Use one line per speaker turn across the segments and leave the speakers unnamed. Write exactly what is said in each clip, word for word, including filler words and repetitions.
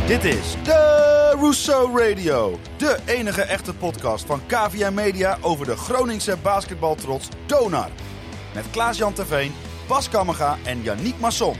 Dit is de Rousseau Radio. De enige echte podcast van K V M Media over de Groningse basketbaltrots Donar. Met Klaas-Jan Terveen, Bas Kammerga en Yannick Masson.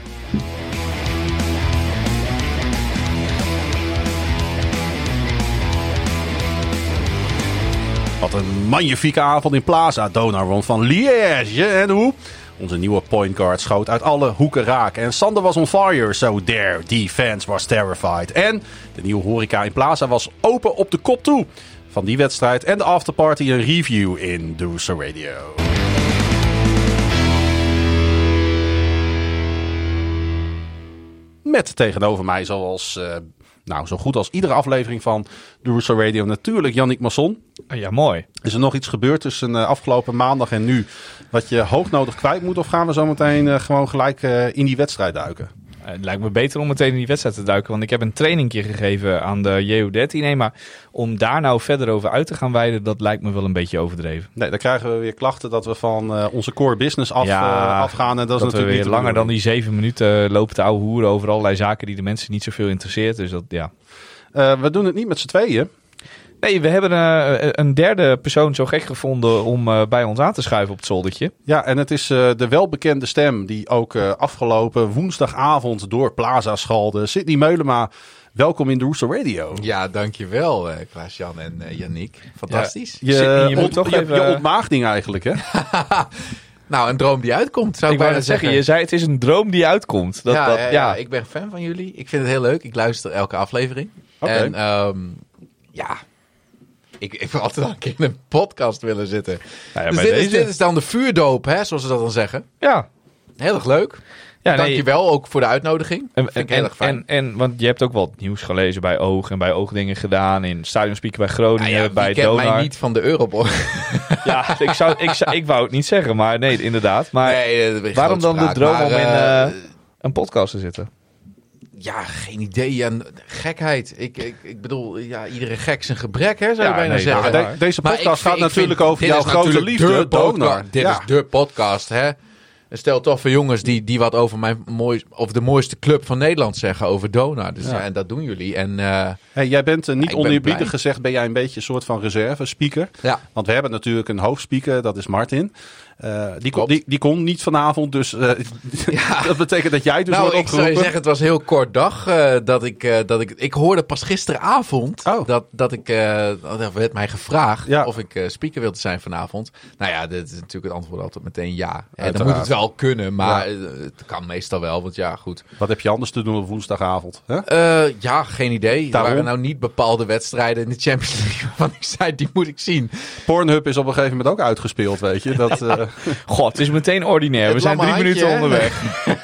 Wat een magnifieke avond in Plaza Donar won van Liège. En hoe? Onze nieuwe point guard schoot uit alle hoeken raak. En Sander was on fire, so their defense was terrified. En de nieuwe horeca in Plaza was open op de kop toe. Van die wedstrijd en de afterparty een review in de Rousseau Radio. Met tegenover mij zoals... Uh, Nou, zo goed als iedere aflevering van de Rousseau Radio natuurlijk Yannick Masson.
Ja, mooi.
Is er nog iets gebeurd tussen uh, afgelopen maandag en nu wat je hoognodig kwijt moet? Of gaan we zo meteen uh, gewoon gelijk uh, in die wedstrijd duiken?
Uh, het lijkt me beter om meteen in die wedstrijd te duiken. Want ik heb een trainingje gegeven aan de J U dertien. Nee, maar om daar nou verder over uit te gaan wijden, dat lijkt me wel een beetje overdreven.
Nee, dan krijgen we weer klachten dat we van uh, onze core business af, ja, uh, afgaan. En dat, dat is natuurlijk
we weer langer dan die zeven minuten lopen te ouwe hoeren over allerlei zaken die de mensen niet zoveel interesseert. Dus dat, ja.
Uh, we doen het niet met z'n tweeën.
Nee, we hebben uh, een derde persoon zo gek gevonden om uh, bij ons aan te schuiven op het zoldertje.
Ja, en het is uh, de welbekende stem die ook uh, afgelopen woensdagavond door Plaza schalde. Sidney Meulema, welkom in de Rousseau Radio.
Ja, dankjewel uh, Klaas-Jan en uh, Yannick. Fantastisch.
Ja, je, Sidney, je, moet ont, toch je, even... je ontmaagding eigenlijk, hè?
Nou, een droom die uitkomt, zou ik,
ik
bijna
zeggen.
zeggen.
Je zei het is een droom die uitkomt. Dat,
ja,
dat,
ja,
ja.
ja, ik ben fan van jullie. Ik vind het heel leuk. Ik luister elke aflevering.
Okay.
En um, ja... Ik, ik wil altijd al een keer in een podcast willen zitten. Nou ja, dus dit is, dit is dan de vuurdoop, hè, zoals ze dat dan zeggen.
Ja.
Heel erg leuk. Ja, nee, Dankjewel ook voor de uitnodiging.
En,
vind ik
en,
heel erg fijn.
En, en, want je hebt ook wat nieuws gelezen bij Oog en bij Oogdingen gedaan. In Stadionspeaker bij Groningen, ja, ja, bij
Donar.
Donar.
Mij niet van de Euroborg.
Ja, ik, zou, ik, zou, ik wou het niet zeggen, maar nee, inderdaad. Maar
nee,
waarom dan
spraak,
de droom
maar,
om in
uh,
uh, een podcast te zitten?
Ja, geen idee. Ja, gekheid. Ik, ik, ik bedoel, ja, iedere gek zijn gebrek, hè, zou
ja,
je bijna
nee,
zeggen.
De, deze podcast gaat natuurlijk over jouw grote liefde, Donar.
Dit ja. is de podcast, hè. Stel toch voor jongens die, die wat over, mijn mooi, over de mooiste club van Nederland zeggen, over Donar. Dus ja. Ja, en dat doen jullie. En, uh,
hey, jij bent uh, niet ja, oneerbiedig gezegd, ben jij een beetje een soort van reserve speaker.
Ja.
Want we hebben natuurlijk een hoofdspeaker, dat is Martin. Uh, die, kon, die, die kon niet vanavond, dus uh, ja. dat betekent dat jij dus
nou,
wordt opgeroepen.
Nou, ik zou je zeggen, het was een heel kort dag. Uh, dat ik, uh, dat ik, ik hoorde pas gisteravond oh. dat, dat ik, uh, dat werd mij gevraagd ja. of ik uh, speaker wilde zijn vanavond. Nou ja, dit is natuurlijk het antwoord altijd meteen ja. En dan moet het wel kunnen, maar ja. het kan meestal wel, want ja, goed.
Wat heb je anders te doen op woensdagavond? Hè?
Uh, ja, geen idee. Daarom? Er waren nou niet bepaalde wedstrijden in de Champions League waarvan ik zei, die moet ik zien.
Pornhub is op een gegeven moment ook uitgespeeld, weet je. Dat... Uh...
God, het is meteen ordinair. Het We zijn drie handje, minuten onderweg.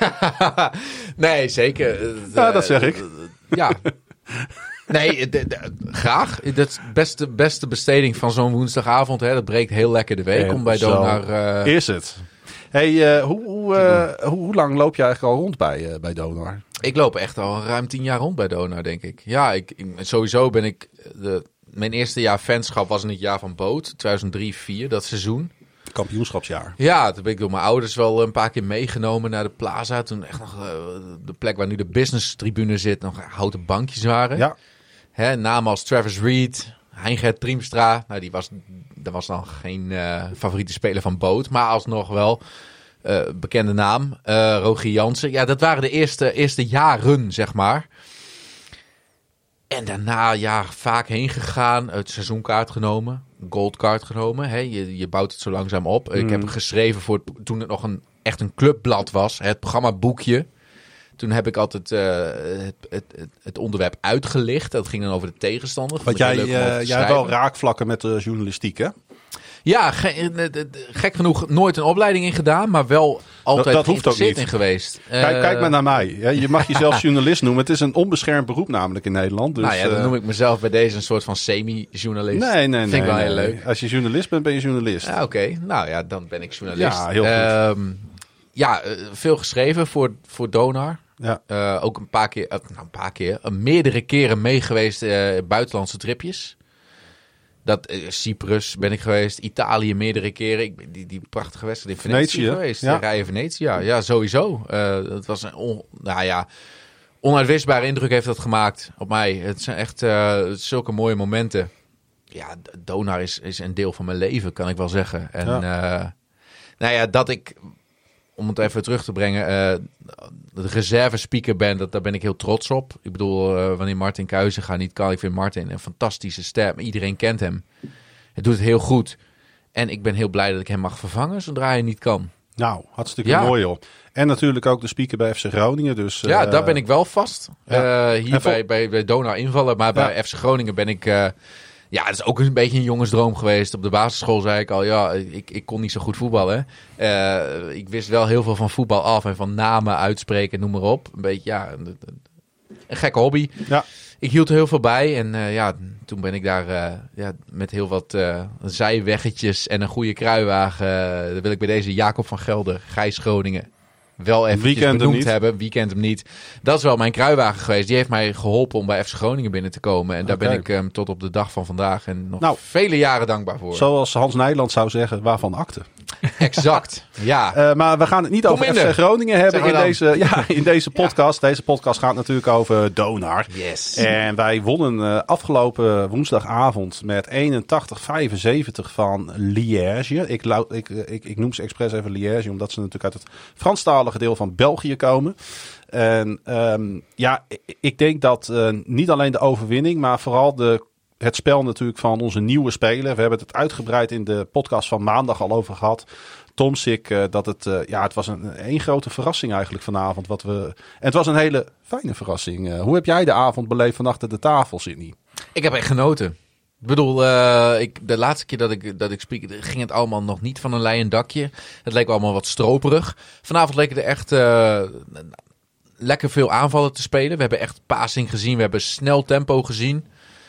Nee, zeker.
Ja, dat zeg ik.
Ja. Nee, de, de, graag. Dat is de beste, beste besteding van zo'n woensdagavond. Hè. Dat breekt heel lekker de week. Om bij Donar... Uh...
Is het. Hey, uh, hoe, hoe, uh, hoe, hoe lang loop je eigenlijk al rond bij, uh, bij Donar?
Ik loop echt al ruim tien jaar rond bij Donar, denk ik. Ja, ik, ik, sowieso ben ik... De, mijn eerste jaar fanschap was in het jaar van Boot. tweeduizend drie vier, dat seizoen.
Kampioenschapsjaar.
Ja, toen ben ik door mijn ouders wel een paar keer meegenomen naar de Plaza. Toen echt nog uh, de plek waar nu de business tribune zit, nog houten bankjes waren.
Ja.
Hè, namen als Travis Reed, Heingert Triemstra. Nou, die was, dat was dan geen uh, favoriete speler van Boot, maar alsnog wel uh, bekende naam. Uh, Rogier Jansen. Ja, dat waren de eerste, eerste jaren, zeg maar. En daarna, ja, vaak heen gegaan, het seizoenkaart genomen, goldcard genomen. Hè? Je, je bouwt het zo langzaam op. Mm. Ik heb geschreven voor het, toen het nog een, echt een clubblad was, het programmaboekje. Toen heb ik altijd uh, het, het, het, het onderwerp uitgelicht. Dat ging dan over de tegenstander.
Want jij, uh, jij hebt wel raakvlakken met de journalistiek, hè?
Ja, ge- gek genoeg nooit een opleiding in gedaan, maar wel altijd
dat, dat hoeft ook niet
in geweest.
Kijk, uh, kijk maar naar mij. Ja, je mag jezelf journalist noemen. Het is een onbeschermd beroep namelijk in Nederland. Dus,
nou ja, dan noem ik mezelf bij deze een soort van semi-journalist.
Nee, nee, nee.
Vind ik wel
nee,
heel
nee.
leuk.
Als je journalist bent, ben je journalist.
Ja, oké. Okay. Nou ja, dan ben ik journalist.
Ja, heel goed.
Um, ja, uh, veel geschreven voor, voor Donar.
Ja.
Uh, ook een paar keer, uh, nou een paar keer, uh, meerdere keren meegeweest uh, buitenlandse tripjes. Dat, uh, Cyprus ben ik geweest, Italië meerdere keren. Ik ben die, die prachtige wedstrijd in Venetië, Venetië geweest. Ja. Rijden Venetië, ja, ja sowieso. Uh, dat was een on, nou ja, onuitwisbare indruk heeft dat gemaakt op mij. Het zijn echt uh, zulke mooie momenten. Ja, Donar is, is een deel van mijn leven, kan ik wel zeggen. En ja. Uh, nou ja, dat ik, om het even terug te brengen, uh, de reserve-speaker ben, dat, daar ben ik heel trots op. Ik bedoel, uh, wanneer Martin Kuijzenga niet kan, ik vind Martin een fantastische stem. Iedereen kent hem. Hij doet het heel goed. En ik ben heel blij dat ik hem mag vervangen zodra hij niet kan.
Nou, hartstikke
ja.
mooi joh. En natuurlijk ook de speaker bij F C Groningen. Dus,
ja,
uh,
daar ben ik wel vast.
Ja.
Uh, hier bij, bij, bij Donar invallen. Maar bij ja. F C Groningen ben ik... Uh, ja, het is ook een beetje een jongensdroom geweest. Op de basisschool zei ik al, ja, ik, ik kon niet zo goed voetballen. Uh, ik wist wel heel veel van voetbal af en van namen uitspreken, noem maar op. Een beetje, ja, een, een gekke hobby.
Ja.
Ik hield er heel veel bij en uh, ja, toen ben ik daar uh, ja, met heel wat uh, zijweggetjes en een goede kruiwagen. Uh, dan wil ik bij deze Jacob van Gelder, Gijs Groningen, wel even benoemd hebben. Wie kent hem niet? Dat is wel mijn kruiwagen geweest. Die heeft mij geholpen om bij F C Groningen binnen te komen. En daar okay. ben ik um, tot op de dag van vandaag en nog nou, vele jaren dankbaar voor.
Zoals Hans Nijland zou zeggen, waarvan akte.
Exact, ja.
Uh, maar we gaan het niet
Kom
over
minder.
F C Groningen hebben in deze, ja, in deze podcast. Ja. Deze podcast gaat natuurlijk over Donar.
Yes.
En wij wonnen uh, afgelopen woensdagavond met eenentachtig vijfenzeventig van Liège. Ik, ik, ik, ik noem ze expres even Liège, omdat ze natuurlijk uit het Franstalige deel van België komen. En um, ja, ik, ik denk dat uh, niet alleen de overwinning, maar vooral de het spel natuurlijk van onze nieuwe speler. We hebben het uitgebreid in de podcast van maandag al over gehad. Tomsik, uh, dat het, uh, ja, het was een één grote verrassing eigenlijk vanavond. Wat we, en het was een hele fijne verrassing. Uh, hoe heb jij de avond beleefd van achter de tafel, Sidney?
Ik heb echt genoten. Ik bedoel, uh, ik, de laatste keer dat ik, dat ik spiek, ging het allemaal nog niet van een leien dakje. Het leek allemaal wat stroperig. Vanavond leek het er echt uh, lekker veel aanvallen te spelen. We hebben echt passing gezien, we hebben snel tempo gezien.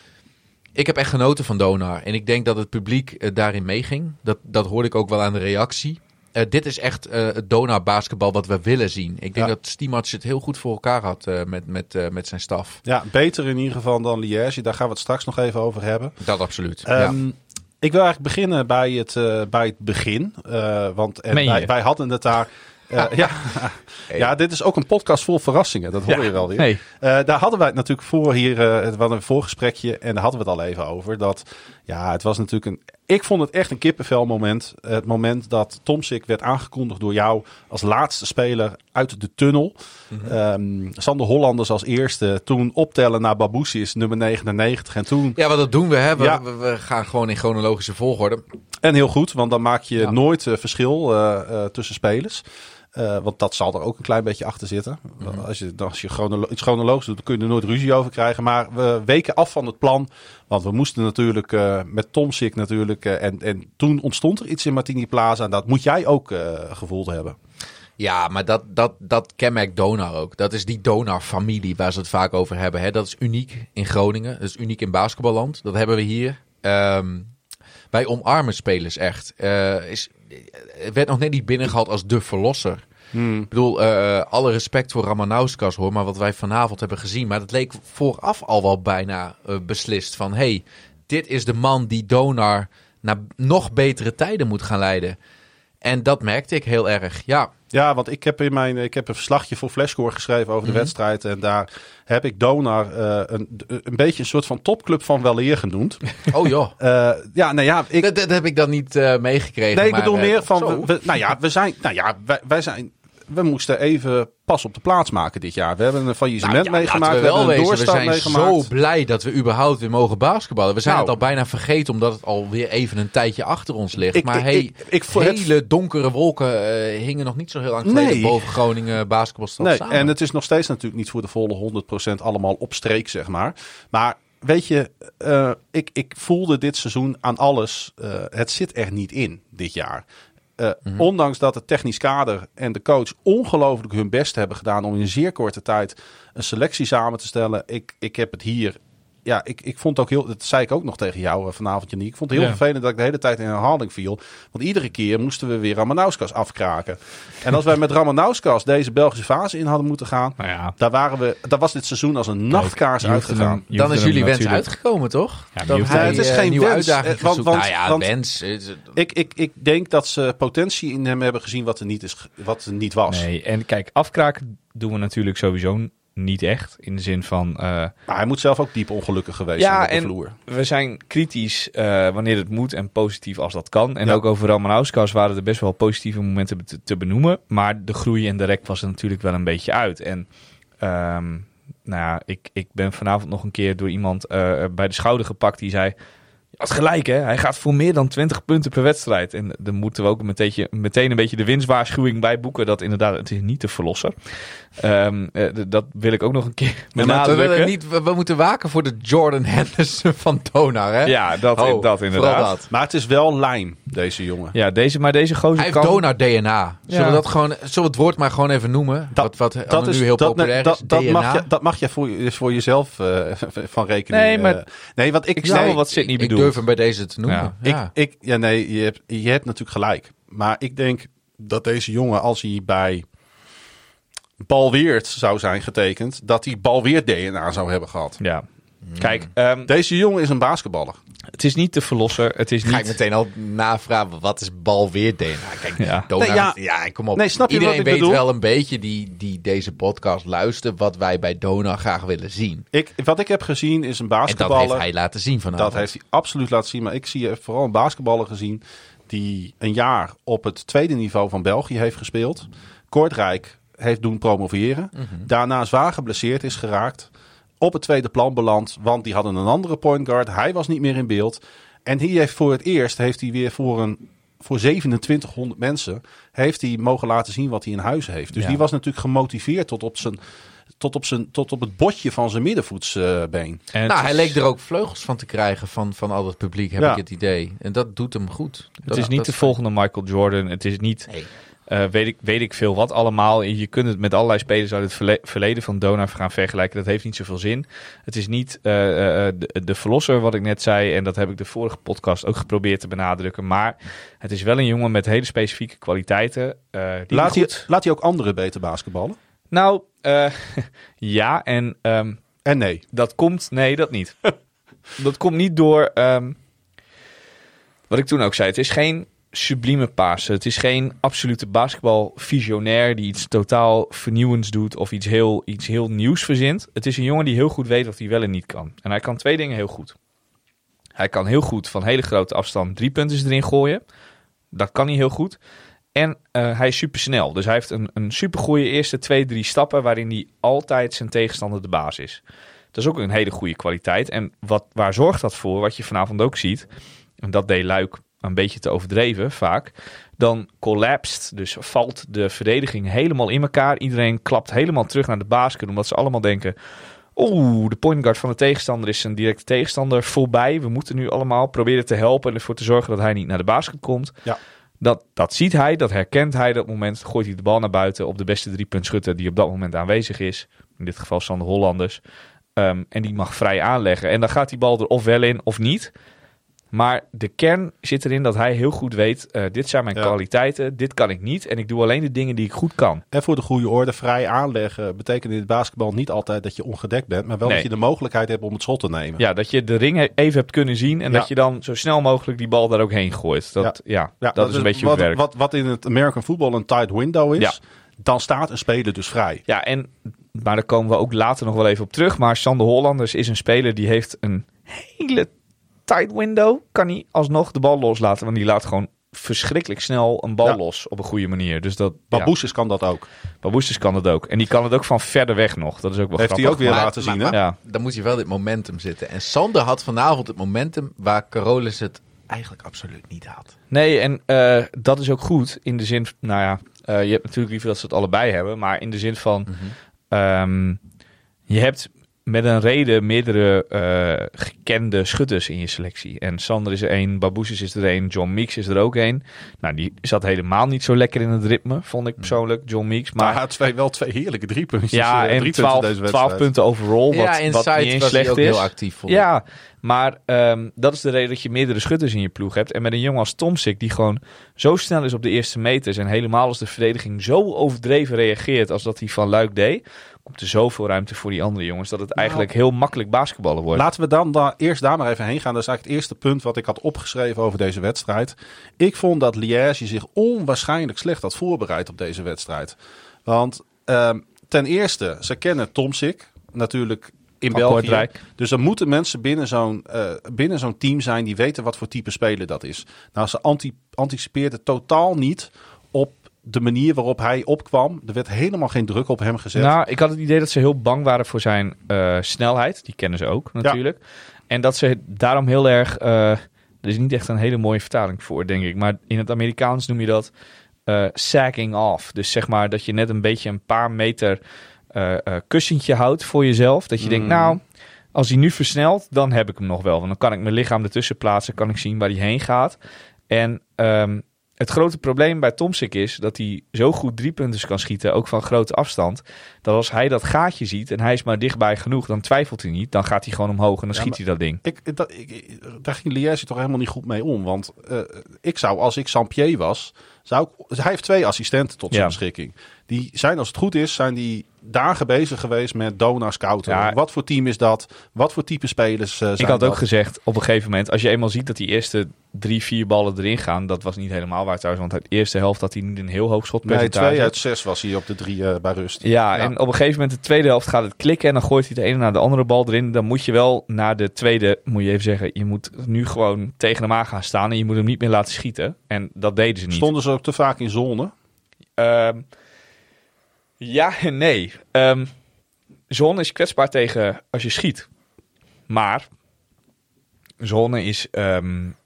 Ik heb echt genoten van Donar. En ik denk dat het publiek uh, daarin meeging. Dat, dat hoorde ik ook wel aan de reactie. Uh, dit is echt uh, het Donar basketbal wat we willen zien. Ik denk ja. dat Stimac het heel goed voor elkaar had uh, met, met, uh, met zijn staf.
Ja, beter in ieder geval dan Liège. Daar gaan we het straks nog even over hebben.
Dat absoluut,
um, ja. Ik wil eigenlijk beginnen bij het, uh, bij het begin. Uh, want en wij, wij hadden het daar... Uh, ja. Hey. ja, dit is ook een podcast vol verrassingen. Dat hoor ja. je wel weer. Hey. Uh, daar hadden wij het natuurlijk voor hier. Uh, het was een voorgesprekje en daar hadden we het al even over. Dat ja, het was natuurlijk een. Ik vond het echt een kippenvel moment. Het moment dat Tomsik werd aangekondigd door jou als laatste speler uit de tunnel. Mm-hmm. Um, Sander Hollanders als eerste. Toen optellen naar Babousis, nummer negenennegentig. En toen.
Ja, wat dat doen we. Hè? We, ja. we, we gaan gewoon in chronologische volgorde.
En heel goed, want dan maak je ja. nooit uh, verschil uh, uh, tussen spelers. Uh, want dat zal er ook een klein beetje achter zitten. Mm-hmm. Als je, als je chronolo- iets chronologisch doet, dan kun je er nooit ruzie over krijgen. Maar we weken af van het plan. Want we moesten natuurlijk uh, met Tomsik natuurlijk. Uh, en, en toen ontstond er iets in Martini Plaza. En dat moet jij ook uh, gevoeld hebben.
Ja, maar dat, dat, dat kenmerkt Donar ook. Dat is die Donar-familie waar ze het vaak over hebben. Hè? Dat is uniek in Groningen. Dat is uniek in basketballand. Dat hebben we hier. Um, wij omarmen spelers echt. Uh, is, het werd nog net niet binnengehaald als de verlosser. Hmm. Ik bedoel, uh, alle respect voor Ramanauskas hoor, maar wat wij vanavond hebben gezien. Maar dat leek vooraf al wel bijna uh, beslist van... hey, dit is de man die Donar naar nog betere tijden moet gaan leiden. En dat merkte ik heel erg, ja.
Ja, want ik heb in mijn ik heb een verslagje voor Flashscore geschreven over de mm-hmm. wedstrijd. En daar heb ik Donar uh, een, een beetje een soort van topclub van weleer genoemd.
Oh joh.
Uh, ja, nou ja. Ik,
dat, dat heb ik dan niet uh, meegekregen.
Nee, ik
maar,
bedoel
uh,
meer van... We, we, nou ja, we zijn... Nou ja, wij, wij zijn... We moesten even pas op de plaats maken dit jaar. We hebben een faillissement nou ja, meegemaakt. We, we hebben een doorstart
we zijn
meegemaakt.
Zo blij dat we überhaupt weer mogen basketballen. We zijn nou, het al bijna vergeten omdat het alweer even een tijdje achter ons ligt. Ik, maar ik, hey, ik, ik, hele het... donkere wolken uh, hingen nog niet zo heel lang geleden nee. boven Groningen basketbalstad
nee,
samen.
En het is nog steeds natuurlijk niet voor de volle honderd procent allemaal op streek, zeg maar. Maar weet je, uh, ik, ik voelde dit seizoen aan alles. Uh, het zit er niet in dit jaar. Uh, mm-hmm. Ondanks dat het technisch kader en de coach ongelooflijk hun best hebben gedaan om in een zeer korte tijd een selectie samen te stellen. Ik, ik heb het hier. Ja, ik, ik vond ook heel. Dat zei ik ook nog tegen jou uh, vanavond, Janiek. Ik vond het heel ja. vervelend dat ik de hele tijd in herhaling viel. Want iedere keer moesten we weer Ramanauskas afkraken. En als wij met Ramanauskas deze Belgische fase in hadden moeten gaan, nou ja. daar waren we. Daar was dit seizoen als een nachtkaars Kijk, uitgegaan.
Hem, Dan is jullie wens natuurlijk uitgekomen, toch?
Ja, dat hij, het is geen nieuwe wens. uitdaging.
Want, want, nou ja, want wens.
Ik, ik, ik denk dat ze potentie in hem hebben gezien wat er niet, is, wat er niet was.
Nee, en kijk, afkraken doen we natuurlijk sowieso niet echt. In de zin van... Uh,
maar hij moet zelf ook diep ongelukkig geweest
ja,
zijn op de
en
vloer.
We zijn kritisch uh, wanneer het moet en positief als dat kan. En
ja.
ook over Ramanauskas waren er best wel positieve momenten te, te benoemen. Maar de groei en de rek was er natuurlijk wel een beetje uit. En um, nou ja, ik, ik ben vanavond nog een keer door iemand uh, bij de schouder gepakt die zei... Je had gelijk, hè? Hij gaat voor meer dan twintig punten per wedstrijd. En dan moeten we ook meteen, meteen een beetje de winstwaarschuwing bij boeken. Dat inderdaad, het is niet te verlossen. Um, uh, dat wil ik ook nog een keer benadrukken.
We, willen niet, we, we moeten waken voor de Jordan Henderson van Donar, hè?
Ja, dat,
oh,
dat inderdaad.
Dat.
Maar het is wel lijm, deze jongen.
Ja, deze, maar deze gozer
Hij heeft
kan...
Donar D N A. Zullen
Ja.
we dat gewoon, zullen we het woord maar gewoon even noemen?
Dat,
wat wat
dat is
nu heel
dat,
populair
dat,
is.
Dat,
D N A.
mag je, dat mag je voor, voor jezelf uh, van rekening.
Nee, maar
uh, nee, want ik,
ik snap
nee,
wel wat Sydney
ik,
bedoelt.
ik durf hem bij deze te noemen.
Ja.
Ja.
Ik, ik, ja, nee, je hebt, je hebt natuurlijk gelijk. Maar ik denk dat deze jongen, als hij bij Balweert zou zijn getekend, dat hij Balweert D N A zou hebben gehad.
Ja. Kijk, um,
Deze jongen is een basketballer.
het is niet te verlossen. Het is
Ga ik
niet...
meteen al navragen, wat is Balweert D N A? Kijk,
Ja.
Donar,
Nee, ja.
ja, kom op.
Nee, snap je
Iedereen
wat ik
weet
bedoel?
wel een beetje die, die deze podcast luistert, wat wij bij Donar graag willen zien.
Ik, wat ik heb gezien is een
En dat
basketballer.
heeft hij laten zien vanavond.
Dat heeft hij absoluut laten zien. Maar ik zie vooral een basketballer gezien die een jaar op het tweede niveau van België heeft gespeeld. Kortrijk heeft doen promoveren.
Mhm.
Daarna zwaar geblesseerd is geraakt. Op het tweede plan beland, want die hadden een andere point guard. Hij was niet meer in beeld. En hier heeft voor het eerst heeft hij weer voor een voor zevenentwintighonderd mensen heeft hij mogen laten zien wat hij in huis heeft. Dus
Ja.
die was natuurlijk gemotiveerd tot op zijn tot op zijn tot op het botje van zijn middenvoetsbeen.
En het
Nou, hij
is-
leek er ook vleugels van te krijgen van, van al het publiek, heb
Ja.
ik het idee. En dat doet hem goed.
Het
Dat-
is niet
dat
de volgende Michael Jordan. Het is niet,
Nee.
uh, weet, ik, weet ik veel wat allemaal. Je kunt het met allerlei spelers uit het verle- verleden van Donar gaan vergelijken. Dat heeft niet zoveel zin. Het is niet uh, uh, de, de verlosser, wat ik net zei. En dat heb ik de vorige podcast ook geprobeerd te benadrukken. Maar het is wel een jongen met hele specifieke kwaliteiten. Uh, die
Laat hij,
goed...
laat hij ook anderen beter basketballen?
Nou, uh, ja. En um,
En nee.
dat komt... Nee, dat niet. Dat komt niet door... Um, wat ik toen ook zei. Het is geen sublieme paas. Het is geen absolute basketbalvisionair die iets totaal vernieuwends doet of iets heel, iets heel nieuws verzint. Het is een jongen die heel goed weet wat hij wel en niet kan. En hij kan twee dingen heel goed. Hij kan heel goed van hele grote afstand drie punten erin gooien. Dat kan hij heel goed. En uh, hij is supersnel. Dus hij heeft een, een supergoeie eerste twee, drie stappen waarin hij altijd zijn tegenstander de baas is. Dat is ook een hele goede kwaliteit. En wat, waar zorgt dat voor? Wat je vanavond ook ziet, en dat deed Luik een beetje te overdreven vaak, dan collapst, dus valt de verdediging helemaal in elkaar. Iedereen klapt helemaal terug naar de basket, omdat ze allemaal denken, oeh, de point guard van de tegenstander is zijn directe tegenstander voorbij. We moeten nu allemaal proberen te helpen en ervoor te zorgen dat hij niet naar de basket komt.
Ja.
Dat, dat ziet hij, dat herkent hij. Dat moment gooit hij de bal naar buiten op de beste driepuntschutter die op dat moment aanwezig is. In dit geval Sander Hollanders. Um, en die mag vrij aanleggen. En dan gaat die bal er of wel in of niet. Maar de kern zit erin dat hij heel goed weet, uh, dit zijn mijn
Ja.
kwaliteiten, dit kan ik niet. En ik doe alleen de dingen die ik goed kan.
En voor de goede orde, vrij aanleggen betekent in het basketbal niet altijd dat je ongedekt bent, maar wel
Nee.
dat je de mogelijkheid hebt om het schot te nemen.
Ja, dat je de ring he- even hebt kunnen zien en
Ja.
dat je dan zo snel mogelijk die bal daar ook heen gooit. Dat, ja.
Ja,
dat, is een beetje hoe
wat,
het werkt.
wat, wat in het American football een tight window is,
Ja.
dan staat een speler dus vrij.
Ja, en, maar daar komen we ook later nog wel even op terug. Maar Sander Hollanders is een speler die heeft een hele tight window. Kan hij alsnog de bal loslaten, want die laat gewoon verschrikkelijk snel een bal
Ja.
los op een goede manier. Dus dat, ja,
Babousses kan dat ook.
Babousses kan dat ook. En die kan het ook van verder weg nog. Dat is ook wel
Heeft hij
grappig.
ook weer
Maar-
laten
maar-
zien,
maar-
hè?
Ja.
Dan moet je wel dit momentum zitten. En Sander had vanavond het momentum waar Carolus het eigenlijk absoluut niet had.
Nee, en uh, dat is ook goed in de zin, nou ja, uh, je hebt natuurlijk liever dat ze het allebei hebben, maar in de zin van, um, je hebt met een reden meerdere uh, gekende schutters in je selectie. En Sander is er één, Babousses is er één, John Meeks is er ook één. Nou, die zat helemaal niet zo lekker in het ritme, vond ik persoonlijk, John Meeks.
Maar
Maar
hij had twee, wel twee heerlijke driepuntjes.
ja,
eh,
en
driepunten
twaalf,
deze wedstrijd.
twaalf punten overall, wat,
ja,
wat
inside
niet eens
was hij
slecht
ook
is.
heel actief. Vond ik.
Ja, maar um, dat is de reden dat je meerdere schutters in je ploeg hebt. En met een jongen als Tomsik, die gewoon zo snel is op de eerste meters, en helemaal als de verdediging zo overdreven reageert als dat hij van Luik deed, komt er zoveel ruimte voor die andere jongens, dat het eigenlijk heel makkelijk basketballen wordt.
Laten we dan da- eerst daar maar even heen gaan. Dat is eigenlijk het eerste punt wat ik had opgeschreven over deze wedstrijd. Ik vond dat Liège zich onwaarschijnlijk slecht had voorbereid op deze wedstrijd. Want um, ten eerste, ze kennen Tomsik natuurlijk in
Van
België.
Kortrijk.
Dus er moeten mensen binnen zo'n, uh, binnen zo'n team zijn die weten wat voor type speler dat is. Nou, ze anti- anticipeerden totaal niet op de manier waarop hij opkwam. Er werd helemaal geen druk op hem gezet.
Nou, ik had het idee dat ze heel bang waren voor zijn uh, snelheid. Die kennen ze ook natuurlijk. Ja. En dat ze daarom heel erg... Uh, er is niet echt een hele mooie vertaling voor, denk ik. Maar in het Amerikaans noem je dat uh, sagging off. Dus zeg maar dat je net een beetje een paar meter uh, uh, kussentje houdt voor jezelf. Dat je mm. denkt, nou, als hij nu versnelt, dan heb ik hem nog wel. Want dan kan ik mijn lichaam ertussen plaatsen. Kan ik zien waar hij heen gaat. En... Um, Het grote probleem bij Tomsik is dat hij zo goed driepunters kan schieten, ook van grote afstand, dat als hij dat gaatje ziet en hij is maar dichtbij genoeg, dan twijfelt hij niet. Dan gaat hij gewoon omhoog en dan ja, schiet hij dat ding.
Ik, dat, ik, daar ging Liège toch helemaal niet goed mee om. Want uh, ik zou, als ik Sampier was, zou ik, hij heeft twee assistenten tot zijn ja. beschikking. Die zijn, als het goed is, zijn die dagen bezig geweest met Donar scouten. Ja. Wat voor team is dat? Wat voor type spelers uh, zijn
Ik had
dat?
ook gezegd, op een gegeven moment, als je eenmaal ziet dat die eerste drie, vier ballen erin gaan, dat was niet helemaal waar trouwens, want uit de eerste helft had hij niet een heel hoog schotpercentage.
Nee, twee uit zes was hij op de drie uh, bij rust.
Ja, ja, en op een gegeven moment de tweede helft gaat het klikken en dan gooit hij de ene naar de andere bal erin. Dan moet je wel naar de tweede, moet je even zeggen, je moet nu gewoon tegen hem aan gaan staan en je moet hem niet meer laten schieten. En dat deden ze niet.
Stonden ze ook te vaak in zone?
Um, ja en nee. Um, zone is kwetsbaar tegen als je schiet. Maar zone is um,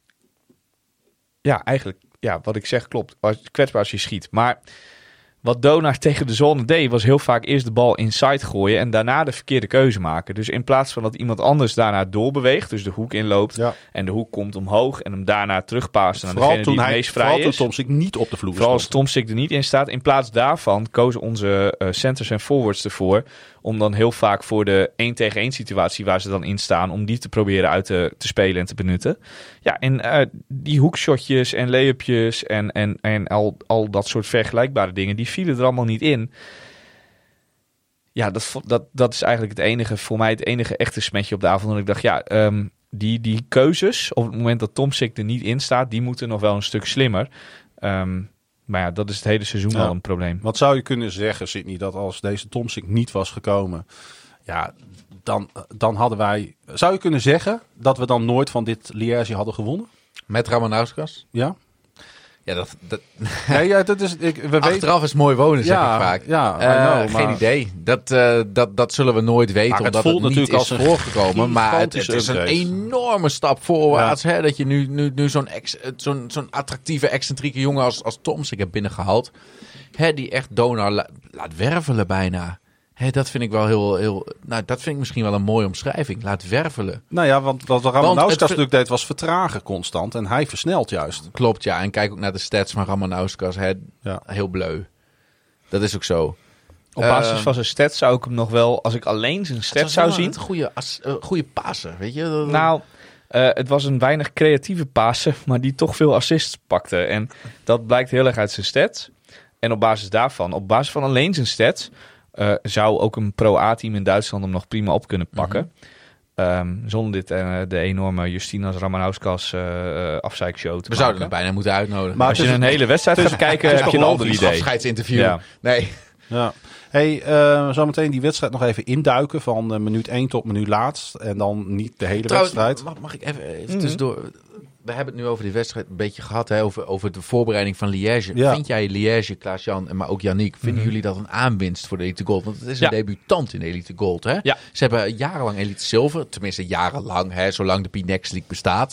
ja, eigenlijk ja, wat ik zeg klopt. Kwetsbaar als je schiet. Maar wat Donar tegen de zone deed, was heel vaak eerst de bal inside gooien en daarna de verkeerde keuze maken. Dus in plaats van dat iemand anders daarna doorbeweegt, dus de hoek inloopt ja. en de hoek komt omhoog en hem daarna terugpaast naar degene die het hij, meest vrij is.
Vooral toen Tomsik niet op de vloer
Vooral als Tomsik er niet in staat. In plaats daarvan kozen onze uh, centers en forwards ervoor om dan heel vaak voor de één tegen één situatie waar ze dan in staan, om die te proberen uit te, te spelen en te benutten. Ja, en uh, die hoekshotjes en layupjes en, en, en al, al dat soort vergelijkbare dingen, die vielen er allemaal niet in. Ja, dat, dat, dat is eigenlijk het enige, voor mij het enige echte smetje op de avond. En ik dacht, ja, um, die, die keuzes op het moment dat Tomsik er niet in staat, die moeten nog wel een stuk slimmer. Um, Maar ja, dat is het hele seizoen ja. al een probleem.
Wat zou je kunnen zeggen, Sidney, dat als deze Tomsik niet was gekomen, ja, dan, dan hadden wij... Zou je kunnen zeggen dat we dan nooit van dit Liège hadden gewonnen?
Met Ramanauskas?
Ja.
Ja, dat... dat...
Nee, ja, dat is... Ik, we
Achteraf
weten...
is mooi wonen, zeg
ja,
ik vaak.
Ja,
uh,
know,
geen
maar...
idee. Dat, uh, dat, dat zullen we nooit weten,
maar
omdat
het,
het, het niet is voorgekomen. Maar het, het is een enorme stap voorwaarts. Ja. Hè, dat je nu, nu, nu zo'n, ex, zo'n, zo'n attractieve, excentrieke jongen als, als Tomsik hebt binnengehaald. Hè, die echt Donar la, laat wervelen bijna. Hè, dat vind ik wel heel, heel... Nou, dat vind ik misschien wel een mooie omschrijving. Laat wervelen.
Nou ja, want wat Ramanauskas natuurlijk deed was vertragen constant. En hij versnelt juist.
Klopt, ja. En kijk ook naar de stats van Ramanauskas. Hè, ja. Heel bleu. Dat is ook zo.
Op basis uh, van zijn stats zou ik hem nog wel... Als ik alleen zijn stats zou zien...
Een goede, uh, goede passer, weet je?
Nou, uh, het was een weinig creatieve passer, maar die toch veel assists pakte. En dat blijkt heel erg uit zijn stats. En op basis daarvan, op basis van alleen zijn stats... Uh, zou ook een pro-A-team in Duitsland hem nog prima op kunnen pakken. Mm-hmm. Um, zonder dit uh, de enorme Justinas Ramanauskas uh, afzeikshow te
We zouden hem bijna moeten uitnodigen.
Maar als je een hele wedstrijd gaat kijken, heb je een ander idee.
Afscheidsinterview.
Ja.
Nee.
Ja. Hey, uh, zometeen die wedstrijd nog even induiken van uh, minuut één tot minuut laatst. En dan niet de hele Trouwens, wedstrijd.
Mag, mag ik even, even mm-hmm. tussendoor... We hebben het nu over die wedstrijd een beetje gehad, hè, over, over de voorbereiding van Liège. Ja. Vind jij Liège, Klaas-Jan, maar ook Yannick, vinden mm-hmm. jullie dat een aanwinst voor de Elite Gold? Want het is een ja. debutant in de Elite Gold. Hè?
Ja.
Ze hebben jarenlang Elite Zilver, tenminste jarenlang, hè, zolang de P-Next League bestaat.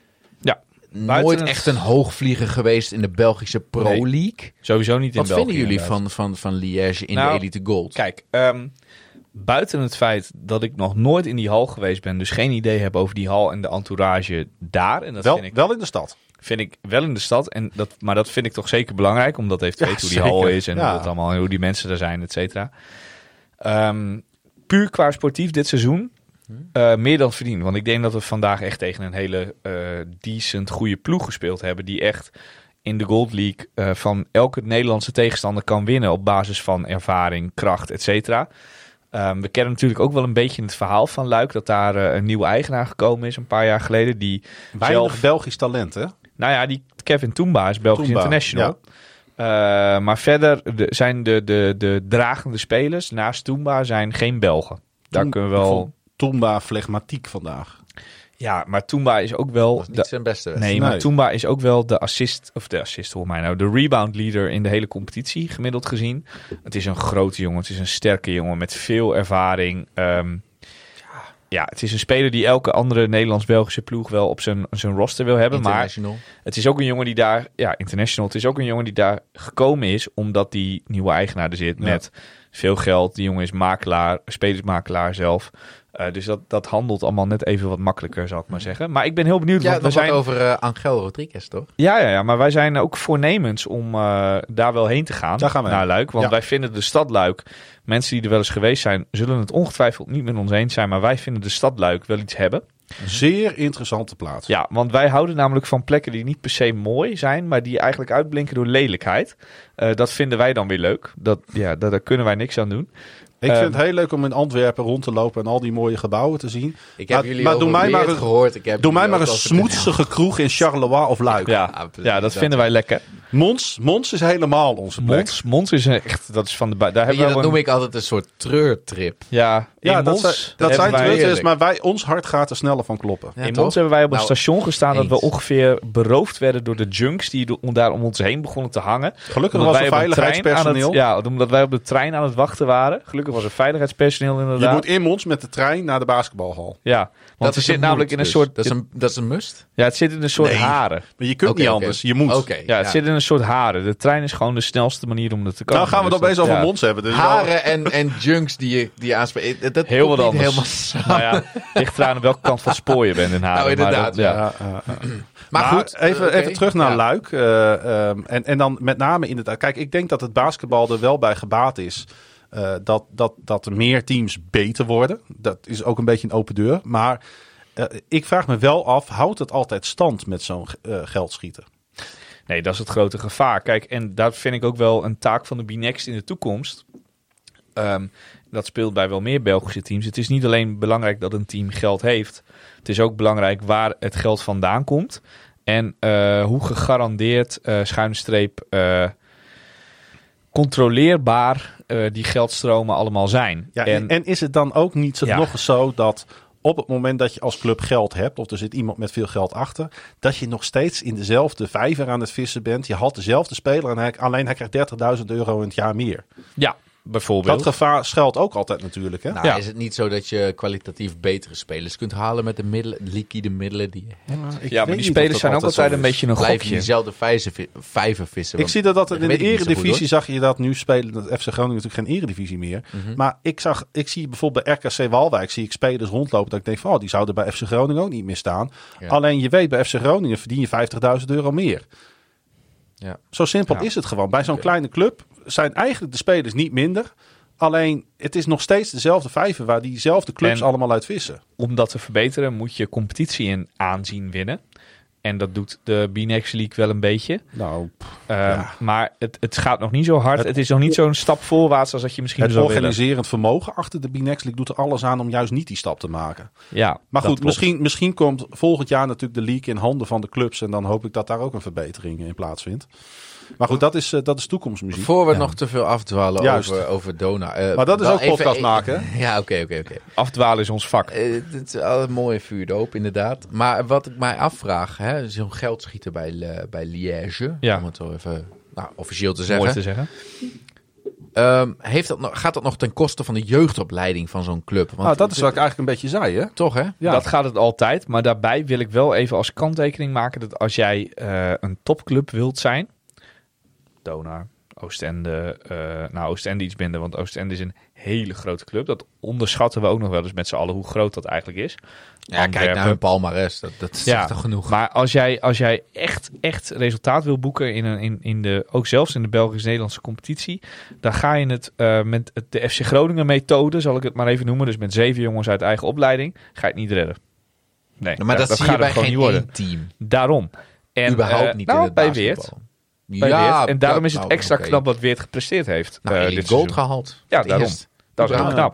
Ja.
Nooit echt een hoogvlieger geweest in de Belgische Pro League. Nee,
sowieso niet in
Wat
België.
Wat vinden jullie van, van, van Liège in nou, de Elite Gold?
Kijk, um, buiten het feit dat ik nog nooit in die hal geweest ben, dus geen idee heb over die hal en de entourage daar. En dat
wel,
vind ik,
wel in de stad.
Vind ik wel in de stad. En dat, maar dat vind ik toch zeker belangrijk, omdat even te weten ja, hoe die hal is en ja. hoe, het allemaal, hoe die mensen er zijn, et cetera. Um, puur qua sportief dit seizoen, uh, meer dan verdiend. Want ik denk dat we vandaag echt tegen een hele uh, decent, goede ploeg gespeeld hebben, die echt in de Gold League uh, van elke Nederlandse tegenstander kan winnen op basis van ervaring, kracht, et cetera. Um, we kennen natuurlijk ook wel een beetje het verhaal van Luik, dat daar uh, een nieuwe eigenaar gekomen is een paar jaar geleden. Die
Weinig
zelf,
Belgisch talent, hè?
Nou ja, die Kevin Toomba is Belgisch
Toomba,
International. Uh, maar verder de, zijn de, de, de dragende spelers naast Toomba zijn geen Belgen. Daar
Toen-
kunnen we
ik
wel...
vond Toomba flegmatiek vandaag.
Ja, maar Toomba is ook wel...
Dat was niet
de-
zijn beste wedstrijd.
Nee,
Nee.
maar Toomba is ook wel de assist... Of de assist, hoor mij nou. De rebound leader in de hele competitie, gemiddeld gezien. Het is een grote jongen. Het is een sterke jongen met veel ervaring. Um, ja, het is een speler die elke andere Nederlands-Belgische ploeg wel op zijn, zijn roster wil hebben. Maar
International.
het is ook een jongen die daar... Ja, international. Het is ook een jongen die daar gekomen is omdat die nieuwe eigenaar er zit
Ja.
met veel geld. Die jongen is makelaar, spelersmakelaar zelf. Uh, dus dat, dat handelt allemaal net even wat makkelijker, zal ik maar zeggen. Maar ik ben heel benieuwd.
Ja,
want we
nog
zijn...
wat over uh, Angel Rodriguez, toch?
Ja, ja, ja, maar wij zijn ook voornemens om uh, daar wel heen te gaan.
Daar gaan we
naar
heen.
Luik. Want
Ja.
wij vinden de stad Luik... Mensen die er wel eens geweest zijn... zullen het ongetwijfeld niet met ons eens zijn. Maar wij vinden de stad Luik wel iets hebben.
Zeer interessante plaats.
Ja, want wij houden namelijk van plekken die niet per se mooi zijn... maar die eigenlijk uitblinken door lelijkheid. Uh, dat vinden wij dan weer leuk. Dat, ja, daar, daar kunnen wij niks aan doen.
Ik
Um,
vind het heel leuk om in Antwerpen rond te lopen en al die mooie gebouwen te zien.
Ik heb
Maar-
jullie
maar
over
doe mij
Weert
maar een-
gehoord. Ik heb
Doe mij
jullie
maar een
ook al verteld.
smoetsige kroeg in Charleroi of Luik.
Ja,
Ja, precies,
ja dat,
dat-
vinden wij lekker.
Mons, Mons is helemaal onze plek.
Mons, Mons is echt... Dat is van de... Daar
Weet
hebben
je,
we
dat
ook
noem
een-
ik altijd een soort treurtrip.
Ja, in
Ja, dat
Mons...
zijn, dat
hebben
zijn
wij-
treurtjes,
heerlijk.
maar wij, ons hart gaat er sneller van kloppen.
Ja,
in
toch?
Mons hebben wij op een
Nou,
station gestaan dat we
eens.
ongeveer beroofd werden door de junks die do- daar om ons heen begonnen te hangen.
Gelukkig
Omdat
was er
wij op een trein aan
veiligheidspersoneel.
het, ja, omdat wij op de trein aan het wachten waren. Gelukkig was er veiligheidspersoneel
Je
inderdaad.
moet in Mons met de trein naar de basketbalhal.
Ja, want
Dat
het
is
zit
een
namelijk
moet
in een
dus.
soort...
Dat is een, dat is een must?
Ja, het zit in een soort
Nee.
haren.
Maar je kunt
Oké,
niet
oké.
anders, je moet.
Oké,
Ja, het zit in een soort haren. De trein is gewoon de snelste manier om er te komen.
Nou gaan we het
Dus
opeens
dat-
over
ja.
Mons hebben. Dus wel-
Haren en, en junks die je, die je aanspreekt. Dat- Dat
Heel
komt
wat
niet
anders.
helemaal samen.
Nou ja, ligt eraan aan welke kant van het spoor je bent in haren.
Nou,
maar
inderdaad,
dat- ja.
Ja, ja, ja.
Maar
Maar
goed.
even,
oké.
even terug naar
Ja.
Luik. eh, ehm, en, en dan met name inderdaad. Kijk, ik denk dat het basketbal er wel bij gebaat is. eh, dat, dat, dat er meer teams beter worden. Dat is ook een beetje een open deur. Maar eh, ik vraag me wel af, houdt het altijd stand met zo'n eh, geldschieten?
Nee, dat is het grote gevaar. Kijk, en dat vind ik ook wel een taak van de B-Next in de toekomst. Ehm, dat speelt bij wel meer Belgische teams. Het is niet alleen belangrijk dat een team geld heeft. Het is ook belangrijk waar het geld vandaan komt. En uh, hoe gegarandeerd, uh, schuine streep, uh, controleerbaar uh, die geldstromen allemaal zijn.
Ja, en, en is het dan ook niet zo,
Ja.
nog eens zo dat op het moment dat je als club geld hebt, of er zit iemand met veel geld achter, dat je nog steeds in dezelfde vijver aan het vissen bent. Je had dezelfde speler en hij, alleen hij krijgt dertigduizend euro in het jaar meer.
Ja, bijvoorbeeld.
Dat gevaar schuilt ook altijd natuurlijk. Hè?
Nou,
Ja.
is het niet zo dat je kwalitatief betere spelers kunt halen met de middelen, liquide middelen die je hebt?
Ik
ja, maar
weet
die
niet
spelers
of
zijn
dat
ook altijd
zo
een
is.
beetje een
Blijf je
gokje.
diezelfde vijzer, vi- vijver vissen.
Ik
want-
zie dat, dat in
weet
de
ik niet zo goed,
eredivisie
hoor.
zag je dat nu spelen. Dat F C Groningen natuurlijk geen eredivisie meer.
Mhm.
Maar ik, zag, ik zie bijvoorbeeld bij R K C Waalwijk zie ik spelers rondlopen dat ik denk van oh, die zouden bij F C Groningen ook niet meer staan.
Ja.
Alleen je weet bij F C Groningen verdien je vijftigduizend euro meer.
Ja.
Zo simpel
Ja.
is het gewoon. Bij zo'n
Oké.
kleine club zijn eigenlijk de spelers niet minder. Alleen het is nog steeds dezelfde vijver waar diezelfde clubs
En-
allemaal uit vissen.
Om dat te verbeteren moet je competitie in aanzien winnen. En dat doet de B-Next League wel een beetje.
Nou,
Uh,
Ja.
Maar het, het gaat nog niet zo hard.
Het-
Het, is nog niet zo'n stap voorwaarts als dat je misschien
het
zou willen.
organiserend vermogen achter de B-Next League doet er alles aan om juist niet die stap te maken.
Ja,
Maar
dat
goed,
klopt.
misschien, misschien komt volgend jaar natuurlijk de league in handen van de clubs. En dan hoop ik dat daar ook een verbetering in plaatsvindt. Maar goed, dat is, eh, dat is toekomstmuziek.
Voor we
Ja.
nog te veel afdwalen
Juist.
over, over Dona. eh,
Maar dat is
wel
ook podcast maken, hè?
Ja, oké, oké, oké.
Afdwalen is ons vak.
Eh, Het is wel een mooie vuurdoop, inderdaad. Maar wat ik mij afvraag, hè, zo'n geldschieter bij, Le- bij Liège,
Ja.
om het zo even nou, officieel te
Mooi
zeggen.
te zeggen.
Ehm, heeft dat nog, gaat dat nog ten koste van de jeugdopleiding van zo'n club? Want
Nou, dat is wat ik eigenlijk een beetje zei, hè?
toch, hè?
Ja.
Dat gaat het altijd. Maar daarbij wil ik wel even als kanttekening maken dat als jij eh, een topclub wilt zijn, Donar, Oostende, eh nou Oostende iets minder, want Oostende is een hele grote club. Dat onderschatten we ook nog wel eens met z'n allen hoe groot dat eigenlijk is.
Ja, kijk
Antwerpen.
naar hun palmares. Dat, dat
Ja,
zegt toch genoeg.
Maar als jij, als jij echt, echt resultaat wil boeken, in een, in, in de, ook zelfs in de Belgisch-Nederlandse competitie, dan ga je het uh, met de F C Groningen methode, zal ik het maar even noemen, dus met zeven jongens uit eigen opleiding, ga je het niet redden. Nee,
maar dat,
dat
zie je
gaat
bij
het gewoon
geen
niet worden.
één team.
Daarom. En,
Überhaupt
eh,
niet
nou,
in het
bij
basketbal.
Weert. Bij Weert. En daarom is het
nou,
extra
oké.
knap wat Weert gepresteerd heeft.
Nou,
eh,
Elite
dit
gold
seizoen.
gehaald.
Ja,
Het
daarom.
eerst.
Dat is heel
Ja.
knap.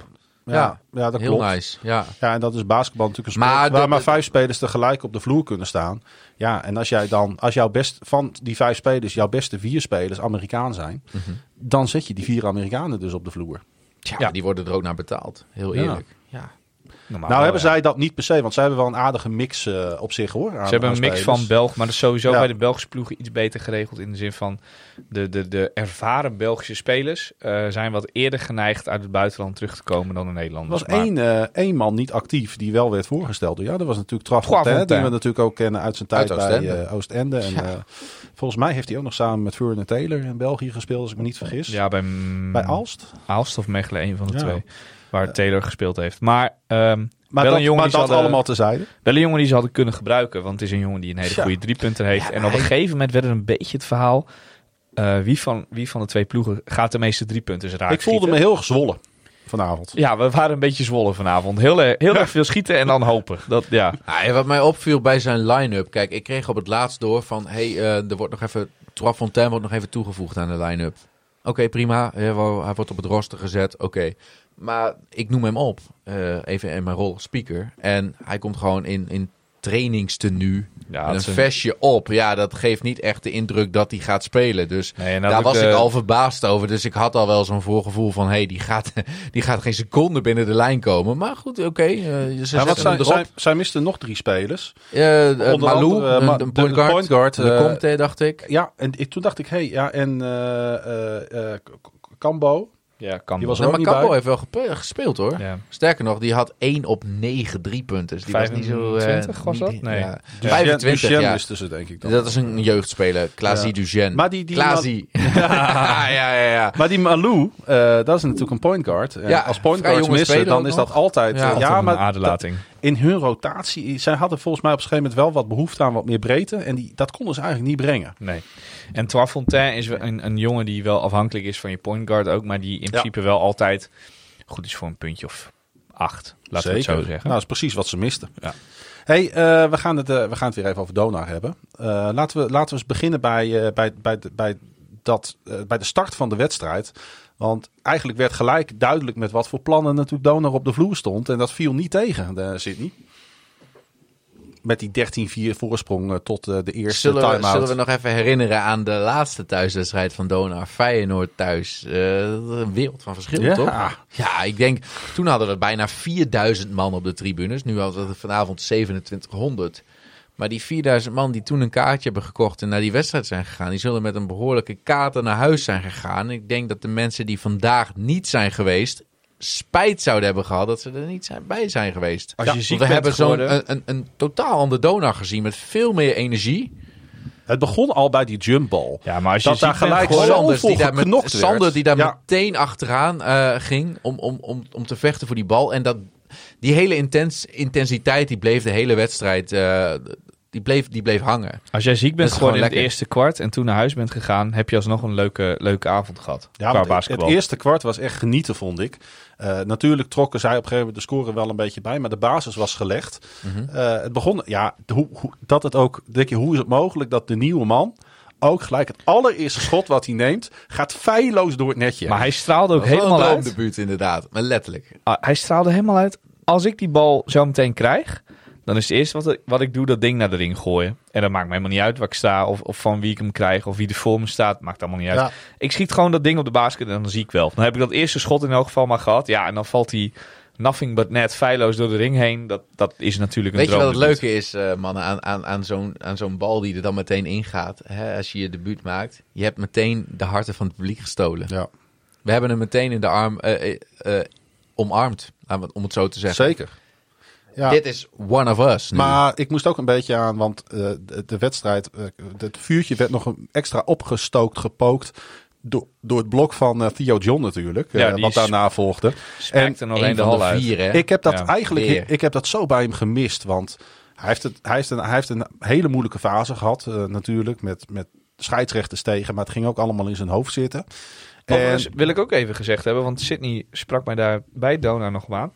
Ja,
Ja,
ja, dat
heel
klopt.
nice. Ja.
Ja, en dat is basketbal natuurlijk een sport
Maar
waar
dat-
maar
dat-
vijf spelers tegelijk op de vloer kunnen staan. Ja, en als jij dan, als jouw best van die vijf spelers, jouw beste vier spelers Amerikaan zijn,
Mm-hmm.
dan zet je die vier Amerikanen dus op de vloer.
Tja,
Ja.
die worden er ook naar betaald. Heel
Ja.
eerlijk. Ja.
Normaal
nou
wel,
hebben
ja.
zij dat niet per se, want zij hebben wel een aardige mix uh, op zich hoor. Aan,
Ze hebben
aan
een mix
spelers.
van Belg, maar dat is sowieso
Ja.
bij de Belgische ploegen iets beter geregeld. In de zin van de, de, de ervaren Belgische spelers uh, zijn wat eerder geneigd uit het buitenland terug te komen dan de
Er
Nederlanders.
was één, uh, één man niet actief die wel werd voorgesteld. Ja, dat was natuurlijk Trafontaine, die we natuurlijk ook kennen uit zijn tijd
Uit
bij
Oostende.
uh, Oostende. En,
Ja.
uh, volgens mij heeft hij ook nog samen met Vernon Taylor in België gespeeld, als ik me niet vergis.
Ja, bij,
Bij Aalst.
Aalst of Mechelen, een van de
Ja.
twee. Waar Taylor gespeeld heeft. Maar, um,
Maar
wel
dat,
een jongen
maar
die
dat
ze hadden,
allemaal tezijde.
wel een jongen die ze hadden kunnen gebruiken. Want het is een jongen die een hele
Ja.
goede driepunter heeft.
Ja,
en op een
hij-
gegeven moment werd het een beetje het verhaal. Uh, wie, van, wie van de twee ploegen gaat de meeste driepunters raken?
Ik voelde me heel gezwollen vanavond.
Ja, we waren een beetje zwollen vanavond. Heel, erg- heel erg veel schieten en dan hopen. Dat, ja.
Ah, ja, wat mij opviel bij zijn line-up. Kijk, ik kreeg op het laatst door van... Hé, hey, uh, er wordt nog even... Trois Fontaine wordt nog even toegevoegd aan de line-up. Oké, okay, prima. Hij wordt op het roster gezet. Oké. Okay. Maar ik noem hem op. Uh, even in mijn rol als speaker. En hij komt gewoon in, in trainingstenue.
Ja,
met een
een...
vestje op. Ja, dat geeft niet echt de indruk dat hij gaat spelen. Dus
nee,
daar was
de...
ik al verbaasd over. Dus ik had al wel zo'n voorgevoel van... Hé, hey, die, gaat, die gaat geen seconde binnen de lijn komen. Maar goed, oké. Okay, uh,
ja, wat zij, zij, zij misten nog drie spelers.
Uh, uh,
Onder
Malou,
andere, uh,
een, een point guard.
Point guard
de
uh,
Comte, dacht ik.
Ja, en ik, toen dacht ik... Hé, hey, ja, en uh, uh, uh, Cambo...
Ja, kan
die was
nou,
ook
maar
niet
Campo
bij.
heeft wel gepe- gespeeld hoor.
Ja.
Sterker nog, die had één op negen driepunters. Die was niet zo...
vijfentwintig
uh,
was dat?
niet-
Nee.
Ja.
Duchenne,
vijfentwintig,
Duchenne
ja.
wisten ze denk ik dan.
Dat is een jeugdspeler. Klaasie
Ja.
Duchenne.
Maar die, die
Klaasie. ja, ja, ja, ja.
Maar die Malou, uh, dat is natuurlijk een point guard. Uh,
Ja,
als point
vrij
guards
jonge
missen,
speler
dan
ook
is
nog.
dat altijd...
Ja,
uh, ja, maar
een aderlating.
dat, in hun rotatie... Zij hadden volgens mij op een gegeven moment wel wat behoefte aan wat meer breedte. En die, dat konden ze eigenlijk niet brengen.
Nee. En Trois Fontaine is een, een jongen die wel afhankelijk is van je point guard ook. Maar die in principe ja. wel altijd goed is voor een puntje of acht. Laten
Zeker.
we het zo zeggen.
Nou, dat is precies wat ze misten.
Ja.
Hey, uh, we, gaan het, uh, we gaan het weer even over Donar hebben. Uh, laten, we, laten we eens beginnen bij, uh, bij, bij, bij, dat, uh, bij de start van de wedstrijd. Want eigenlijk werd gelijk duidelijk met wat voor plannen natuurlijk Donar op de vloer stond. En dat viel niet tegen, uh, Sydney. Met die dertien vier voorsprong uh, tot uh, de eerste
zullen we,
time-out.
Zullen we nog even herinneren aan de laatste thuiswedstrijd van Donar. Feyenoord thuis. Uh, een wereld van verschil,
ja.
toch? Ja, ik denk... Toen hadden we bijna vierduizend man op de tribunes. Nu hadden we vanavond zevenentwintighonderd. Maar die vierduizend man die toen een kaartje hebben gekocht en naar die wedstrijd zijn gegaan... die zullen met een behoorlijke kater naar huis zijn gegaan. Ik denk dat de mensen die vandaag niet zijn geweest... spijt zouden hebben gehad dat ze er niet zijn, bij zijn geweest.
Als je ja, ziek
we
bent
hebben zo'n
geworden...
een, een, een totaal ander Donar gezien met veel meer energie.
Het begon al bij die jumpball.
Ja, maar als je
dat daar gelijk
Sanders die daar,
met,
met, Sander die daar
ja.
meteen achteraan uh, ging om, om, om, om te vechten voor die bal. En dat, die hele intens, intensiteit die bleef de hele wedstrijd... Uh, Die bleef, die bleef hangen.
Als jij ziek bent geworden in
lekker.
het eerste kwart en toen naar huis bent gegaan, heb je alsnog een leuke, leuke avond gehad.
Ja,
qua
het,
basketbal.
Het eerste kwart was echt genieten, vond ik. Uh, natuurlijk trokken zij op een gegeven moment de score wel een beetje bij, maar de basis was gelegd.
Mm-hmm.
Uh, het begon, ja, hoe, hoe, dat het ook, denk je, hoe is het mogelijk dat de nieuwe man ook gelijk het allereerste schot wat hij neemt, gaat feilloos door het netje.
Maar hij straalde ook
dat was
helemaal
wel een
uit.
droomdebuut inderdaad, maar letterlijk.
Uh, hij straalde helemaal uit. Als ik die bal zo meteen krijg, dan is het eerste wat, wat ik doe dat ding naar de ring gooien. En dat maakt me helemaal niet uit waar ik sta of, of van wie ik hem krijg of wie er voor me staat. Maakt allemaal niet uit.
Ja.
Ik schiet gewoon dat ding op de basket en dan zie ik wel. Dan heb ik dat eerste schot in elk geval maar gehad. Ja, en dan valt hij nothing but net feilloos door de ring heen. Dat, dat is natuurlijk een
Weet je wat het
droomdebuut.
leuke is, uh, mannen, aan, aan, aan, zo'n, aan zo'n bal die er dan meteen ingaat. Hè, als je je debuut maakt. Je hebt meteen de harten van het publiek gestolen.
Ja.
We hebben hem meteen in de arm uh, uh, uh, omarmd, om het zo te zeggen.
Zeker. Ja.
Dit is one of us nu.
Maar ik moest ook een beetje aan, want uh, de, de wedstrijd, uh, het vuurtje werd nog een extra opgestookt, gepookt. Door, door het blok van uh, Theo John natuurlijk, uh,
Ja,
wat daarna volgde.
Spijkte
En
nog alleen de
van
hal
de
uit.
vier, hè?
Ik heb dat
Ja.
eigenlijk
Weer.
ik heb dat zo bij hem gemist. Want hij heeft, het, hij heeft, een, hij heeft een hele moeilijke fase gehad. Uh, natuurlijk. Met, met scheidsrechters tegen. Maar het ging ook allemaal in zijn hoofd zitten.
Overigens
En,
wil ik ook even gezegd hebben, want Sydney sprak mij daar bij Donar nog aan.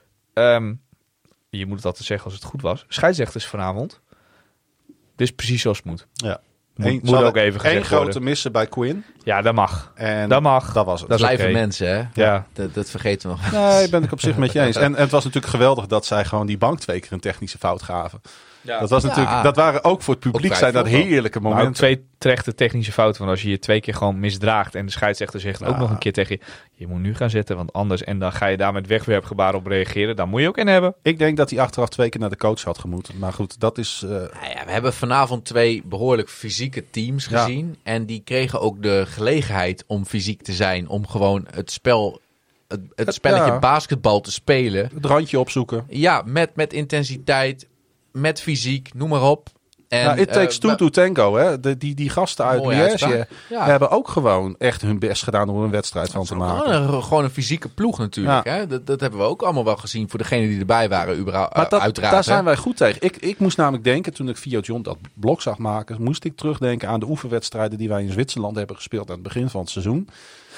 Um, je moet het altijd zeggen als het goed was. Scheidsrechters vanavond. Dit is precies zoals het moet.
ja.
Moet,
Eén-
moet
ze hadden
ook even
één
gezegd
grote
worden.
missen bij Quinn.
Ja, dat mag.
En
Dat mag.
dat was het.
Dat is
Blijven
oké.
mensen, hè?
Ja.
Dat, dat vergeten we nog.
Nee, ben ik op zich met je eens. En, en het was natuurlijk geweldig dat zij gewoon die bank twee keer een technische fout gaven.
Ja.
Dat, was
Ja.
natuurlijk, dat waren ook voor het publiek
Ook
zijn dat
vrij veel.
heerlijke
Maar ook
momenten.
twee terechte technische fouten. Want als je je twee keer gewoon misdraagt en de scheidsrechter zegt ook
Ja.
nog een keer tegen je, je moet nu gaan zetten, want anders, en dan ga je daar met wegwerpgebaren op reageren, daar moet je ook in hebben.
Ik denk dat hij achteraf twee keer naar de coach had gemoeten. Maar goed, dat is... uh,
Nou ja, we hebben vanavond twee behoorlijk fysieke teams
Ja.
gezien. En die kregen ook de gelegenheid om fysiek te zijn. Om gewoon het spel, het, het
Het-
spelletje
ja.
basketbal te spelen.
het randje opzoeken.
Ja, met, met intensiteit, met fysiek, noem maar op. En,
Ja, it takes
eh,
two
we-
to tango. Hè? De, die, die gasten uit
Mooie
Liège
uitspraak. Ja.
hebben ook gewoon echt hun best gedaan om er een wedstrijd van te maken.
Gewoon een, gewoon een fysieke ploeg natuurlijk.
Ja.
Hè? Dat, dat hebben we ook allemaal wel gezien voor degenen die erbij waren. Überhaupt,
Maar dat,
uiteraard.
daar
hè.
zijn wij goed tegen. Ik, ik moest namelijk denken, toen ik Vio John dat blok zag maken, moest ik terugdenken aan de oefenwedstrijden die wij in Zwitserland hebben gespeeld aan het begin van het seizoen.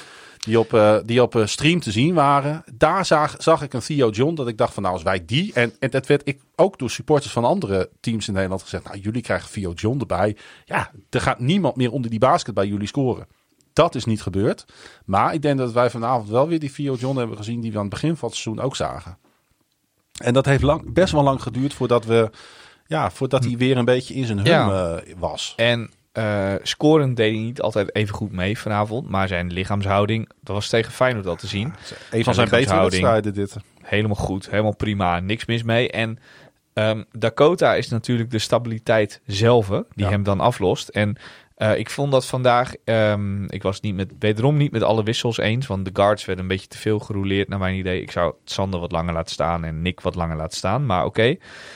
Die op, uh, die op uh, stream te zien waren. Daar zag, zag ik een Theo John dat ik dacht van nou als wij die... En, en dat werd ik ook door supporters van andere teams in Nederland gezegd. Nou jullie krijgen Theo John erbij. Ja, er gaat niemand meer onder die basket bij jullie scoren. Dat is niet gebeurd. Maar ik denk dat wij vanavond wel weer die Theo John hebben gezien die we aan het begin van het seizoen ook zagen. En dat heeft lang, best wel lang geduurd voordat we... Ja, voordat hij weer een beetje in zijn hum
Ja.
uh, was.
En uh, scorend deed hij niet altijd even goed mee vanavond, maar zijn lichaamshouding, dat was tegen Feyenoord al te zien.
Een van zijn betere
lichaamshouding.
wedstrijden dit.
Helemaal goed, helemaal prima, niks mis mee. En um, Dakota is natuurlijk de stabiliteit zelf die
Ja.
hem dan aflost. En uh, ik vond dat vandaag, um, ik was het niet met, wederom niet met alle wissels eens, want de guards werden een beetje te veel gerouleerd naar mijn idee. Ik zou Sander wat langer laten staan en Nick wat langer laten staan, maar oké.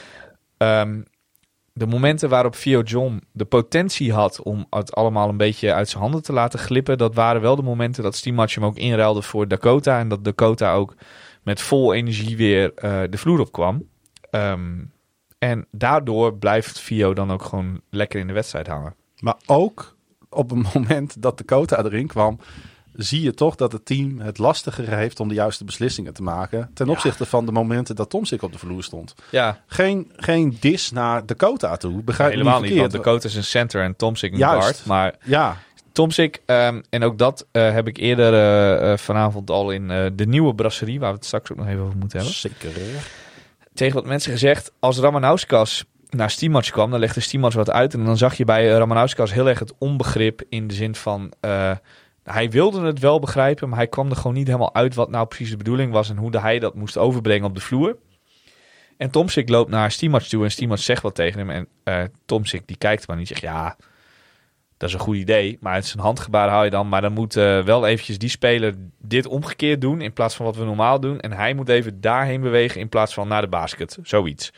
Okay. Um, de momenten waarop Theo John de potentie had om het allemaal een beetje uit zijn handen te laten glippen, dat waren wel de momenten dat Stimac hem ook inruilde voor Dakota en dat Dakota ook met vol energie weer uh, de vloer op kwam. Um, en daardoor blijft Theo dan ook gewoon lekker in de wedstrijd hangen.
Maar ook op het moment dat Dakota erin kwam, zie je toch dat het team het lastiger heeft om de juiste beslissingen te maken. Ten
Ja.
opzichte van de momenten dat Tomsik op de vloer stond.
Ja,
Geen, geen dis naar Dakota toe. Begrijp me
helemaal
niet
niet, want
verkeerd.
Dakota is een center en Tomsik een
Juist.
guard. Maar
Ja,
Tomsik, um, en ook dat uh, heb ik eerder uh, uh, vanavond al in uh, de nieuwe brasserie, waar we het straks ook nog even over moeten hebben,
zeker.
tegen wat mensen gezegd, als Ramanauskas naar Stimac kwam, dan legde Stimac wat uit en dan zag je bij uh, Ramanauskas heel erg het onbegrip in de zin van, uh, hij wilde het wel begrijpen, maar hij kwam er gewoon niet helemaal uit wat nou precies de bedoeling was en hoe de hij dat moest overbrengen op de vloer. En Tomsik loopt naar Stimac toe en Stimac zegt wat tegen hem en uh, Tomsik die kijkt maar en die zegt, ja, dat is een goed idee, maar het is een handgebaar hou je dan, maar dan moet uh, wel eventjes die speler dit omgekeerd doen in plaats van wat we normaal doen en hij moet even daarheen bewegen in plaats van naar de basket, zoiets.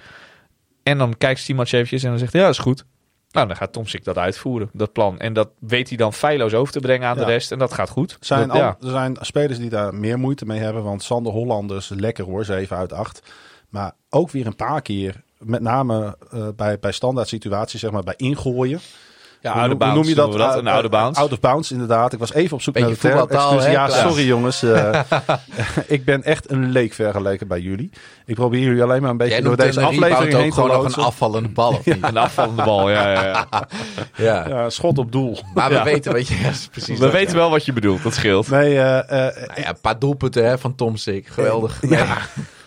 En dan kijkt Stimac eventjes en dan zegt hij, ja, dat is goed. Nou, dan gaat Tomsik dat uitvoeren, dat plan. En dat weet hij dan feilloos over te brengen aan
Ja.
de rest. En dat gaat goed.
Zijn
dat,
al,
ja.
Er zijn spelers die daar meer moeite mee hebben. Want Sander Hollanders, lekker hoor, zeven uit acht. Maar ook weer een paar keer, met name uh, bij, bij standaard situaties, zeg maar bij ingooien.
Ja,
Hoe
out of
noem- hoe
bounds
noem je dat?
noemen we dat? Een out of bounds.
Out of bounds, inderdaad. Ik was even op zoek
Beetje
naar de term.
voetbaltaal,
Excuus,
hè,
ja,
Klaas?
sorry jongens. Uh, ik ben echt een leek vergeleken bij jullie. Ik probeer jullie alleen maar een beetje
Jij
door
noemt
deze
een
aflevering
rebound
heen
ook
te
gewoon nog een
loodsen.
afvallende bal, of niet?
Een afvallende bal, ja, ja, ja.
Ja.
Ja, schot op doel.
Maar we
Ja.
weten wat je... Ja, is precies
We
dat,
weten
ja.
wel wat je bedoelt, dat scheelt.
Nee, uh, uh,
Nou ja, een paar doelpunten hè, van Tomsik. Geweldig.
Ja.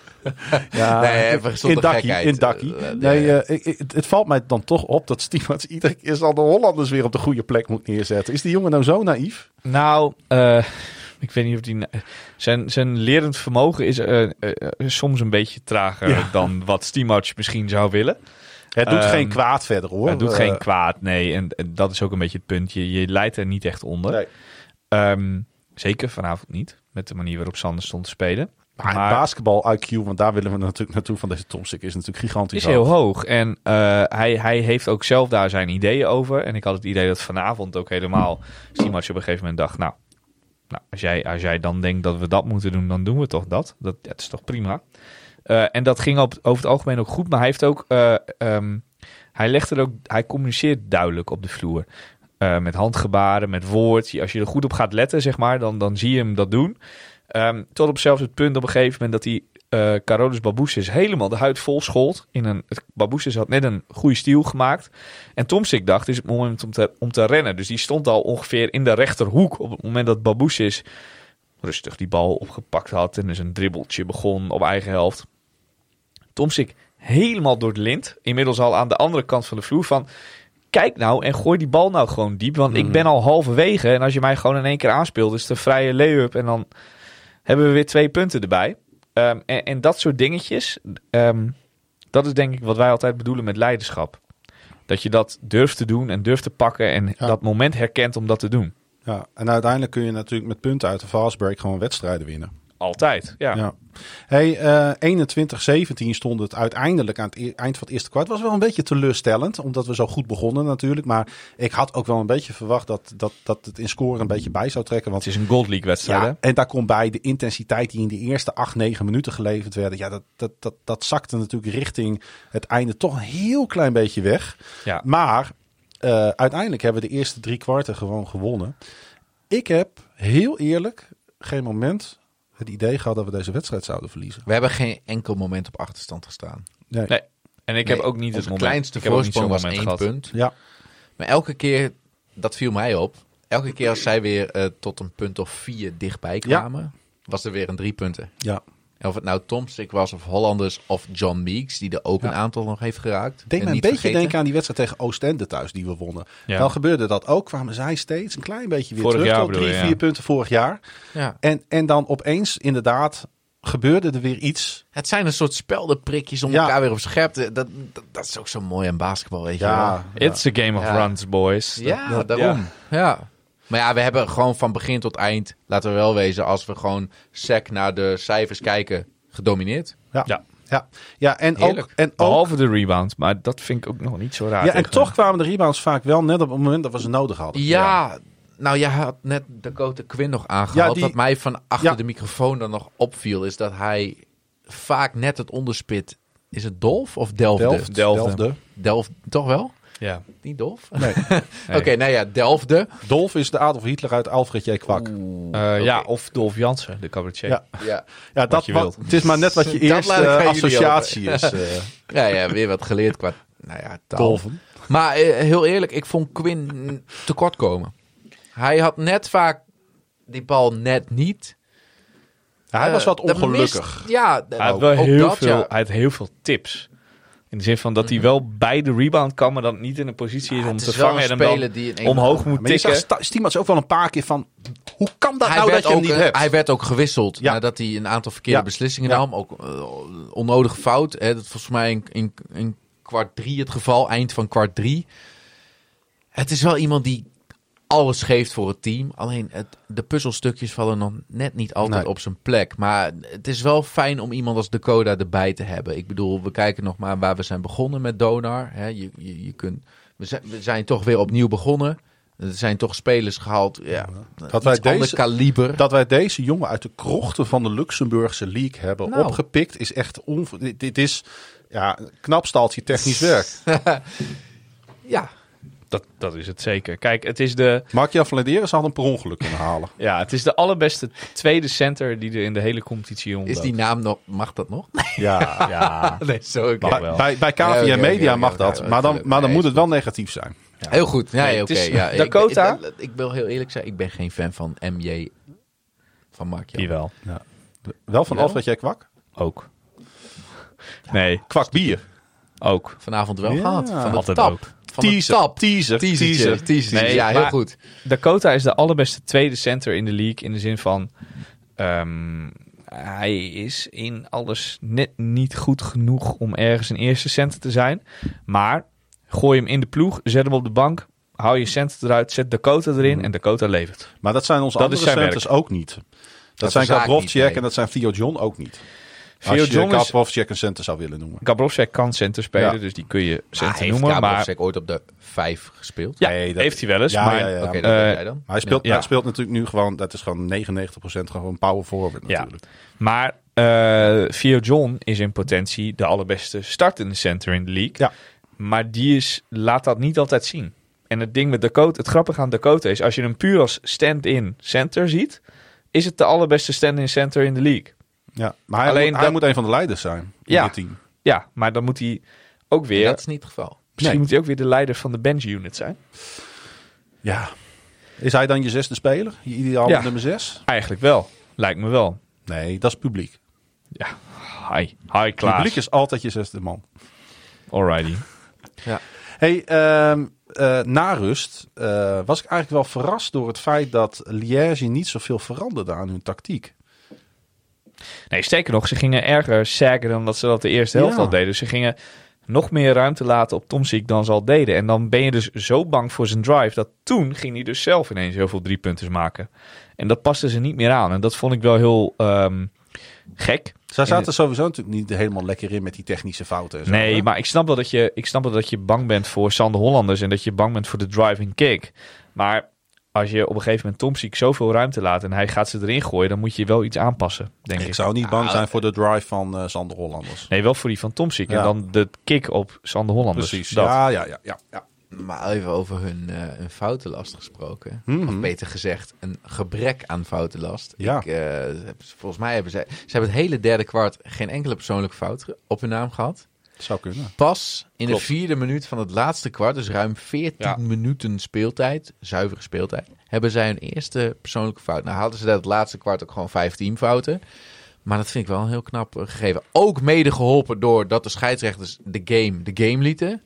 Ja,
Nee, even zonder
in dakkie,
gekheid.
in dakkie.
Uh,
Nee,
ja.
uh, ik, ik- het, het valt mij dan toch op dat Stimac iedere keer zal de Hollanders weer op de goede plek moet neerzetten. Is die jongen nou zo naïef?
Nou, uh, ik weet niet of die... Zijn, zijn lerend vermogen is uh, uh, uh, soms een beetje trager
Ja.
dan wat Stimac misschien zou willen.
Het doet
Um,
geen kwaad verder hoor.
Het doet
Uh,
geen kwaad, nee. En, en dat is ook een beetje het punt. Je, je leidt er niet echt onder.
Nee.
Um, zeker vanavond niet. Met de manier waarop Sander stond te spelen.
Maar,
Maar-
basketbal I Q, want daar willen we natuurlijk naartoe van deze Tomsik, is natuurlijk gigantisch
is heel
hoog.
hoog. En uh, hij, hij heeft ook zelf daar zijn ideeën over. En ik had het idee dat vanavond ook helemaal Stimac op een gegeven moment dacht, nou, nou als, jij, als jij dan denkt dat we dat moeten doen, dan doen we toch dat. Dat, dat is toch prima. Uh, en dat ging op, over het algemeen ook goed. Maar hij heeft ook, uh, um, hij legt er ook, hij communiceert duidelijk op de vloer. Uh, met handgebaren, met woord. Als je er goed op gaat letten, zeg maar, dan, dan zie je hem dat doen. Um, tot op zelfs het punt op een gegeven moment dat hij uh, Carolus Baboussis helemaal de huid vol schold. In een, Baboussis had net een goede stiel gemaakt. En Tomsik dacht, is het moment om te, om te rennen. Dus die stond al ongeveer in de rechterhoek op het moment dat Baboussis rustig die bal opgepakt had en dus een dribbeltje begon op eigen helft. Tomsik helemaal door de lint. Inmiddels al aan de andere kant van de vloer van... Kijk nou en gooi die bal nou gewoon diep. Want mm. ik ben al halverwege. En als je mij gewoon in één keer aanspeelt, is het een vrije lay-up. En dan hebben we weer twee punten erbij. Um, en, en dat soort dingetjes. Um, dat is denk ik wat wij altijd bedoelen met leiderschap. Dat je dat durft te doen en durft te pakken. En ja. dat moment herkent om dat te doen.
Ja, en uiteindelijk kun je natuurlijk met punten uit de fastbreak gewoon wedstrijden winnen.
Altijd, ja. ja.
Hey, uh, eenentwintig zeventien stond het uiteindelijk aan het e- eind van het eerste kwart. Was wel een beetje teleurstellend, omdat we zo goed begonnen natuurlijk. Maar ik had ook wel een beetje verwacht dat, dat, dat het in score een beetje bij zou trekken. Want
het is een Gold League wedstrijd,
ja,
hè?
En daar komt bij de intensiteit die in de eerste acht, negen minuten geleverd werden. Ja, dat, dat, dat, dat zakte natuurlijk richting het einde toch een heel klein beetje weg.
Ja.
Maar uh, uiteindelijk hebben we de eerste drie kwarten gewoon gewonnen. Ik heb heel eerlijk geen moment... het idee gehad dat we deze wedstrijd zouden verliezen.
We hebben geen enkel moment op achterstand gestaan.
Nee.
nee. En ik
nee,
heb ook niet het moment.
kleinste
ik heb
voorsprong was
één
één
gehad.
punt.
Ja.
Maar elke keer, dat viel mij op. Elke keer als zij weer uh, tot een punt of vier dichtbij kwamen, ja. was er weer een drie punten.
Ja.
En of het nou Tomsik was of Hollanders of John Meeks, die er ook
ja.
een aantal nog heeft geraakt.
Deed me een beetje vergeten. denken aan die wedstrijd tegen Oostende thuis die we wonnen. Ja. Dan gebeurde dat ook. Kwamen zij steeds een klein beetje weer
vorig
terug
jaar,
tot drie,
bedoel,
vier
ja.
punten vorig jaar.
Ja.
En, en dan opeens inderdaad gebeurde er weer iets.
Het zijn een soort speldenprikjes om
ja. elkaar
weer op scherp te... Dat, dat, dat is ook zo mooi aan basketbal, weet
ja.
je wel.
It's a game of
ja.
runs, boys.
Ja,
dat,
daarom.
Ja.
ja. Maar ja, we hebben gewoon van begin tot eind, laten we wel wezen, als we gewoon sec naar de cijfers kijken, gedomineerd.
Ja, ja. ja. ja en, ook, en ook...
Behalve de rebounds, maar dat vind ik ook nog niet zo raar.
Ja, en toch kwamen de rebounds vaak wel net op het moment dat we ze nodig hadden.
Ja, ja. Nou, jij had net Dakota Quinn nog aangehaald. Ja, die... Wat mij van achter ja. de microfoon dan nog opviel, is dat hij vaak net het onderspit... Is het Dolf of Delfde?
Delft, Delfde.
Delft, toch wel?
Ja.
Niet Dolf?
Nee.
nee. Oké, okay, nou ja, Delfde.
Dolf is de Adolf Hitler uit Alfred J. Kwak.
Uh, okay. Ja, of Dolf Jansen, de cabaretier.
Ja, ja. ja dat je wat, het is maar net wat je eerste uh, associatie is. Uh.
Ja, ja, weer wat geleerd qua nou ja, taal.
Dolven.
Maar uh, heel eerlijk, ik vond Quinn tekort komen. Hij had net vaak die bal net niet.
Ja, hij uh, was wat ongelukkig.
Mist, ja,
hij had wel heel dat, veel, ja. hij had heel veel tips. In de zin van dat mm-hmm. hij wel bij de rebound kan, maar dan niet in een positie is
ja,
om
is
te vangen en hem dan die omhoog moet
maar
tikken.
Maar Stiemans ook wel een paar keer van, hoe kan dat
hij
nou dat je
ook,
hem niet hebt?
Hij werd ook gewisseld ja. nadat hij een aantal verkeerde ja. beslissingen ja. nam. Ook uh, onnodig fout. Hè. Dat was volgens mij in, in, in kwart drie het geval, eind van kwart drie. Het is wel iemand die alles geeft voor het team. Alleen het, de puzzelstukjes vallen nog net niet altijd nee. op zijn plek. Maar het is wel fijn om iemand als Dakota erbij te hebben. Ik bedoel, we kijken nog maar waar we zijn begonnen met Donar. Hè, je, je, je kunt, we, zijn, we zijn toch weer opnieuw begonnen. Er zijn toch spelers gehaald. Ja,
dat, wij deze,
kaliber.
dat wij deze jongen uit de krochten van de Luxemburgse League hebben nou. opgepikt, is echt on, dit, dit is ja, knap staaltje technisch werk.
ja.
Dat, dat is het zeker. Kijk, het is de...
Mark-Jan Vladeres had hem per ongeluk kunnen halen.
Ja, het is de allerbeste tweede center die er in de hele competitie rondloopt.
Is die naam nog... Mag dat nog?
Ja.
ja.
Nee, zo ook
bij, bij, bij K V M ja, Media mag ja, dat. Ja, maar dan, maar dan moet het wel negatief zijn.
Ja. Heel goed. Ja, nee, oké. Okay, ja.
Dakota...
Ik, ik, ik wil heel eerlijk zijn, ik ben geen fan van M J van Mark-Jan.
Die wel.
Ja. Wel van Alfred J. Kwak?
Ook. Nee.
Kwak bier?
Ook.
Vanavond wel
ja.
gehad. Van de
Altijd
tap.
ook.
Van
teaser,
de tap.
teaser,
teaser, teaser, teaser.
Nee,
ja, heel goed.
Dakota is de allerbeste tweede center in de league in de zin van um, hij is in alles net niet goed genoeg om ergens een eerste center te zijn. Maar gooi hem in de ploeg, zet hem op de bank, hou je center eruit, zet Dakota erin en Dakota levert.
Maar dat zijn onze
dat
andere centers werk. ook niet. Dat, dat zijn Gabrovcek en dat zijn Theo John ook niet. Als je Gabrovcek een center zou willen noemen.
Gabrovcek kan center spelen, ja. dus die kun je center
maar
noemen.
Heeft
maar
Gabrovcek ooit op de vijf gespeeld?
Ja, nee, dat heeft hij wel eens.
Ja,
maar,
ja, ja, ja.
Oké,
okay,
dat uh, jij dan.
Maar hij speelt,
ja.
hij speelt natuurlijk nu gewoon, dat is gewoon negenennegentig procent gewoon power forward natuurlijk.
Ja. Maar uh, Theo John is in potentie de allerbeste startende center in de league.
Ja.
Maar die is, laat dat niet altijd zien. En het ding met Dakota, het grappige aan Dakota is, als je hem puur als stand-in center ziet, is het de allerbeste stand-in center in de league.
Ja, maar hij,
Alleen
moet, hij
dat-
moet een van de leiders zijn in
Ja.
dit team.
Ja, maar dan moet hij ook weer...
Dat is niet het geval.
Misschien
Nee.
moet hij ook weer de leider van de bench unit zijn.
Ja. Is hij dan je zesde speler? Je ideaal
Ja.
nummer zes?
Eigenlijk wel. Lijkt me wel.
Nee, dat is publiek.
Ja. Hi. Hi, Klaas.
Publiek is altijd je zesde man.
Alrighty.
Hey, ehm, eh, na rust eh, was ik eigenlijk wel verrast door het feit dat Liège niet zoveel veranderde aan hun tactiek.
Nee, sterker nog, ze gingen erger saggen dan dat ze dat de eerste helft
Ja.
al deden. Ze gingen nog meer ruimte laten op Tomczyk dan ze al deden. En dan ben je dus zo bang voor zijn drive dat toen ging hij dus zelf ineens heel veel driepunters maken. En dat paste ze niet meer aan. En dat vond ik wel heel ehm, gek.
Zij
En-
zaten sowieso natuurlijk niet helemaal lekker in met die technische fouten. En zo,
Nee,
hè?
maar ik snap wel dat je, ik snap wel dat je bang bent voor Sander Hollanders en dat je bang bent voor de driving kick. Maar als je op een gegeven moment Tomczyk zoveel ruimte laat en hij gaat ze erin gooien, dan moet je wel iets aanpassen, denk ik.
Ik zou niet bang
Ah,
zijn voor de drive van eh Sander Hollanders.
Nee, wel voor die van Tomczyk.
Ja.
En dan de kick op Sander Hollanders.
Precies.
Dat.
Ja, ja, ja, ja, ja.
Maar even over hun, uh, hun foutenlast gesproken.
Mhm.
Of beter gezegd, een gebrek aan foutenlast.
Ja.
Ik, uh, heb- volgens mij hebben zij... Ze hebben het hele derde kwart geen enkele persoonlijke fout ge- op hun naam gehad.
Zou kunnen.
Pas in
Klopt.
de vierde minuut van het laatste kwart, dus ruim veertien
Ja.
minuten speeltijd, zuivere speeltijd, hebben zij hun eerste persoonlijke fout. Nou hadden ze dat het laatste kwart ook gewoon vijftien fouten. Maar dat vind ik wel een heel knap uh, gegeven. Ook mede geholpen door dat de scheidsrechters de game de game lieten.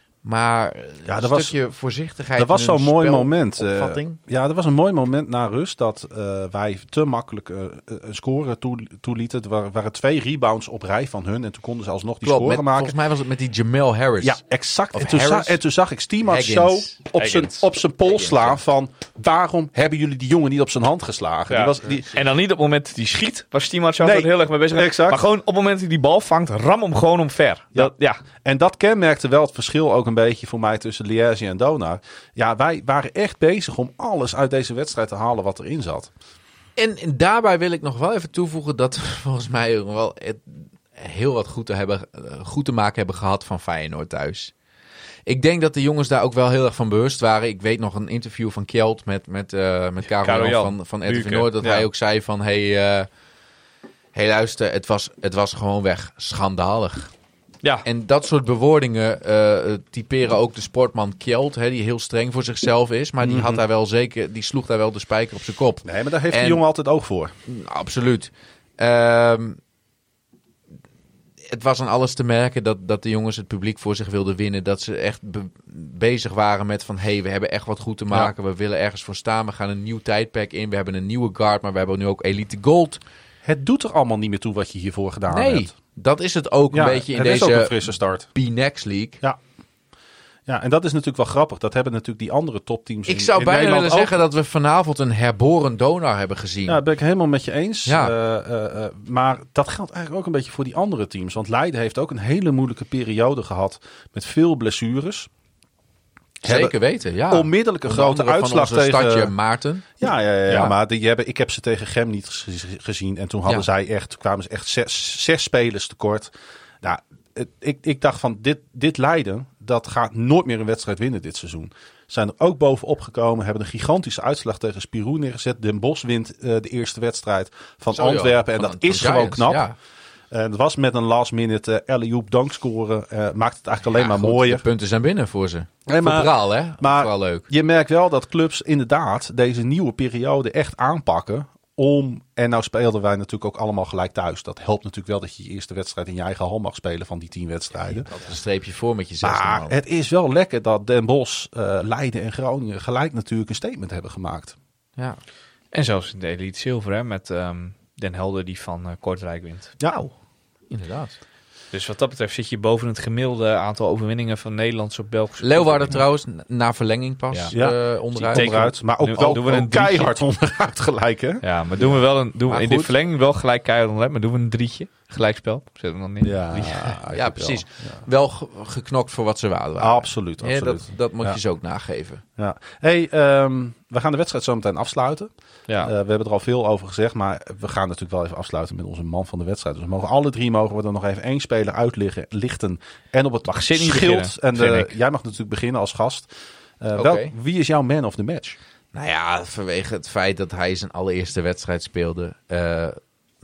Maar
Ja,
een
er was-
stukje voorzichtigheid.
Er was
in hun
zo'n mooi moment. eh,
spelopvatting.
ja, er was een mooi moment na rust dat eh, wij te makkelijk eh, een score toe, toelieten. Er waren, waren twee rebounds op rij van hun en toen konden ze alsnog die
Klopt,
score
met-
maken.
volgens mij was het met die Jamel Harris.
Ja, exact.
Of
En toen,
Harris.
zag, en toen zag ik Stiemac zo
Haggins.
op zijn,
Haggins.
op zijn pols
Haggins,
slaan
ja.
van... waarom hebben jullie die jongen niet op zijn hand geslagen?
Ja.
Die was, die,
En dan niet op het moment dat hij schiet, waar Stiemac zo
Nee,
heel erg mee bezig is.
exact.
Maar gewoon op het moment dat hij die bal vangt, ram hem gewoon omver.
Ja.
Dat, ja.
En dat kenmerkte wel het verschil ook een beetje voor mij tussen Liège en Donar. Ja, wij waren echt bezig om alles uit deze wedstrijd te halen wat erin zat.
En, en daarbij wil ik nog wel even toevoegen dat we volgens mij nog wel het- heel wat goed te, hebben, eh, goed te maken hebben gehad van Feyenoord thuis. Ik denk dat de jongens daar ook wel heel erg van bewust waren. Ik weet nog een interview van Kjeld met, met, eh met Karel
Karel
Jan
Jan.
van, van R T V
Buurke,
Noord. Dat
ja.
hij ook zei van, hey, eh, hey luister, het was, het was gewoonweg schandalig.
Ja.
En dat soort bewoordingen eh, typeren ook de sportman Kjeld, hè, die heel streng voor zichzelf is. Maar die,
Mhm.
had daar wel zeker, die sloeg daar wel de spijker op zijn kop.
Nee, maar daar heeft
En-
de jongen altijd oog voor.
Absoluut. Ehm, het was aan alles te merken dat, dat de jongens het publiek voor zich wilden winnen. Dat ze echt be- bezig waren met van... hé, hey, we hebben echt wat goed te maken. We willen ergens voor staan. We gaan een nieuw tijdperk in. We hebben een nieuwe guard, maar we hebben nu ook Elite Gold.
Het doet er allemaal niet meer toe wat je hiervoor gedaan
nee,
hebt.
dat is het ook
Ja,
een beetje in
het is ook een
deze
frisse start.
B-Next League.
Ja. Ja, en dat is natuurlijk wel grappig. Dat hebben natuurlijk die andere topteams
Ik
in,
zou
in
bijna
Nederland
willen
ook.
zeggen dat we vanavond een herboren Donar hebben gezien.
Ja, dat ben ik helemaal met je eens.
Ja.
Eh, eh, eh, maar dat geldt eigenlijk ook een beetje voor die andere teams. Want Leiden heeft ook een hele moeilijke periode gehad met veel blessures.
Zeker
Hebben
weten, ja.
Onmiddellijke
Onder
grote
andere
uitslag
van onze
tegen...
stadje Maarten.
Ja, ja, ja, ja.
Ja.
maar die hebben, ik heb ze tegen Gem niet gez- gezien. En toen hadden
Ja.
zij echt, toen kwamen ze echt zes, zes spelers tekort. Nou, het- ik, ik dacht van dit, dit Leiden, dat gaat nooit meer een wedstrijd winnen dit seizoen. Zijn er ook bovenop gekomen, hebben een gigantische uitslag tegen Spirou neergezet. Den Bosch wint eh, de eerste wedstrijd van
Zo, joh.
Antwerpen. En
Van-
dat
van
is gewoon
Giants,
knap.
ja.
Eh, het was met een last minute uh, alley-oop dankscoren. eh maakt het eigenlijk alleen
Ja,
maar
goed,
mooier.
De punten zijn binnen voor ze.
Nee, maar-
voor Braal, hè?
maar-
Vooral leuk.
Je merkt wel dat clubs inderdaad deze nieuwe periode echt aanpakken. Om, en nou speelden wij natuurlijk ook allemaal gelijk thuis. Dat helpt natuurlijk wel dat je je eerste wedstrijd in je eigen hal mag spelen van die tien wedstrijden.
Dat is een streepje voor met je zesde
Maar
man.
het is wel lekker dat Den Bosch, uh, Leiden en Groningen gelijk natuurlijk een statement hebben gemaakt.
Ja.
En zelfs in de Elite Silver, hè, met ehm, Den Helder die van eh, Kortrijk wint.
Ja,
Inderdaad.
Dus wat dat betreft zit je boven het gemiddelde aantal overwinningen van Nederlandse op Belgische
Leeuwarden
ploegen.
trouwens, na verlenging pas
Ja.
eh,
Ja.
onderuit.
Teken-
onderuit. Maar ook
Nu-
wel
doen we een
ook keihard onderuit gelijk, hè?
Ja, maar doen we wel een, doen we
Maar
in de
goed.
verlenging wel gelijk keihard onderuit, maar doen we een drietje. Gelijkspel. Zetten we dan in.
Ja,
Drietje.
Ja, precies. Wel ge- geknokt voor wat ze waard waren.
Absoluut,
Ja,
absoluut.
dat, dat moet
Ja.
je ze ook nageven.
Ja. Hey, ehm, we gaan de wedstrijd zo meteen afsluiten.
Ja.
Uh, we hebben er al veel over gezegd, maar we gaan natuurlijk wel even afsluiten met onze man van de wedstrijd. Dus we mogen alle drie mogen we dan nog even één speler uitliggen, lichten en op het
Mag Sidney
schild.
beginnen,
En
vind
de,
ik.
jij mag natuurlijk beginnen als gast. Uh,
Oké.
wel, wie is jouw man of the match?
Nou ja, vanwege het feit dat hij zijn allereerste wedstrijd speelde. eh,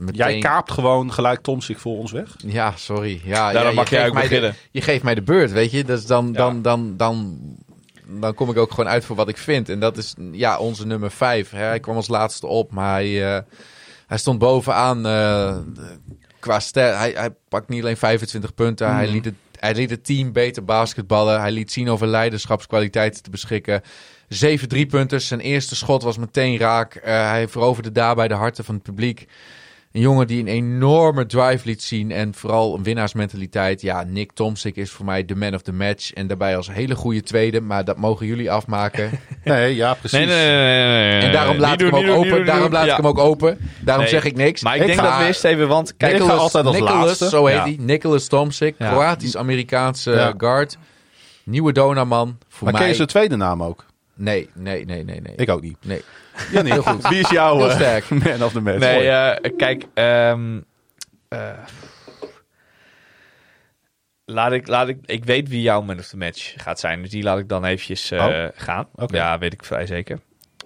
meteen...
Jij kaapt gewoon gelijk Tomsik voor ons weg.
Ja, sorry. Ja,
Daarom
ja,
mag
je,
jij
geeft
ook
mij de,
beginnen.
je geeft mij de beurt, weet je. Dus dan,
Ja.
dan, dan, dan, dan kom ik ook gewoon uit voor wat ik vind. En dat is ja, onze nummer vijf. Hè. Hij kwam als laatste op, maar hij, uh, hij stond bovenaan uh, qua ster. Hij, hij pakt niet alleen vijfentwintig punten. Mm. Hij, liet het, hij liet het team beter basketballen. Hij liet zien over leiderschapskwaliteiten te beschikken. Zeven driepunters. Zijn eerste schot was meteen raak. Uh, hij veroverde daarbij de harten van het publiek. Een jongen die een enorme drive liet zien en vooral een winnaarsmentaliteit. Ja, Nick Tomsik is voor mij de man of the match. En daarbij als hele goede tweede, maar dat mogen jullie afmaken.
Nee, ja, precies.
Nee, nee, nee, nee, nee.
En daarom laat ik hem ook open. Daarom laat ik hem ook open. Daarom
Nee.
zeg ik niks.
Maar ik,
Ik
denk
ga-
dat we eerst even, want kijk,
ik ga altijd als
Nicholas,
laatste.
zo heet
Ja.
hij. Nicholas Tomsik,
Ja.
Kroatisch-Amerikaanse
Ja.
guard. Nieuwe Donaman. Voor
Maar ken
mij...
je zijn tweede naam ook?
Nee, nee, nee, nee, nee.
Ik ook niet.
Nee.
Ja, niet. Heel goed. Wie is jouw
Heel
eh,
sterk.
man of the match?
nee, uh, kijk, um, uh, laat ik, laat ik, ik weet wie jouw man of the match gaat zijn, dus die laat ik dan eventjes uh,
Oh.
gaan.
Okay.
Ja, weet ik vrij zeker.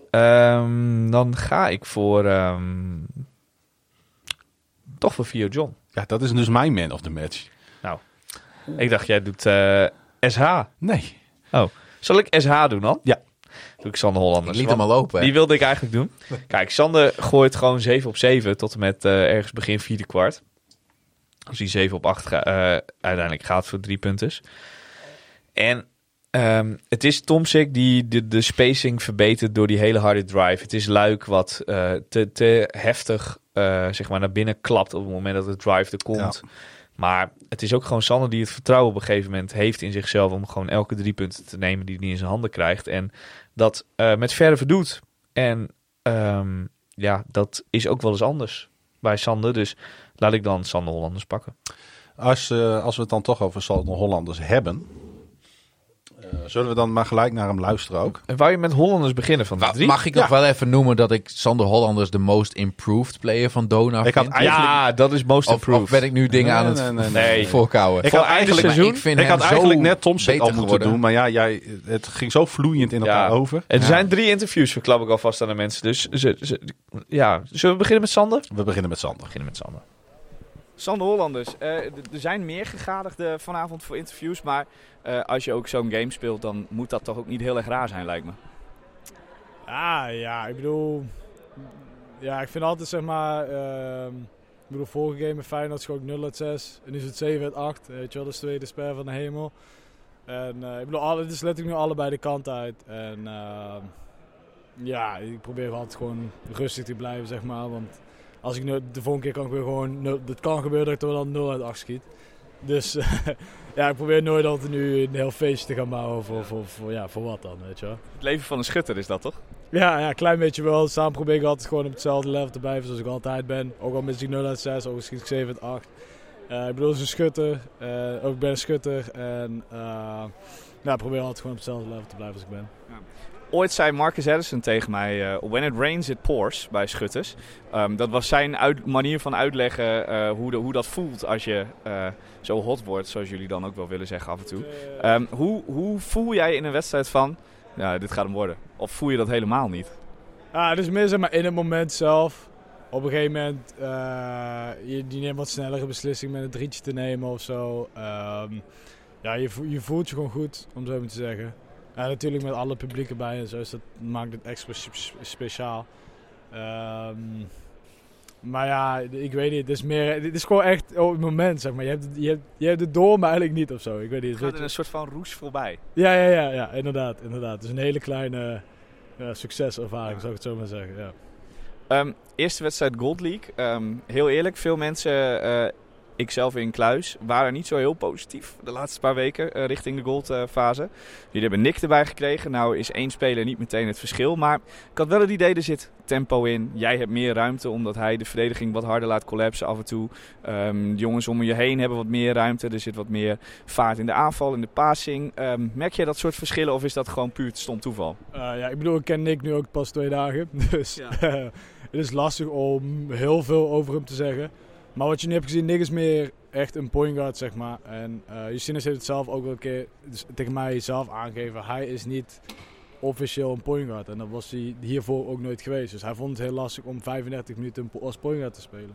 Um, dan ga ik voor, um, toch voor Vio John.
Ja, dat is dus mijn man of the match.
Ik dacht, jij doet uh, S H.
Nee.
Zal ik S H doen dan?
Ja.
Doe ik Sander
Ik
Hollanders.
liet hem al open. hè.
Die wilde ik eigenlijk doen. Kijk, Sander gooit gewoon zeven op zeven tot en met uh, ergens begin vierde kwart. Als hij zeven op acht ga, uh, uiteindelijk gaat voor drie punters. En um, het is Tomsik die de, de spacing verbetert door die hele harde drive. Het is Luik wat uh, te, te heftig uh, zeg maar naar binnen klapt op het moment dat de drive er komt.
Ja.
Maar het is ook gewoon Sander die het vertrouwen op een gegeven moment heeft in zichzelf om gewoon elke drie punten te nemen die hij in zijn handen krijgt. En dat uh, met verven doet. En um, ja, dat is ook wel eens anders bij Sander. Dus laat ik dan Sander Hollanders pakken.
Als, uh, als we het dan toch over Sander Hollanders hebben, uh, zullen we dan maar gelijk naar hem luisteren ook?
En wou je met Hollanders beginnen van de
Ma-
drie?
Mag ik
Ja.
nog wel even noemen dat ik Sander Hollanders de most improved player van Donar
Ik had
vind?
eigenlijk-
Ja, dat is most
Of,
improved.
of ben ik nu dingen
Nee,
aan het
nee, nee,
nee.
nee.
voorkouwen?
Ik
Voor
had
einde
eigenlijk,
seizoen?
ik vind
ik
hem
had eigenlijk
zo
net Tomsik
beter
al moeten
geworden.
doen, maar ja, jij, het ging zo vloeiend in elkaar
Ja.
over.
Er
Ja.
zijn drie interviews, verklap ik alvast aan de mensen. Dus ze, ze, ja, zullen we beginnen met Sander?
We beginnen met Sander.
beginnen met Sander.
Sander Hollanders, uh, er zijn meer gegadigden vanavond voor interviews, maar uh, als je ook zo'n game speelt, dan moet dat toch ook niet heel erg raar zijn, lijkt me.
Ah, ja, ik bedoel... Ja, ik vind altijd, zeg maar... Uh, ik bedoel, vorige game met Feyenoord schoot ik nul uit zes. En nu is het zeven uit acht. Weet je wel, dat is de tweede spel van de hemel. En uh, ik bedoel, alle, het is letterlijk nu allebei de kant uit. En uh, ja, ik probeer altijd gewoon rustig te blijven, zeg maar. Want als ik nu, de volgende keer kan ik weer gewoon... nul, het kan gebeuren dat ik er dan nul uit acht schiet. Dus uh, ja, ik probeer nooit altijd nu een heel feestje te gaan bouwen voor, voor, voor, ja, voor wat dan, weet je wel.
Het leven van een schutter is dat toch?
Ja, ja, een klein beetje wel. Samen probeer ik altijd gewoon op hetzelfde level te blijven zoals ik altijd ben. Ook al mis ik nul uit zes, ook al schiet ik zeven uit acht. Uh, ik bedoel, het is een schutter. Uh, ook ik ben een schutter. En uh, nou, ik probeer altijd gewoon op hetzelfde level te blijven als ik ben.
Ooit zei Marcus Edison tegen mij, uh, when it rains it pours, bij schutters. Um, dat was zijn uit, manier van uitleggen uh, hoe, de, hoe dat voelt als je uh, zo hot wordt, zoals jullie dan ook wel willen zeggen af en toe. Um, hoe, hoe voel jij in een wedstrijd van, ja, dit gaat hem worden? Of voel je dat helemaal niet?
Ah, dus meer zeg maar in het moment zelf. Op een gegeven moment, uh, je, je neemt wat snellere beslissing met een drietje te nemen of zo. Um, ja, je, vo- je voelt je gewoon goed, om zo maar te zeggen. Ja, natuurlijk met alle publiek erbij en zo, dus dat maakt het extra spe- speciaal. Um, maar ja, ik weet niet, het is meer, het is gewoon echt op het moment, zeg maar. Je hebt, het- je hebt, je hebt het door, maar eigenlijk niet of zo. Ik weet niet.
Het
weet
gaat
je-
in een soort van roes voorbij.
Ja, ja, ja, ja, inderdaad, inderdaad. Het is een hele kleine ja, succeservaring, zou ik het zo maar zeggen. Ja.
Um, eerste wedstrijd Gold League. Um, heel eerlijk, veel mensen, uh, ikzelf in Kluis, waren niet zo heel positief de laatste paar weken uh, richting de Gold-fase. Uh, Jullie hebben Nick erbij gekregen. Nou is één speler niet meteen het verschil. Maar ik had wel het idee, er zit tempo in. Jij hebt meer ruimte, omdat hij de verdediging wat harder laat collapsen af en toe. Um, de jongens om je heen hebben wat meer ruimte. Er zit wat meer vaart in de aanval, in de passing. Um, merk jij dat soort verschillen of is dat gewoon puur stom toeval?
Uh, ja, ik bedoel, ik ken Nick nu ook pas twee dagen. Dus
Ja.
het is lastig om heel veel over hem te zeggen. Maar wat je nu hebt gezien, Nick is meer echt een point guard, zeg maar. En uh, Justinus heeft het zelf ook wel een keer dus tegen mij zelf aangegeven. Hij is niet officieel een point guard. En dat was hij hiervoor ook nooit geweest. Dus hij vond het heel lastig om vijfendertig minuten als point guard te spelen.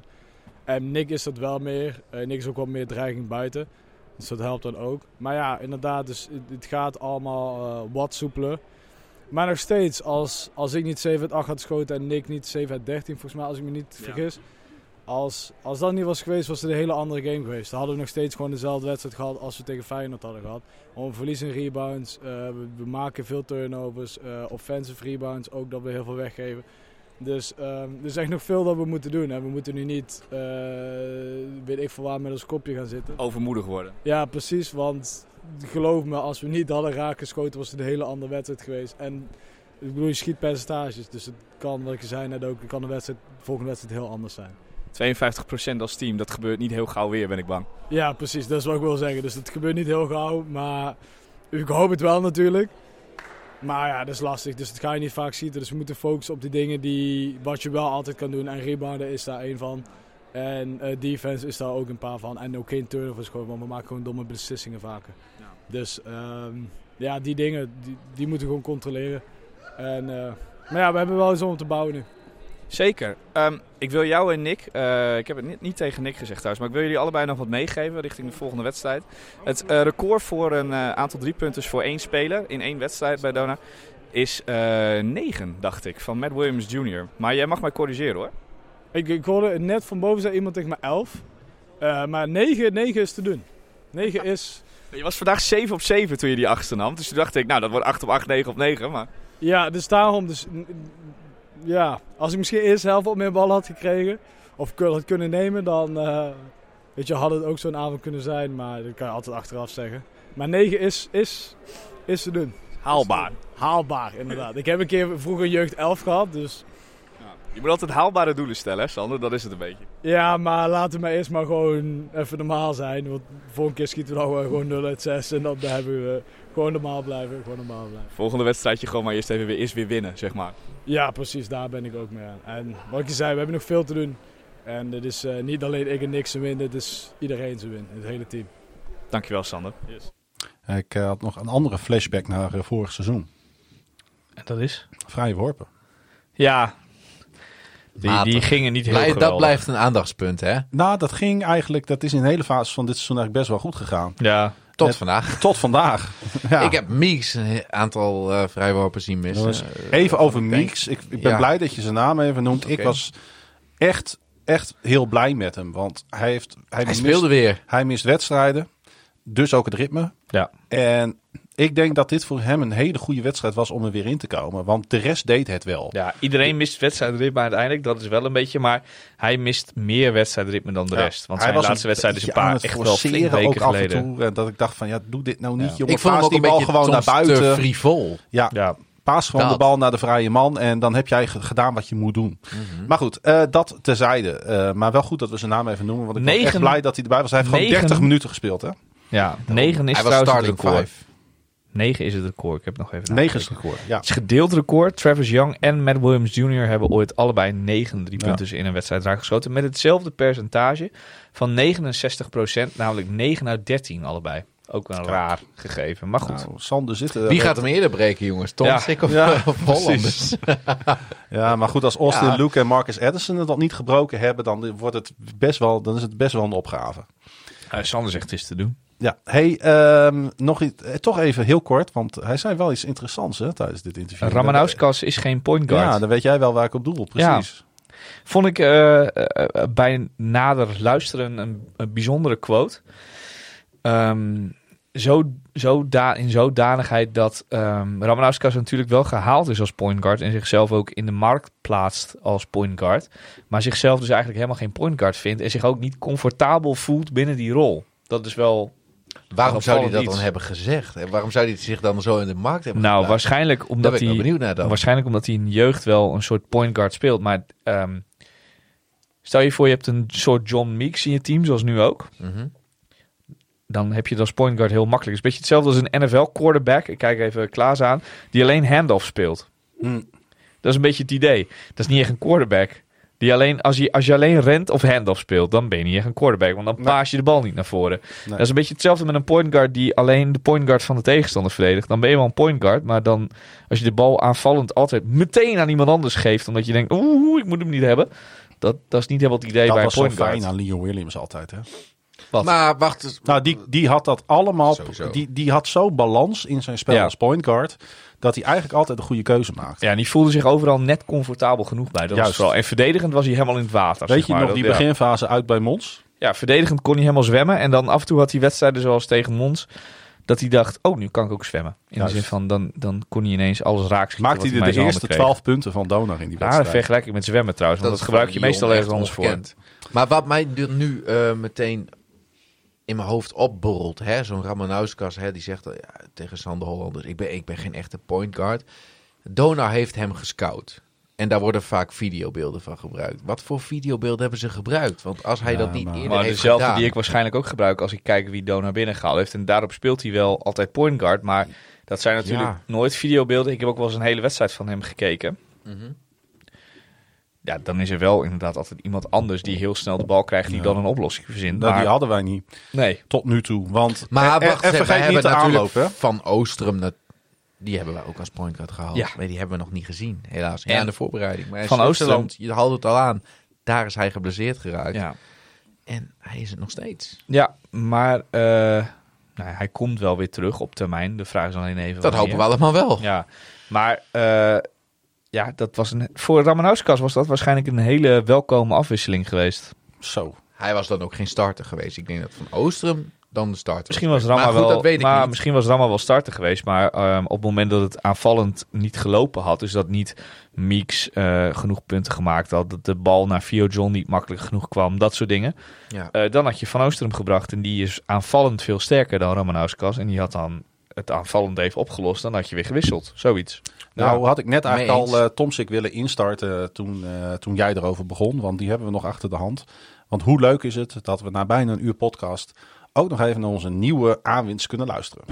En Nick is dat wel meer. Uh, Nick is ook wat meer dreiging buiten. Dus dat helpt dan ook. Maar ja, inderdaad, dus het, het gaat allemaal uh, wat soepeler. Maar nog steeds, als, als ik niet zeven uit acht had geschoten en Nick niet zeven uit dertien, volgens mij, als ik me niet ja. vergis. Als, als dat niet was geweest, was het een hele andere game geweest. Dan hadden we nog steeds gewoon dezelfde wedstrijd gehad als we tegen Feyenoord hadden gehad. We verliezen in rebounds, uh, we, we maken veel turnovers, uh, offensive rebounds, ook dat we heel veel weggeven. Dus uh, er is echt nog veel dat we moeten doen. Hè. We moeten nu niet, uh, weet ik veel waar, met ons kopje gaan zitten.
Overmoedig worden.
Ja, precies, want geloof me, als we niet hadden raakgeschoten, was het een hele andere wedstrijd geweest. En ik bedoel, je schiet percentages, dus het kan, wat ik zei net ook, het kan de, wedstrijd, de volgende wedstrijd heel anders zijn.
tweeënvijftig procent als team, dat gebeurt niet heel gauw weer, ben ik bang.
Ja, precies, dat is wat ik wil zeggen. Dus het gebeurt niet heel gauw, maar ik hoop het wel natuurlijk. Maar ja, dat is lastig, dus dat ga je niet vaak schieten. Dus we moeten focussen op die dingen die, wat je wel altijd kan doen. En rebounden is daar één van. En uh, defense is daar ook een paar van. En ook geen turnovers gewoon, want we maken gewoon domme beslissingen vaker. Ja. Dus um, ja, die dingen, die, die moeten we gewoon controleren. En, uh, maar ja, we hebben wel eens om te bouwen nu.
Zeker. Um, ik wil jou en Nick, uh, ik heb het niet, niet tegen Nick gezegd trouwens, maar ik wil jullie allebei nog wat meegeven richting de volgende wedstrijd. Het uh, record voor een uh, aantal driepunters voor één speler in één wedstrijd bij Donar is uh, negen, dacht ik, van Matt Williams junior Maar jij mag mij corrigeren hoor.
Ik, ik hoorde net van boven zei iemand tegen me elf, uh, maar negen, negen is te doen. negen is...
Je was vandaag zeven op zeven toen je die achtste nam, dus toen dacht ik, nou dat wordt acht op acht, negen op negen. Maar...
Ja, dus daarom... Dus, ja, als ik misschien eerst helft op meer ballen had gekregen, of had kunnen nemen, dan uh, weet je, had het ook zo'n avond kunnen zijn, maar dat kan je altijd achteraf zeggen. Maar negen is, is, is te doen.
Haalbaar.
Haalbaar, inderdaad. Ik heb een keer vroeger jeugd elf gehad, dus...
Ja, je moet altijd haalbare doelen stellen, hè, Sander? Dat is het een beetje.
Ja, maar laten we maar eerst maar gewoon even normaal zijn. Want de volgende keer schieten we dan gewoon nul uit zes en dan hebben we gewoon normaal blijven. Gewoon normaal blijven.
Volgende wedstrijdje gewoon maar eerst even weer, eerst weer winnen, zeg maar.
Ja, precies. Daar ben ik ook mee aan. En wat ik je zei, we hebben nog veel te doen. En het is uh, niet alleen ik en Nick zijn win, het is iedereen zijn win. Het hele team.
Dankjewel, Sander.
Yes.
Ik uh, had nog een andere flashback naar uh, vorig seizoen.
En dat is?
Vrije worpen.
Ja, die, die gingen niet heel
Blij,
geweldig.
Dat blijft een aandachtspunt, hè?
Nou, dat ging eigenlijk, dat is in de hele fase van dit seizoen eigenlijk best wel goed gegaan.
Ja.
Tot
Net,
vandaag.
Tot vandaag. Ja.
Ik heb Meeks een aantal uh, vrijworpen zien missen.
Dus even
uh,
over Meeks. Ik, ik ben
ja.
blij dat je zijn naam even noemt.
Okay.
Ik was echt, echt heel blij met hem. Want hij, heeft, hij,
hij
mist,
speelde weer.
Hij mist wedstrijden. Dus ook het ritme.
Ja.
En ik denk dat dit voor hem een hele goede wedstrijd was om er weer in te komen. Want de rest deed het wel.
Ja, iedereen mist wedstrijdritme uiteindelijk. Dat is wel een beetje. Maar hij mist meer wedstrijdritme dan de
Ja,
rest. Want
hij
zijn
was
laatste
een
wedstrijd is een
beetje aan
paar
het
echt wel flink weken
ook af
geleden.
en toe. En dat ik dacht van, ja, doe dit nou niet,
Ja.
jongen.
Ik vond hem
Paas
ook een
die bal
beetje
gewoon naar
soms
buiten.
te frivol.
Ja,
Ja.
paas gewoon
Dat.
de bal naar de vrije man. En dan heb jij ge- gedaan wat je moet doen.
Mm-hmm.
Maar goed, uh, dat terzijde. Uh, maar wel goed dat we zijn naam even noemen. Want ik ben
Negen-
echt blij dat hij erbij was. Hij heeft gewoon
negen-
dertig minuten gespeeld, hè?
Ja, negen is
Hij was
trouwens het
starting
record.
five.
negen is het record. Ik heb nog even
negen is
nagekeken.
het record, ja.
Het is gedeeld record. Travis Young en Matt Williams junior hebben ooit allebei negen driepunters ja. in een wedstrijd raakgeschoten. Met hetzelfde percentage van negenenzestig procent. Namelijk negen uit dertien allebei. Ook een raar gegeven. Maar goed.
Nou, Sander zit er.
Wie gaat hem eerder breken, jongens? Tom,
Ja.
Sik of,
Ja,
of Hollanders?
Ja, maar goed, als Austin
Ja.
Luke en Marcus Addison het al niet gebroken hebben, dan wordt het best wel, dan is het best wel een opgave.
Uh, Sander zegt het is te doen.
Ja, hey, um, nog iets, eh, toch even heel kort, want hij zei wel iets interessants hè, tijdens dit interview.
Ramanauskas is geen point guard.
Ja, dan weet jij wel waar ik op doel, precies.
Vond ik uh, uh, bij nader luisteren een, een bijzondere quote. Um, zo, zo da- in zodanigheid dat um, Ramanauskas natuurlijk wel gehaald is als point guard en zichzelf ook in de markt plaatst als point guard, maar zichzelf dus eigenlijk helemaal geen point guard vindt en zich ook niet comfortabel voelt binnen die rol. Dat is wel...
Waarom zou hij dat
iets.
dan hebben gezegd? En waarom zou hij zich dan zo in de markt hebben
Nou,
geplaatst?
waarschijnlijk
Daar
omdat
ben ik wel
hij...
benieuwd naar dan.
Waarschijnlijk omdat hij in jeugd wel een soort point guard speelt. Maar um, stel je voor je hebt een soort John Meeks in je team, zoals nu ook.
Mm-hmm.
Dan heb je dat als point guard heel makkelijk. Het is een beetje hetzelfde als een N F L quarterback. Ik kijk even Klaas aan. Die alleen handoff speelt.
Hm.
Dat is een beetje het idee. Dat is niet echt een quarterback. Die alleen, als, je, als je alleen rent of handoff speelt, dan ben je niet echt een quarterback. Want dan
Nee.
paas je de bal niet naar voren.
Nee.
Dat is een beetje hetzelfde met een point guard die alleen de point guard van de tegenstander verdedigt. Dan ben je wel een point guard. Maar dan, als je de bal aanvallend altijd meteen aan iemand anders geeft, omdat je denkt, oeh, ik moet hem niet hebben. Dat, dat is niet helemaal het idee
Dat
bij een
was zo
point guard.
fijn aan Leon Williams altijd, hè?
Wat?
Maar wacht eens.
Nou, die, die had dat allemaal...
Sowieso.
Die, die had zo balans in zijn spel
Ja.
als point guard... dat hij eigenlijk altijd een goede keuze maakte.
Ja, en die voelde zich overal net comfortabel genoeg bij. Dat was
Juist.
vooral. En verdedigend was hij helemaal in het water.
Weet
zeg
je
maar.
nog
Dat-
die
ja.
beginfase uit bij Mons?
Ja, verdedigend kon hij helemaal zwemmen. En dan af en toe had hij wedstrijden zoals tegen Mons. Dat hij dacht, oh, nu kan ik ook zwemmen. In
Juist.
de zin van, dan, dan kon hij ineens alles raak schieten.
Maakte
wat
hij
bij
de
zijn
eerste
handen kreeg.
twaalf punten van Donar in die
Ja,
wedstrijd.
dat vergelijk ik met zwemmen trouwens. Want dat,
is
gebruik je
voor
meestal
Lyon
ergens
echt
anders voor.
ongekend. Maar wat mij nu- nu uh, meteen in mijn hoofd opborrelt, hè, zo'n Ramanauskas, hè, die zegt uh, ja, tegen Sander Hollander, ik ben, ik ben geen echte point guard. Donar heeft hem gescout. En daar worden vaak videobeelden van gebruikt. Wat voor videobeelden hebben ze gebruikt? Want als hij
Ja,
dat niet
maar-
eerder
Maar
heeft
dezelfde
gedaan...
die ik waarschijnlijk ook gebruik als ik kijk wie Donar binnengehaald heeft. En daarop speelt hij wel altijd point guard. Maar dat zijn natuurlijk
Ja.
nooit videobeelden. Ik heb ook wel eens een hele wedstrijd van hem gekeken.
Mhm.
Ja, dan is er wel inderdaad altijd iemand anders die heel snel de bal krijgt. Die
Ja.
dan een oplossing verzint.
Nou,
Maar,
die hadden wij niet.
nee.
Tot nu toe. Want
Maar
en,
wacht,
en
we
vergeet
hebben
niet de
natuurlijk
aanloop, hè?
Van Oostrum, dat, die hebben wij ook als point guard gehaald.
Ja.
Maar die hebben we nog niet gezien, helaas. Ja,
En
in de voorbereiding. Maar in
Van
Zwitserland, je haalde het al aan, daar is hij geblesseerd geraakt.
Ja.
En hij is het nog steeds.
Ja, maar uh, nou, hij komt wel weer terug op termijn. De vraag is alleen even
Dat hopen we allemaal wel.
Ja, maar uh, ja, dat was een, voor Ramanauskas was dat waarschijnlijk een hele welkome afwisseling geweest.
Zo.
Hij was dan ook geen starter geweest. Ik denk dat Van Oostrum dan de starter
Misschien was
geweest.
Rama
Maar goed,
wel,
dat weet ik
maar
niet.
misschien was Rama wel starter geweest, maar um, op het moment dat het aanvallend niet gelopen had, dus dat niet Meeks uh, genoeg punten gemaakt had, dat de bal naar Theo John niet makkelijk genoeg kwam, dat soort dingen.
Ja.
Uh, dan had je Van Oostrum gebracht en die is aanvallend veel sterker dan Ramanauskas en die had dan het aanvallend even opgelost, dan had je weer gewisseld, zoiets.
Nou,
Ja,
had ik net eigenlijk
mee eens.
al uh, Tomsik willen instarten toen, uh, toen jij erover begon. Want die hebben we nog achter de hand. Want hoe leuk is het dat we na bijna een uur podcast ook nog even naar onze nieuwe aanwinst kunnen luisteren.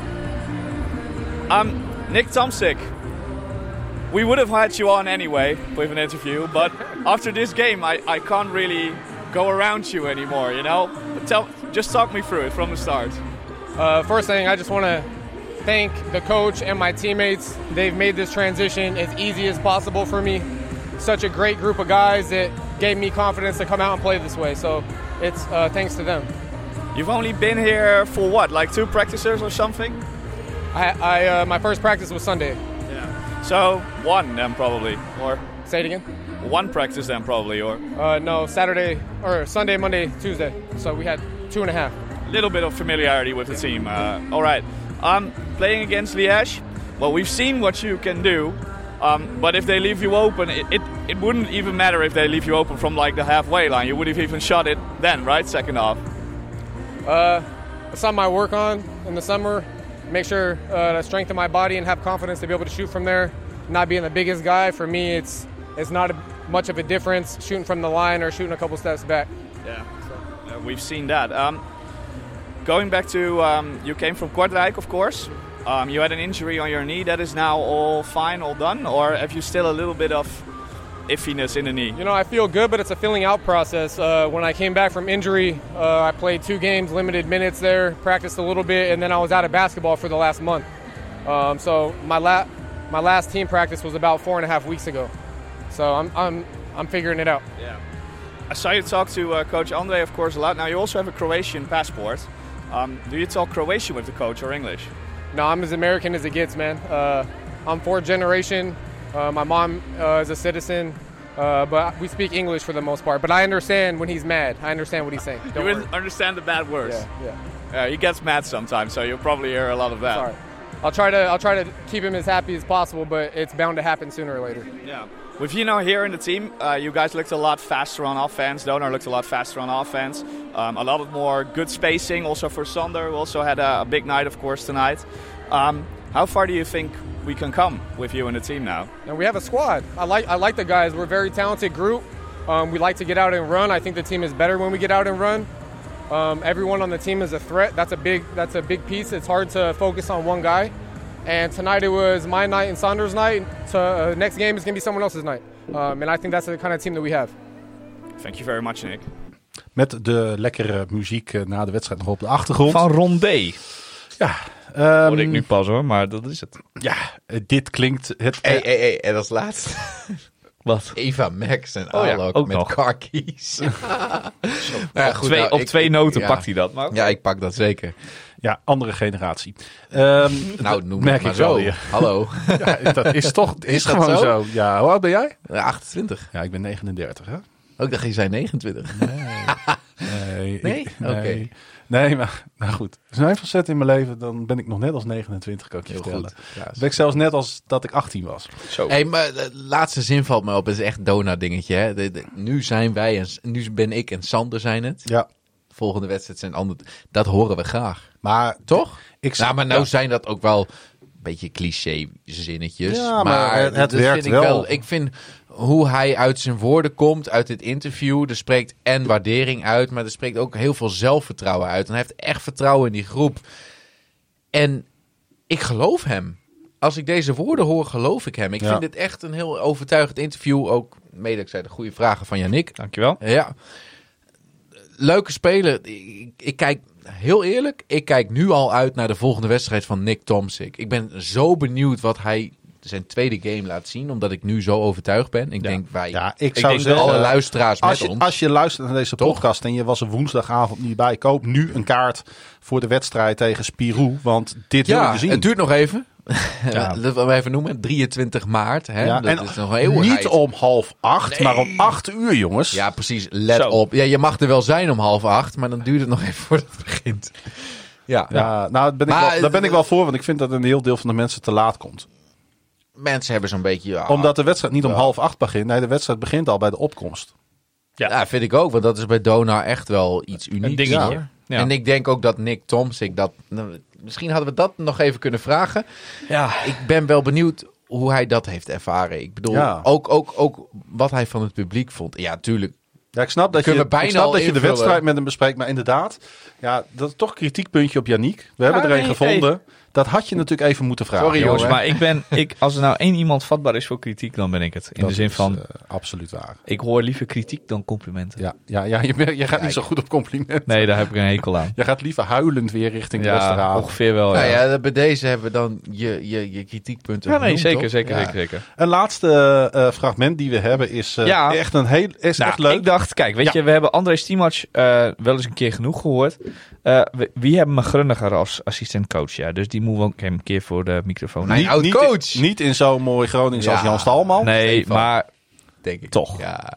Um, Nick Tomsik, we would have had you on anyway with an interview, but after this game, I, I can't really go around you anymore, you know? Tell, just talk me through it from the start.
Uh, first thing, I just want to thank the coach and my teammates. They've made this transition as easy as possible for me. Such a great group of guys that gave me confidence to come out and play this way. So it's uh, thanks to them.
You've only been here for what, like two practices or something?
I, I uh, my first practice was Sunday.
Yeah. So one then probably, or
Say it again.
one practice then probably, or
Uh, no, Saturday or Sunday, Monday, Tuesday. So we had two and a half.
a little bit of familiarity with the team. Uh, all right. Um, playing against Liège, well, we've seen what you can do. Um, but if they leave you open, it, it, it wouldn't even matter if they leave you open from like the halfway line. You would have even shot it then, right? Second half.
Uh, it's something I work on in the summer. Make sure uh, to strengthen my body and have confidence to be able to shoot from there. Not being the biggest guy, for me, it's it's not a, much of a difference shooting from the line or shooting a couple steps back.
Yeah, so, uh, we've seen that. Um, going back to, um, you came from Kortrijk, of course. Um, you had an injury on your knee. That is now all fine, all done? Or have you still a little bit of iffiness in the knee?
You know, I feel good, but it's a filling out process. Uh, when I came back from injury, uh, I played two games, limited minutes there, practiced a little bit, and then I was out of basketball for the last month. Um, so my la- my last team practice was about four and a half weeks ago. So I'm I'm I'm figuring it out.
Yeah. I saw you talk to uh, Coach Andre, of course, a lot. Now you also have a Croatian passport. Um, do you talk Croatian with the coach or English?
No, I'm as American as it gets, man. Uh, I'm fourth generation. Uh, my mom uh, is a citizen, uh, but we speak English for the most part. But I understand when he's mad. I understand what he's saying. Don't
you
worry.
wouldn't understand the bad words.
Yeah, yeah.
Uh, he gets mad sometimes, so you'll probably hear a lot of that.
Sorry. I'll try to I'll try to keep him as happy as possible, but it's bound to happen sooner or later.
Yeah. With you now here in the team, uh, you guys looked a lot faster on offense. Donar looked a lot faster on offense. Um, a lot of more good spacing, also for Sander, who also had a, a big night, of course, tonight. Um, how far do you think we can come with you in the team now?
And we have a squad. I like I like the guys. We're a very talented group. Um, we like to get out and run. I think the team is better when we get out and run. Um, everyone on the team is a threat. That's a big that's a big piece. It's hard to focus on one guy. And tonight it was my night and Saunders' night. So uh, next game is going to be someone else's night. Um, and I think that's the kind of team that we have.
Thank you very much, Nick.
Met de lekkere muziek uh, na de wedstrijd nog op de achtergrond.
Van Rondé.
Ja, um,
Hoorde ik nu pas hoor, maar dat is het.
Ja, uh, dit klinkt het...
Hey, hey, hey, en als laatste.
Wat Wat?
Eva Max en
Oh ja,
Alok
ook
met
nog.
car keys. Nou ja,
op
goed,
twee,
nou,
op
ik-
twee
ik-
noten
ja.
pakt hij dat. Maar
Ja, ik pak dat zeker.
Ja, andere generatie. Ehm,
Nou, noem
merk
het maar
ik wel
zo.
weer.
Hallo.
ja, dat is toch is,
Is dat
gewoon zo?
zo?
Ja, hoe oud ben jij?
Uh, achtentwintig.
Ja, ik ben negenendertig. Hè?
Ook dacht je zei negenentwintig.
Nee.
Nee?
ik-
Oké.
nee. Nee, maar nou goed. Als er een facet in mijn leven, dan ben ik nog net als negenentwintig, kan ik je
Heel
vertellen.
goed. Ja,
Dan ben ik zelfs net als dat ik achttien was.
zo.
Hey, maar de laatste zin valt me op. Het is echt Dona-dingetje. Hè? De, de- nu zijn wij en nu ben ik en Sander zijn het.
Ja.
De volgende wedstrijd zijn ander. Dat horen we graag.
Maar
Toch?
ik
Nou, maar nou
ja.
zijn dat ook wel een beetje cliché zinnetjes.
Ja, maar het- het
dat
werkt
vind ik
wel.
Ik vind hoe hij uit zijn woorden komt, uit dit interview. Er spreekt en waardering uit, maar er spreekt ook heel veel zelfvertrouwen uit. En hij heeft echt vertrouwen in die groep. En ik geloof hem. Als ik deze woorden hoor, geloof ik hem. Ik
Ja.
vind dit echt een heel overtuigend interview. Ook mede, ik zei de goede vragen van Yannick.
Dankjewel.
Ja. Leuke speler. Ik, ik kijk, heel eerlijk, ik kijk nu al uit naar de volgende wedstrijd van Nick Tomsik. Ik ben zo benieuwd wat hij zijn tweede game laat zien, omdat ik nu zo overtuigd ben. Ik
Ja.
denk wij,
Ja, ik
Ik
zou
denk
zeggen,
alle luisteraars
als
met
je,
ons.
als je luistert naar deze
Toch?
podcast en je was er woensdagavond niet bij, koop nu een kaart voor de wedstrijd tegen Spirou, want dit wil
ja,
je zien.
het duurt nog even.
Ja.
Dat we even noemen, drieëntwintig maart. Hè?
Ja,
Dat
en
is nog een eeuwigheid.
niet om half acht,
Nee.
maar om acht uur, jongens.
Ja, precies. Let
Zo.
op. Ja, je mag er wel zijn om half acht, maar dan duurt het nog even voordat het begint. Ja,
Ja, nou, daar ben, ik
Maar,
wel, daar ben ik wel voor, want ik vind dat een heel deel van de mensen te laat komt.
mensen hebben zo'n beetje... Ja,
Omdat de wedstrijd niet om
Ja.
half acht begint. Nee, de wedstrijd begint al bij de opkomst.
Ja, vind ik ook. Want dat is bij Donar echt wel iets unieks.
Een dingetje.
hoor.
Ja.
En ik denk ook dat Nick Tomsik dat... nou, misschien hadden we dat nog even kunnen vragen.
Ja.
Ik ben wel benieuwd hoe hij dat heeft ervaren. Ik bedoel,
Ja.
ook, ook, ook wat hij van het publiek vond. Ja, tuurlijk.
Ja, ik snap dat je,
Kunnen we bijna
ik snap
al
dat je de
invullen.
wedstrijd met hem bespreekt. Maar inderdaad, ja, dat is toch een kritiekpuntje op Yannick. We hebben
Ja,
er een
nee,
gevonden. Dat had je natuurlijk even moeten vragen.
Sorry,
Jongens,
jongen.
maar ik ben, ik, als er nou één iemand vatbaar is voor kritiek, dan ben ik het. In
Dat
de zin
is,
van,
eh, absoluut waar.
ik hoor liever kritiek dan complimenten.
Ja, ja, ja je, bent- je gaat
Kijk.
niet zo goed op complimenten.
Nee, daar heb ik een hekel aan.
Je gaat liever huilend weer richting de
Ja,
restaurant.
ongeveer wel.
Nou
Ja,
ja, bij deze hebben we dan je, je, je kritiekpunten
Ja, nee,
genoemd,
zeker,
toch?
zeker,
Ja.
zeker, zeker.
Een laatste eh, fragment die we hebben is eh,
Ja.
echt een heel is
Nou,
echt leuk.
ik dacht, kijk, weet
Ja.
je, we hebben André Stimac eh, wel eens een keer genoeg gehoord. Eh, we- wie hebben me Grunniger als assistent-coach? Ja, dus die moeten we ook een keer voor de microfoon.
Mijn
niet,
oud-coach.
Niet, niet in zo'n mooi Gronings als
Ja.
Jan Stalman.
nee,
Stefan.
maar
Denk ik.
Toch.
Ja.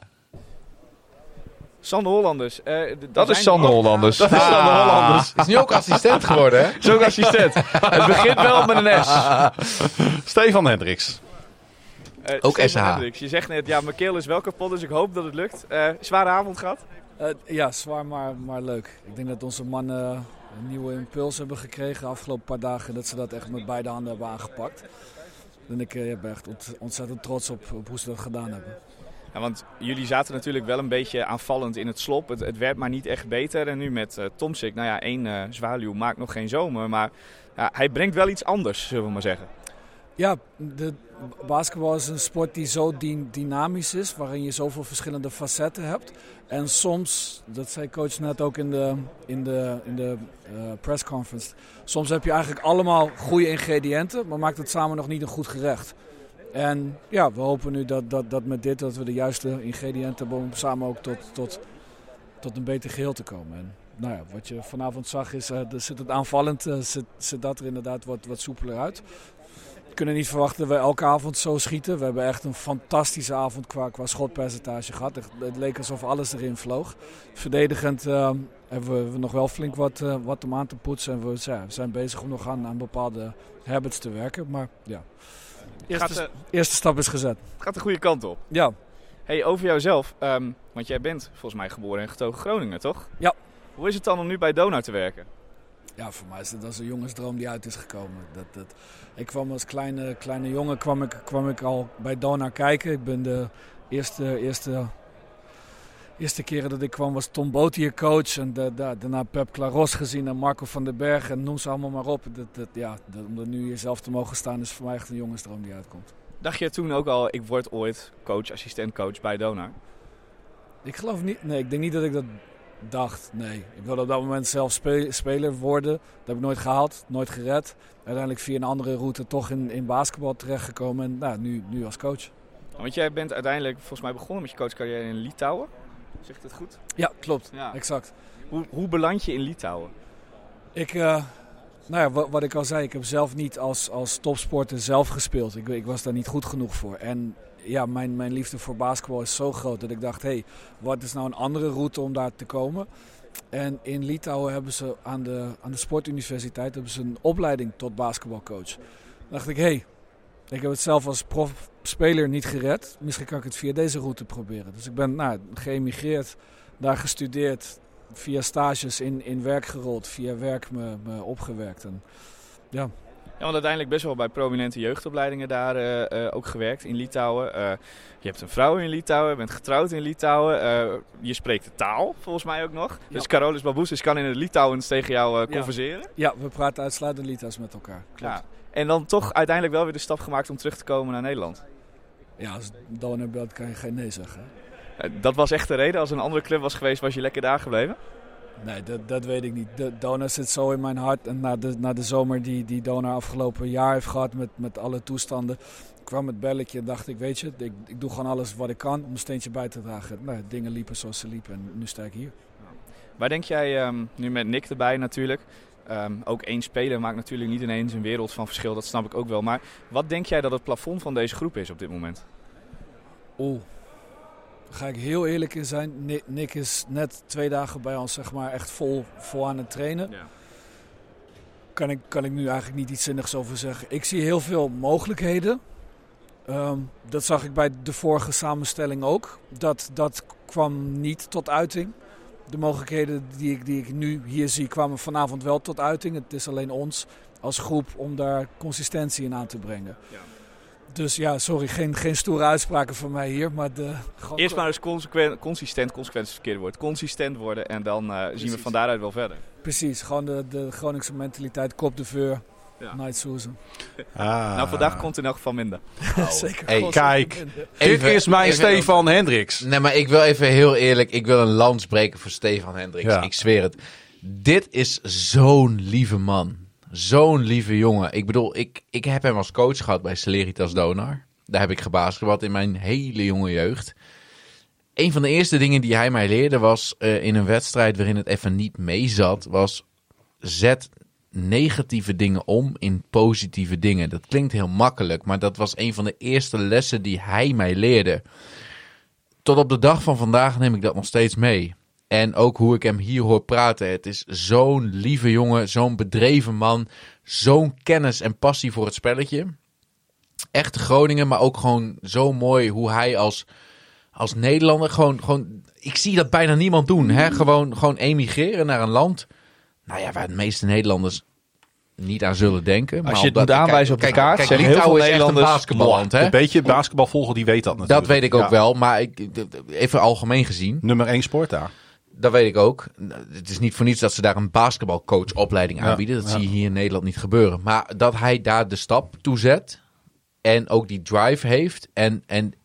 Sander Hollanders. eh, d-
dat
er
is
zijn-
Sander Hollanders.
Dat is
Ah,
Sander Hollanders.
Is nu ook assistent geworden, hè?
Zo'n assistent. Het begint wel met een S.
Stefan Hendricks.
Eh,
Ook
Stefan
S H.
Hendricks. Je zegt net, ja, mijn keel is wel kapot, dus ik hoop dat het lukt. Eh, zware avond gehad.
Eh, ja, zwaar, maar, maar leuk. Ik denk dat onze mannen een nieuwe impuls hebben gekregen de afgelopen paar dagen. Dat ze dat echt met beide handen hebben aangepakt. En ik eh, ben echt ont- ontzettend trots op, op hoe ze dat gedaan hebben.
Ja, want jullie zaten natuurlijk wel een beetje aanvallend in het slop. Het, het werd maar niet echt beter. En nu met uh, Tomsik, nou ja, één uh, zwaluw maakt nog geen zomer. Maar ja, hij brengt wel iets anders, zullen we maar zeggen.
Ja, de basketbal is een sport die zo dy- dynamisch is, waarin je zoveel verschillende facetten hebt. En soms, dat zei coach net ook in de, in de, in de uh, pressconference, soms heb je eigenlijk allemaal goede ingrediënten, maar maakt het samen nog niet een goed gerecht. En ja, we hopen nu dat, dat, dat met dit dat we de juiste ingrediënten hebben om samen ook tot, tot, tot een beter geheel te komen. En nou ja, wat je vanavond zag is, uh, er zit het aanvallend, uh, zit, zit dat er inderdaad wat, wat soepeler uit. We kunnen niet verwachten dat we elke avond zo schieten. We hebben echt een fantastische avond qua, qua schotpercentage gehad. Het leek alsof alles erin vloog. Verdedigend uh, hebben we nog wel flink wat, uh, wat om aan te poetsen. En we, ja, we zijn bezig om nog aan, aan bepaalde habits te werken. Maar ja, eerste,
Gaat, uh,
eerste stap is gezet.
Het gaat de goede kant op.
Ja.
Hey, over jouzelf. Um, want jij bent volgens mij geboren en getogen Groningen, toch?
Ja.
Hoe is het dan om nu bij Donar te werken?
Ja, voor mij is het als een jongensdroom die uit is gekomen. Dat, dat, ik kwam als kleine, kleine jongen kwam ik, kwam ik al bij Donar kijken. Ik ben de eerste, eerste, eerste keren dat ik kwam was Tom Botier coach. En de, de, daarna Pep Claros gezien en Marco van den Berg. En noem ze allemaal maar op. Dat, dat, ja, dat, om er nu hier zelf te mogen staan is voor mij echt een jongensdroom die uitkomt.
Dacht je toen ook al, ik word ooit coach, assistent-coach bij Donar?
Ik geloof niet, nee, ik denk niet dat ik dat dacht. Nee, ik wilde op dat moment zelf spe- speler worden. Dat heb ik nooit gehaald, nooit gered. Uiteindelijk via een andere route toch in, in basketbal terechtgekomen en nou, nu, nu als coach.
Want jij bent uiteindelijk volgens mij begonnen met je coachcarrière in Litouwen. Zeg ik dat goed?
Ja, klopt.
Ja.
Exact.
Hoe, hoe beland je in Litouwen?
Ik, uh, nou ja, wat, wat ik al zei, ik heb zelf niet als, als topsporter zelf gespeeld. Ik, ik was daar niet goed genoeg voor. En ja, mijn, mijn liefde voor basketbal is zo groot dat ik dacht, hé, hey, wat is nou een andere route om daar te komen? En in Litouwen hebben ze aan de, aan de sportuniversiteit hebben ze een opleiding tot basketbalcoach. Dan dacht ik, hé, hey, ik heb het zelf als profspeler niet gered. Misschien kan ik het via deze route proberen. Dus ik ben nou, geëmigreerd, daar gestudeerd, via stages in, in werk gerold, via werk me, me opgewerkt. En, ja.
Ja, want uiteindelijk best wel bij prominente jeugdopleidingen daar uh, uh, ook gewerkt in Litouwen. Uh, je hebt een vrouw in Litouwen, je bent getrouwd in Litouwen. Uh, je spreekt de taal, volgens mij ook nog. Ja. Dus Karolis Babousis kan in het Litouwens tegen jou uh, converseren.
Ja. ja, we praten uitsluitend Litouws met elkaar. Klopt.
Ja. En dan toch uiteindelijk wel weer de stap gemaakt om terug te komen naar Nederland.
Ja, als Donar belt kan je geen nee zeggen.
Uh, dat was echt de reden? Als een andere club was geweest, was je lekker daar gebleven?
Nee, dat, dat weet ik niet. De, Donar zit zo in mijn hart. En na de, na de zomer die, die Donar afgelopen jaar heeft gehad met, met alle toestanden, kwam het belletje en dacht ik, weet je, ik, ik doe gewoon alles wat ik kan om een steentje bij te dragen. Nou, dingen liepen zoals ze liepen en nu sta ik hier.
Waar denk jij, um, nu met Nick erbij natuurlijk, um, ook één speler maakt natuurlijk niet ineens een wereld van verschil, dat snap ik ook wel. Maar wat denk jij dat het plafond van deze groep is op dit moment?
Oeh. Ga ik heel eerlijk in zijn. Nick, Nick is net twee dagen bij ons zeg maar echt vol, vol aan het trainen. Ja. Kan ik, kan ik nu eigenlijk niet iets zinnigs over zeggen. Ik zie heel veel mogelijkheden. Um, dat zag ik bij de vorige samenstelling ook. Dat, dat kwam niet tot uiting. De mogelijkheden die ik, die ik nu hier zie kwamen vanavond wel tot uiting. Het is alleen ons als groep om daar consistentie in aan te brengen. Ja. Dus ja, sorry, geen, geen stoere uitspraken van mij hier. Maar de, gewoon...
Eerst maar eens consequent, consistent, consequent is het verkeerde woord. Consistent worden en dan uh, zien we van daaruit wel verder.
Precies, gewoon de, de Groningse mentaliteit, kop de veur, ja. Night Susan.
Ah. Nou, vandaag komt in elk geval minder.
Oh. Zeker.
Hey, kijk, dit is mijn even, Stefan Hendricks.
Nee, maar ik wil even heel eerlijk, ik wil een lans breken voor Stefan Hendricks. Ja. Ik zweer het. Dit is zo'n lieve man. Zo'n lieve jongen. Ik bedoel, ik, ik heb hem als coach gehad bij Celeritas Donar. Daar heb ik gebasketbald in mijn hele jonge jeugd. Een van de eerste dingen die hij mij leerde was uh, in een wedstrijd waarin het even niet mee zat, was zet negatieve dingen om in positieve dingen. Dat klinkt heel makkelijk, maar dat was een van de eerste lessen die hij mij leerde. Tot op de dag van vandaag neem ik dat nog steeds mee. En ook hoe ik hem hier hoor praten. Het is zo'n lieve jongen, zo'n bedreven man. Zo'n kennis en passie voor het spelletje. Echte Groningen, maar ook gewoon zo mooi hoe hij als, als Nederlander gewoon, gewoon... Ik zie dat bijna niemand doen. Hè? Gewoon, gewoon emigreren naar een land. Nou ja, waar de meeste Nederlanders niet aan zullen denken.
Als je het moet aanwijzen op de kaart,
kijk,
zeggen heel veel Nederlanders
een basketballand, hè?
Een beetje basketbal volgen, die weet dat natuurlijk.
Dat weet ik ook
ja.
wel, maar ik, even algemeen gezien.
Nummer één sport daar.
Dat weet ik ook. Het is niet voor niets dat ze daar een basketbalcoachopleiding aanbieden. Dat
ja.
zie je hier in Nederland niet gebeuren. Maar dat hij daar de stap toe zet en ook die drive heeft. En, en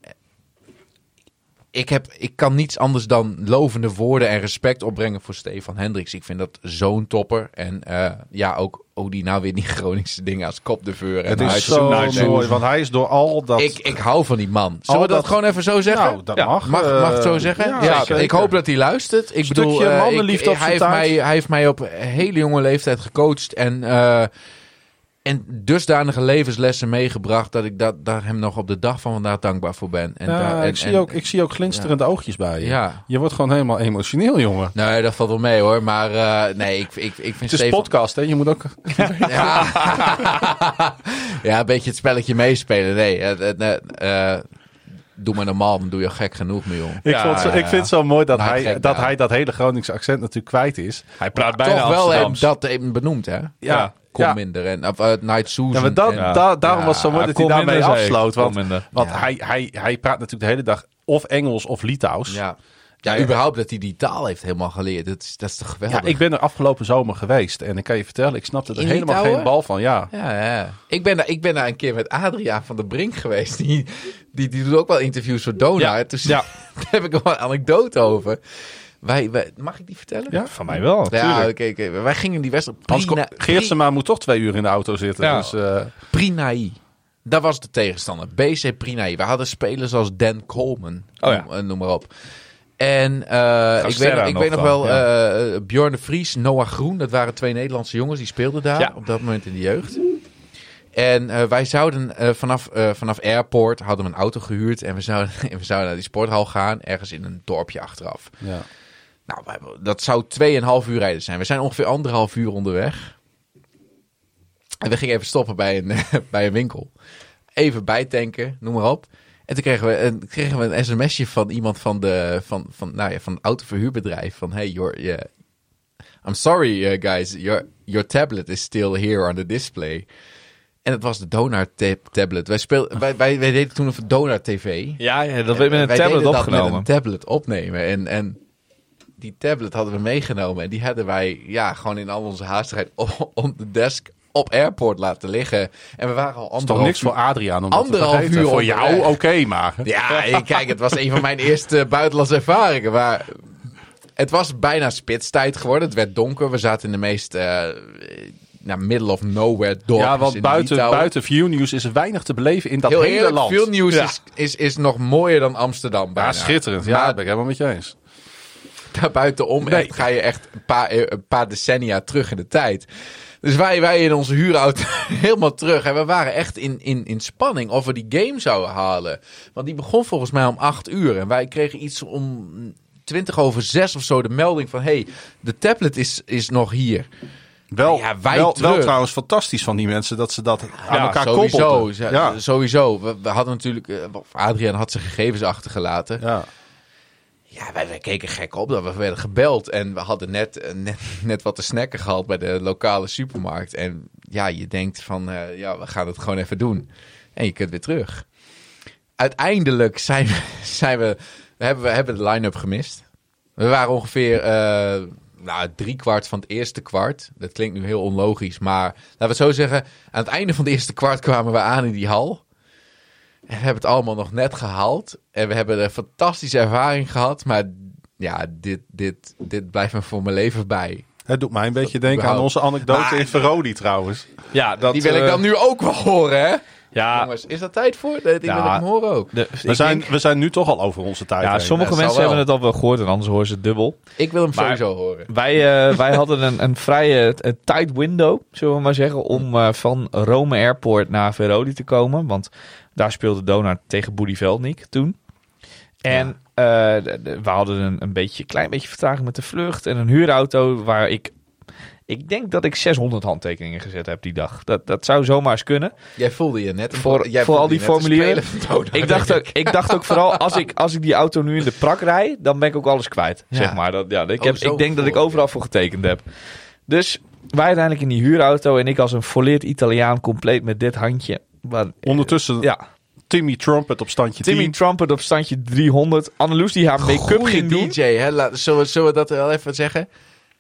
ik, heb, ik kan niets anders dan lovende woorden en respect opbrengen voor Stefan Hendricks. Ik vind dat zo'n topper. En uh, ja, ook hoe die nou weer die Groningse dingen als kop de veur. En
het is zo mooi, want hij is door al dat...
Ik, ik hou van die man. Zullen we dat, dat gewoon even zo zeggen?
Nou, dat
ja.
mag.
Mag, mag het zo zeggen? Ja, ja ik hoop dat hij luistert. Ik
Stukje
bedoel, uh,
mannenliefde
ik,
op
hij,
zijn
heeft mij, hij heeft mij op hele jonge leeftijd gecoacht. En, uh, en dusdanige levenslessen meegebracht dat ik dat, daar hem nog op de dag van vandaag dankbaar voor ben. En
ja,
daar, en,
ik, zie
en,
ook, ik zie ook glinsterende ja. oogjes bij je.
Ja.
Je wordt gewoon helemaal emotioneel, jongen.
Nee, dat valt wel mee hoor. Maar uh, nee, ik, ik, ik vind
Het is
Stefan...
podcast, hè? Je moet ook...
ja. ja, een beetje het spelletje meespelen. Nee, uh, uh, uh, doe maar normaal, dan doe je gek genoeg mee, joh.
Ik,
ja,
vond zo,
ja,
ik vind het zo mooi dat,
nou,
hij,
gek,
dat
ja.
hij dat hele Groningse accent natuurlijk kwijt is.
Hij praat
maar
bijna
toch wel
Amsterdams.
dat even benoemd, hè? Ja.
Ja.
Kom
ja.
minder. En, of uh, Night Susan.
Ja, maar dat,
en,
da, daarom
ja,
was het zo mooi
ja,
dat hij daarmee
minder,
afsloot. Want, want
ja.
hij, hij, hij praat natuurlijk de hele dag of Engels of Litouws.
Ja. Ja, ja, überhaupt dat hij die taal heeft helemaal geleerd. Dat is, dat is toch geweldig?
Ja, ik ben er afgelopen zomer geweest. En ik kan je vertellen, ik snapte er
In
helemaal
Litouwen?
geen bal van. Ja.
Ja, ja. Ik, ben daar, ik ben daar een keer met Adriaan van der Brink geweest. Die, die, die doet ook wel interviews voor Donar.
Ja.
Dus
Ja.
daar heb ik wel een anekdote over. Wij, wij, mag ik die vertellen?
Ja,
Van mij wel,
Ja,
natuurlijk.
oké, oké. Wij gingen die wedstrijd...
Hans
Prina,
Geertsema moet toch twee uur in de auto zitten.
Ja.
Dus, uh,
Prinaï. Dat was de tegenstander. B C Prinay. We hadden spelers als Dan Coleman.
Oh ja.
Noem, noem maar op. En uh, ik weet, ik
nog
weet nog
dan,
wel,
ja.
uh, Bjorn de Vries, Noah Groen. Dat waren twee Nederlandse jongens. Die speelden daar
Ja.
op dat moment in de jeugd. En uh, wij zouden uh, vanaf, uh, vanaf Airport hadden we een auto gehuurd. En we zouden, we zouden naar die sporthal gaan. Ergens in een dorpje achteraf.
Ja.
Nou, wij, dat zou tweeënhalf uur rijden zijn. We zijn ongeveer anderhalf uur onderweg. En we gingen even stoppen bij een, bij een winkel. Even bijtanken, noem maar op. En toen kregen we een, kregen we een sms'je van iemand van, de, van, van, nou ja, van het autoverhuurbedrijf. Van, hey, your, yeah, I'm sorry uh, guys, your, your tablet is still here on the display. En het was de Donar tab- tablet. Wij, speel, wij, wij, wij deden toen een Donar T V.
Ja, ja, dat werd met een
Wij
tablet
deden dat
opgenomen.
met een tablet opnemen. En, en die tablet hadden we meegenomen. En die hadden wij ja, gewoon in al onze haastigheid op, op de desk op Airport laten liggen. En we waren al
Dat is toch
anderhalf
niks voor Adriaan om dat te
Anderhalf
vergeten?
uur
Voor jou, oké,
onderweg.
maar...
Ja, kijk, het was een van mijn eerste buitenlandse ervaringen. Maar het was bijna spitstijd geworden. Het werd donker. We zaten in de meest uh, nou, middle of nowhere dorpjes
Ja, want
in
buiten,
Litouwen.
buiten Viewnews is er weinig te beleven in dat
Heel
hele
eerlijk,
land.
veel nieuws
Ja.
is, is, is nog mooier dan Amsterdam bijna.
Ja, schitterend. Ja,
Maar
dat ben ik helemaal met je eens.
daarbuitenom
Nee.
echt, ga je echt een paar, een paar decennia terug in de tijd. Dus wij, wij in onze huurauto helemaal terug. En we waren echt in, in, in spanning of we die game zouden halen. Want die begon volgens mij om acht uur. En wij kregen iets om twintig over zes of zo de melding van... hey, de tablet is, is nog hier.
Wel,
Ja, wij
wel,
terug.
wel trouwens fantastisch van die mensen dat ze dat aan
Ja,
elkaar
sowieso.
koppelden.
Ja,
Ja.
Sowieso. We, we hadden natuurlijk... Uh, Adriaan had zijn gegevens achtergelaten.
Ja.
Ja, wij, wij keken gek op dat we werden gebeld. En we hadden net, uh, net, net wat te snacken gehad bij de lokale supermarkt. En ja, je denkt van, uh, ja, we gaan het gewoon even doen. En je kunt weer terug. Uiteindelijk zijn we, zijn we, we, hebben, we hebben de line-up gemist. We waren ongeveer uh, nou, drie kwart van het eerste kwart. Dat klinkt nu heel onlogisch, maar laten we het zo zeggen. Aan het einde van het eerste kwart kwamen we aan in die hal. En we hebben het allemaal nog net gehaald. En we hebben een fantastische ervaring gehad. Maar ja, dit, dit, dit blijft me voor mijn leven bij.
Het doet mij een beetje denken aan
überhaupt.
onze anekdote
Maar-
in Verodi trouwens.
Ja, dat,
Die wil ik
eh,
dan nu ook wel horen, hè?
Ja,
Jongens, is dat tijd voor? Ik
Ja.
wil hem horen ook.
de,
We
ik
zijn,
denk-
we zijn nu toch al over onze tijd
ja,
heen.
sommige
dat
mensen
zal wel.
hebben het al wel gehoord en anders horen ze het dubbel.
Ik wil hem
Maar-
sowieso horen.
Wij, uh, wij hadden een, een vrij uh, tight window, zullen we maar zeggen, om uh, van Rome Airport naar Verodi te komen. Want daar speelde Donar tegen Boedi Veldnik toen. En uh, de- de- we hadden een, een beetje, klein beetje vertraging met de vlucht en een huurauto waar ik... Ik denk dat ik zeshonderd handtekeningen gezet heb die dag. Dat, dat zou zomaar eens kunnen.
Jij voelde je net... een-
Voor-
jij
voor
voelde
al die
je net een
formulieren.
speler van Donar,
Ik dacht,
denk
ook, ik dacht ook vooral, als ik, als ik die auto nu in de prak rijd, dan ben ik ook alles kwijt.
Ja.
Zeg maar. Dat, ja, ik,
Oh,
heb,
zo
ik denk dat ik
gevoel,
overal
ja.
voor getekend heb. Dus wij uiteindelijk in die huurauto en ik als een volleerd Italiaan compleet met dit handje. Maar,
Ondertussen
ja,
Timmy Trumpet op standje
Timmy
tien.
Trumpet op standje driehonderd. Anneloes die haar make-up
Goeie
ging doen.
D J, hè? Laat, zullen, we, zullen we dat wel even zeggen?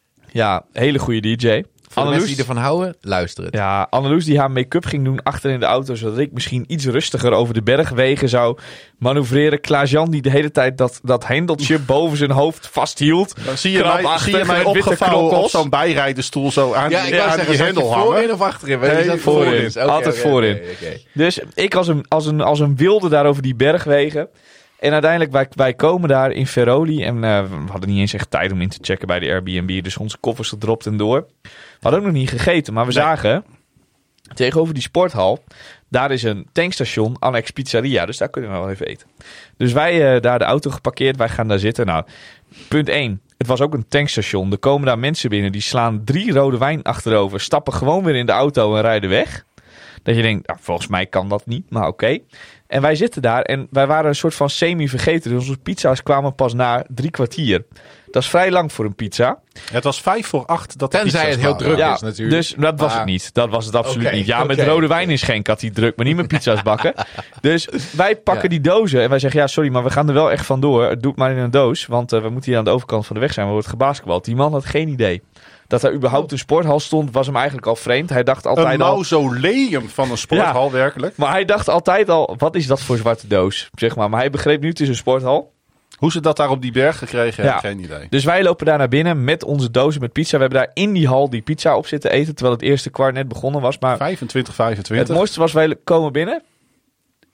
Ja, hele goede D J.
Voor de mensen
Anneloes,
die ervan houden, luister het.
ja, Anneloes die haar make-up ging doen achter in de auto, zodat ik misschien iets rustiger over de bergwegen zou manoeuvreren. Klaas-Jan die de hele tijd dat, dat hendeltje boven zijn hoofd vasthield.
Dan zie je mij,
Krabachtig
zie je mij
met witte
opgevouwen op
knokkels.
zo'n bijrijdenstoel zo aan
Ja,
die,
ik wou
aan
zeggen,
die
zat je
hendel
voorin
hangen.
of achterin?
Nee,
Je zat
voorin.
Oké,
Altijd
oké,
voorin.
oké, oké.
Dus ik als een, als een, als een wilde daar over die bergwegen. En uiteindelijk, wij, wij komen daar in Veroli. En uh, we hadden niet eens echt tijd om in te checken bij de Airbnb. Dus onze koffers gedropt en door. We hadden ook nog niet gegeten. Maar we
Nee.
zagen, tegenover die sporthal, daar is een tankstation, Annex Pizzeria. Dus daar kunnen we wel even eten. Dus wij uh, daar de auto geparkeerd. Wij gaan daar zitten. Nou, punt één. Het was ook een tankstation. Er komen daar mensen binnen. Die slaan drie rode wijn achterover. Stappen gewoon weer in de auto en rijden weg. Dat je denkt, nou, volgens mij kan dat niet, maar oké. Okay. En wij zitten daar en wij waren een soort van semi-vergeten. Dus onze pizza's kwamen pas na drie kwartier. Dat is vrij lang voor een pizza.
Het was vijf voor acht dat de
Tenzij
pizza's
het heel
waren.
druk
Ja,
is natuurlijk.
dus dat was
Maar-
het niet. Dat was het absoluut
Oké,
niet. Ja, met
oké,
rode
oké.
wijn in schenk had hij druk, maar niet met pizza's bakken. Dus wij pakken
Ja.
die dozen en wij zeggen, ja sorry, maar we gaan er wel echt vandoor. Doe het maar in een doos, want uh, we moeten hier aan de overkant van de weg zijn. We worden gebasketbald. Die man had geen idee. Dat er überhaupt een sporthal stond, was hem eigenlijk al vreemd. Hij dacht altijd
Een
al...
mausoleum van een sporthal, werkelijk.
Maar hij dacht altijd al, wat is dat voor zwarte doos? Zeg maar. Maar hij begreep nu, het is een sporthal.
Hoe ze dat daar op die berg gekregen
Ja.
hebben, geen idee.
Dus wij lopen daar naar binnen met onze dozen met pizza. We hebben daar in die hal die pizza op zitten eten, terwijl het eerste kwart net begonnen was. Maar
vijfentwintig,
het
vijfentwintig.
mooiste was, wij komen binnen.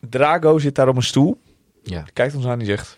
Drago zit daar op een stoel.
Ja.
Kijkt ons aan en die zegt...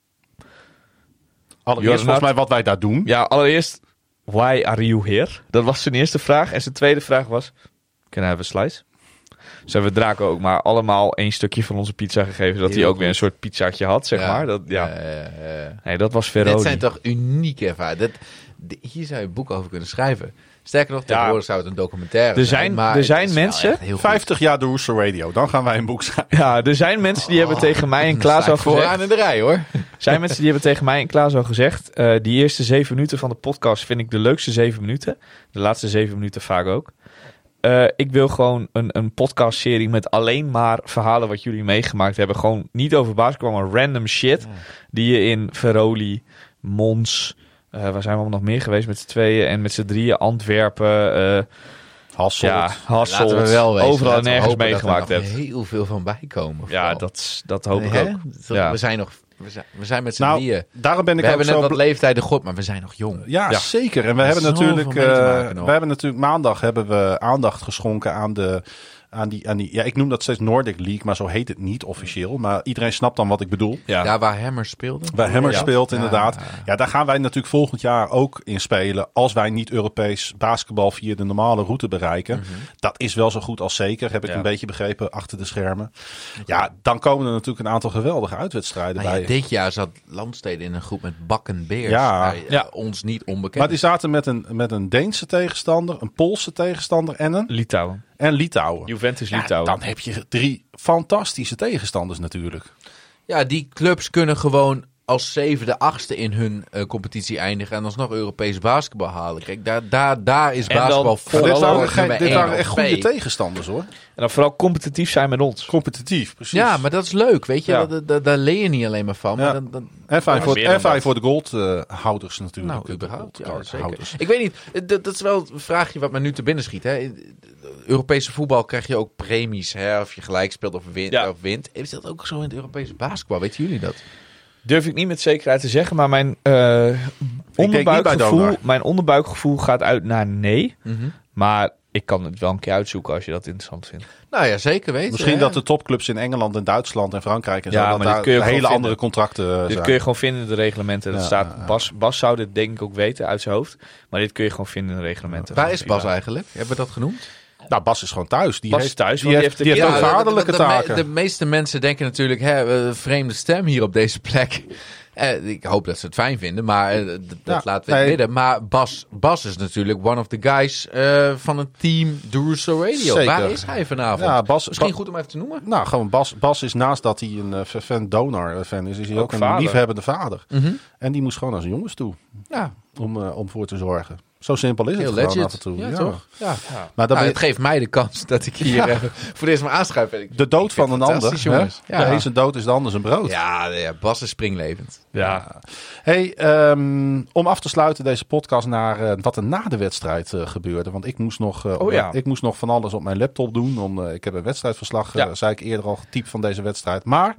Allereerst volgens mij wat wij daar doen.
Ja, allereerst... Why are you here? Dat was zijn eerste vraag. En zijn tweede vraag was... Can I have a slice? Dus hebben we Draco ook maar allemaal één stukje van onze pizza gegeven. Dat
Heel
hij ook
goed.
weer een soort pizzaatje had, zeg
Ja.
maar. Dat, ja.
Ja, ja, ja.
Nee, dat was Veroni.
Dit zijn toch unieke ervaringen. Dat, de- hier zou je een boek over kunnen schrijven. Sterker nog, tegenwoordig zou het een documentaire
Er
zijn.
zijn-
maar
er
het
zijn
is wel
mensen-
echt heel goed.
vijftig jaar de Rooster Radio. Dan gaan wij een boek schrijven.
Ja, er zijn mensen die hebben tegen mij en
Dan
Klaas
sta
al
ik vooraan
gezegd...
in de rij, hoor.
zijn mensen die hebben tegen mij en Klaas al gezegd... eh, die eerste zeven minuten van de podcast vind ik de leukste zeven minuten. De laatste zeven minuten vaak ook. Eh, ik wil gewoon een, een podcastserie met alleen maar verhalen wat jullie meegemaakt hebben. Gewoon niet over basketbal, maar random shit. Die je in Veroli, Mons... eh, waar zijn we allemaal nog meer geweest met z'n tweeën? En met z'n drieën Antwerpen... eh,
Hasselt.
ja, Hasselt.
Laten we wel wezen.
Overal en
Laten we
nergens
hopen
meegemaakt
dat er
hebt.
nog heel veel van bijkomen.
Ja,
vooral.
dat, dat hoop ik
Hè?
ook.
Dat-
Ja.
We zijn nog... We zijn, we zijn met z'n
Nou,
drieën.
daarom ben ik
We
ook
hebben net
zo
wat
bl-
leeftijden god, maar we zijn nog jong.
Ja,
Ja.
zeker. En we hebben
Zoveel
natuurlijk,
mee te
eh,
maken nog.
we hebben natuurlijk maandag hebben we aandacht geschonken aan de aan die aan die. Ja, ik noem dat steeds Nordic League, maar zo heet het niet officieel. Maar iedereen snapt dan wat ik bedoel.
Ja.
Ja, waar Hammer speelde.
Waar Hammer
Ja.
speelt,
Ja.
inderdaad. Ja, daar gaan wij natuurlijk volgend jaar ook in spelen. Als wij niet Europees basketbal via de normale route bereiken.
Mhm.
Dat is wel zo goed als zeker, heb ik
Ja.
een beetje begrepen achter de schermen. Ja, dan komen er natuurlijk een aantal geweldige uitwedstrijden
Nou ja,
bij.
dit jaar zat Landstede in een groep met Bakken Beers.
Ja.
Nou,
Ja.
Ons niet onbekend.
Maar die zaten met een, met een Deense tegenstander, een Poolse tegenstander en een
Litouwen.
en Litouwen.
Juventus
Ja,
Litouwen.
dan heb je drie fantastische tegenstanders natuurlijk.
Ja, die clubs kunnen gewoon als zevende, achtste in hun eh, competitie eindigen en alsnog Europees basketbal halen. Kijk, daar, daar, daar is
En dan-
basketbal
Maar
vol.
dit
Vooral
waren,
voor
geen-
nummer
dit
één
waren
of
echt goede
twee.
tegenstanders hoor.
En dan vooral competitief zijn met ons.
Competitief, precies.
Ja, maar dat is leuk, weet je.
Ja.
Daar, daar, daar leer je niet alleen maar van.
Ja.
Maar dan, dan,
En fijn
Ja,
voor,
meer
en
dan
fijn
dat.
voor de goldhouders natuurlijk.
nou,
De
überhaupt. Ja,
goldcardhouders.
zeker. Ik weet niet, dat, dat is wel een vraagje wat me nu te binnen schiet. Hè. Europese voetbal krijg je ook premies, hè, of je gelijk speelt of wint.
Ja.
Of wint. Is dat ook zo in het Europese basketbal? Weten jullie dat?
Durf ik niet met zekerheid te zeggen, maar mijn, eh,
niet bij
onderbuikgevoel,
Donar.
mijn onderbuikgevoel gaat uit naar nee.
Mhm.
Maar ik kan het wel een keer uitzoeken als je dat interessant vindt.
Nou ja, zeker weten.
Misschien
hè.
dat de topclubs in Engeland en Duitsland en Frankrijk en
Ja,
zo,
maar
dat
dit
daar
kun je gewoon
hele
vinden.
andere contracten eh,
Dit
zijn.
kun je gewoon vinden in de reglementen. Dat
Ja,
staat,
ja.
Bas, Bas zou dit denk ik ook weten uit zijn hoofd. Maar dit kun je gewoon vinden in de reglementen.
Waar is Bas eigenlijk? Hebben we dat genoemd?
Nou, Bas is gewoon thuis. Die
Bas
heeft,
is thuis,
Die
want
heeft,
die
die
heeft
heeft
de-
ook
Ja,
vaderlijke
de, de, de,
taken.
de meeste mensen denken natuurlijk, hè, eh, vreemde stem hier op deze plek. Eh, ik hoop dat ze het fijn vinden, maar eh, d- dat
Ja,
laten we in
nee.
het midden. Maar Bas, Bas is natuurlijk one of the guys eh, van het team The Russo Radio.
Zeker.
Waar is hij vanavond?
Ja, Bas,
Misschien
Ba-
goed om even te noemen.
Nou, gewoon Bas, Bas is naast dat hij een uh, fan Donar fan is, is hij ook,
Ook
een
vader.
liefhebbende vader.
Mhm.
En die moest gewoon naar zijn jongens toe
Ja,
om, uh, om voor te zorgen. Zo simpel is
heel
het gewoon
legit.
af en toe.
Ja,
Ja.
toch? Ja.
Maar dan
Nou,
ben je-
het geeft mij de kans dat ik hier
Ja.
even voor de eerste maar aanschuif. Ik-
de dood
ik
van
vind
een
het
ander.
fantastisch,
hè?
jongens.
De een zijn dood is de ander zijn brood.
Ja, ja, Bas is springlevend.
Ja.
Hey, ehm, om af te sluiten deze podcast naar eh, wat er na de wedstrijd eh, gebeurde. Want ik moest, nog, eh,
Oh ja.
ik moest nog van alles op mijn laptop doen. Om, eh, ik heb een wedstrijdverslag, eh,
Ja.
zei ik eerder al, getypt van deze wedstrijd. Maar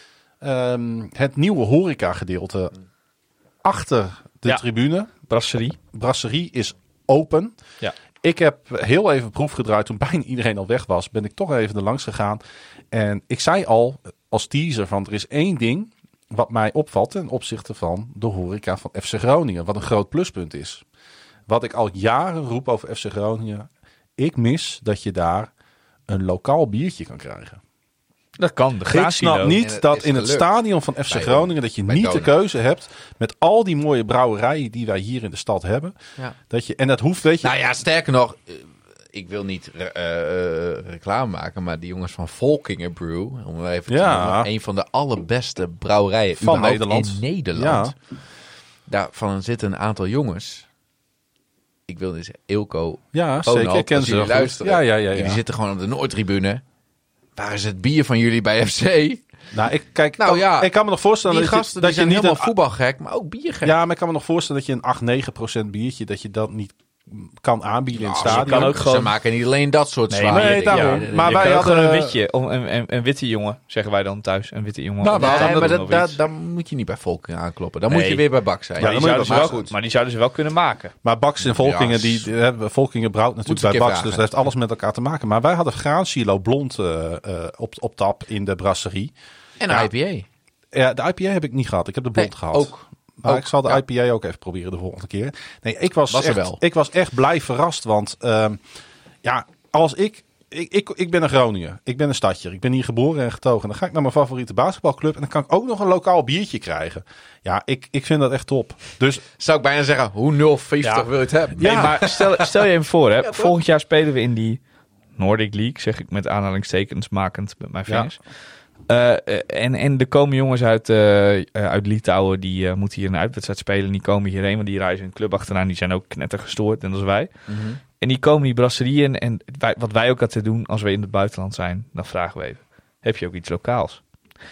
ehm, het nieuwe horeca gedeelte achter de
Ja.
tribune,
Brasserie.
brasserie, is open.
Ja.
Ik heb heel even proef gedraaid toen bijna iedereen al weg was. Ben ik toch even er langs gegaan. En ik zei al als teaser van er is één ding wat mij opvalt ten opzichte van de horeca van F C Groningen. Wat een groot pluspunt is. Wat ik al jaren roep over F C Groningen. Ik mis dat je daar een lokaal biertje kan krijgen.
Dat kan, de
Ik
Graciano.
snap
En
niet
het
dat
is
in het
gelukt.
stadion van F C
Bij
Groningen dat je
bij
niet de
Donar.
keuze hebt met al die mooie brouwerijen die wij hier in de stad hebben.
Ja.
Dat je, en dat hoeft, weet je...
Nou ja, sterker nog, eh, ik wil niet eh, eh, reclame maken, maar die jongens van Volkinger Brew, om even te
Ja.
noemen, een van de allerbeste brouwerijen
Van
überhaupt
Nederland.
in Nederland. Daarvan zitten een aantal jongens. Ik wil niet zeggen, Ilko,
ja,
Ronald,
zeker. Ik ken
als
ze
jullie
wel goed.
luisteren.
Ja, ja, ja. ja.
Die zitten gewoon op de Noordtribune. Waar is het bier van jullie bij F C?
Nou, ik, kijk,
Nou
kan,
ja,
ik kan me nog voorstellen
Die
dat je,
gasten
dat
die
je
zijn
niet
helemaal
een,
voetbalgek, maar ook biergek.
ja, maar ik kan me nog voorstellen dat je een acht, negen procent biertje, dat je dat niet kan aanbieden in het
Ja, ze
stadion.
kan ook gewoon-
Ze maken niet alleen dat soort
Nee,
zware
nee,
dingen.
daarom.
Ja, nee, nee,
Maar
je
wij
kan ook
hadden-
gewoon een witje, om, een, een, een witte jongen, zeggen wij dan thuis. Een witte jongen.
Nou,
Of-
we hadden
Nee,
dat
maar
of
dat, daar,
iets.
daar moet je niet bij Volking aankloppen. Dan
Nee.
moet je weer bij Bak zijn.
maar,
Ja,
die
dan moet
zouden
je
ze
bij
wel,
Baks.
maar die zouden ze wel kunnen maken.
Maar Baks en Volkingen,
Ja,
die, die hebben Volkingen brouwt natuurlijk
Moet
bij
ik
Baks.
even
Dus dat heeft alles met elkaar te maken. Maar wij hadden graansilo blond uh, uh, op, op tap in de brasserie.
En
Ja.
een I P A.
Ja, de I P A heb ik niet gehad. Ik heb de blond
Nee,
gehad.
ook.
Maar
Ook,
ik zal de
ja.
I P A ook even proberen de volgende keer. Nee, ik was,
Was er
echt,
wel.
ik was echt blij verrast. Want um, ja, als ik, ik, ik... Ik ben een Groninger. Ik ben een stadjer. Ik ben hier geboren en getogen. Dan ga ik naar mijn favoriete basketbalclub. En dan kan ik ook nog een lokaal biertje krijgen. Ja, ik, ik vind dat echt top. Dus
Zou ik bijna zeggen, hoe nul vijftig
Ja.
wil je het hebben?
Ja.
Nee, maar stel, stel je even voor, hè. Volgend jaar spelen we in die Nordic League, zeg ik met aanhalingstekens makend met mijn vingers. Uh, en, en er komen jongens uit, uh, uh, uit Litouwen, die uh, moeten hier een uitwedstrijd spelen. En die komen hierheen, want die reizen een club achteraan. Die zijn ook knettergestoord, net als wij.
Mm-hmm.
En die komen die brasserie in. En wij, wat wij ook hadden te doen als we in het buitenland zijn, dan vragen we even, heb je ook iets lokaals?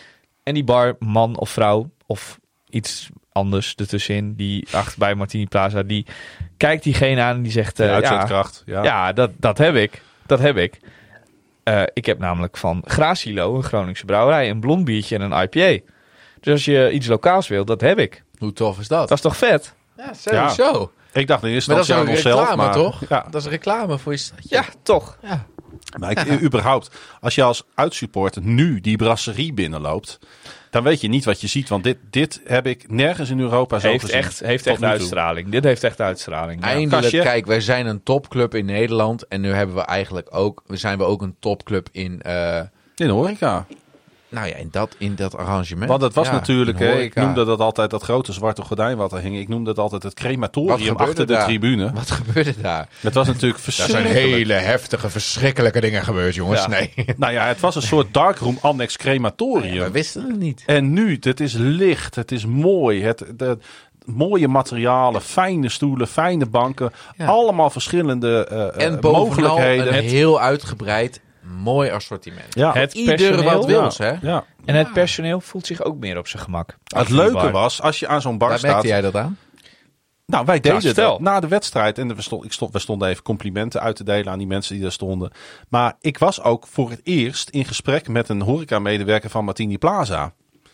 En die bar, man of vrouw, of iets anders ertussenin, die achter bij Martini Plaza, die kijkt diegene aan en die zegt,
de
uh, ja,
uitzetkracht. Ja.
ja, dat, dat heb ik. Dat heb ik. Uh, ik heb namelijk van Gracilo, een Groningse brouwerij, een blond biertje en een I P A. Dus als je iets lokaals wil, dat heb ik.
Hoe tof is dat?
Dat is toch vet?
Ja, sowieso.
Ik dacht in eerste
Maar dat is
instantie
ook
aan onszelf.
reclame,
Maar,
toch?
Ja,
Dat is reclame voor je stadje.
Ja, toch.
Ja.
maar ik, überhaupt, als je als uitsupporter nu die brasserie binnenloopt, dan weet je niet wat je ziet. Want dit, dit heb ik nergens in Europa zo
Heeft
gezien.
echt, heeft
Tot
echt
nu toe.
uitstraling. Dit heeft echt uitstraling. Ja.
Eindelijk,
Kastje.
kijk, wij zijn een topclub in Nederland. En nu hebben we eigenlijk ook, we zijn we ook een topclub in, uh,
In de horeca.
nou ja, in dat, in dat arrangement.
Want het was
Ja,
natuurlijk,
in
hè, ik
horeca.
noemde dat altijd dat grote zwarte gordijn wat er hing. Ik noemde dat altijd het
Wat
crematorium
gebeurde
achter de
daar?
tribune.
Wat gebeurde daar?
Het was natuurlijk
Daar zijn
verschrikkelijk.
hele heftige, verschrikkelijke dingen gebeurd, jongens.
Ja.
Nee.
Nou ja, het was een soort darkroom annex
Ja,
crematorium.
we wisten het niet.
En nu, het is licht, het is mooi. Het, de, mooie materialen, fijne stoelen, fijne banken.
Ja.
Allemaal verschillende uh,
En bovenal
mogelijkheden.
een
Het-
heel uitgebreid, mooi assortiment.
ja,
Het
Ieder
personeel,
wat wils, hè?
ja.
En het personeel voelt zich ook meer op zijn gemak.
Het leuke was, als je aan zo'n bar
Waar
staat...
merkte jij dat aan?
Nou, wij deden
stel.
dat na de wedstrijd. En we, stond, ik stond, we stonden even complimenten uit te delen aan die mensen die daar stonden. Maar ik was ook voor het eerst in gesprek met een horeca-medewerker van Martini Plaza.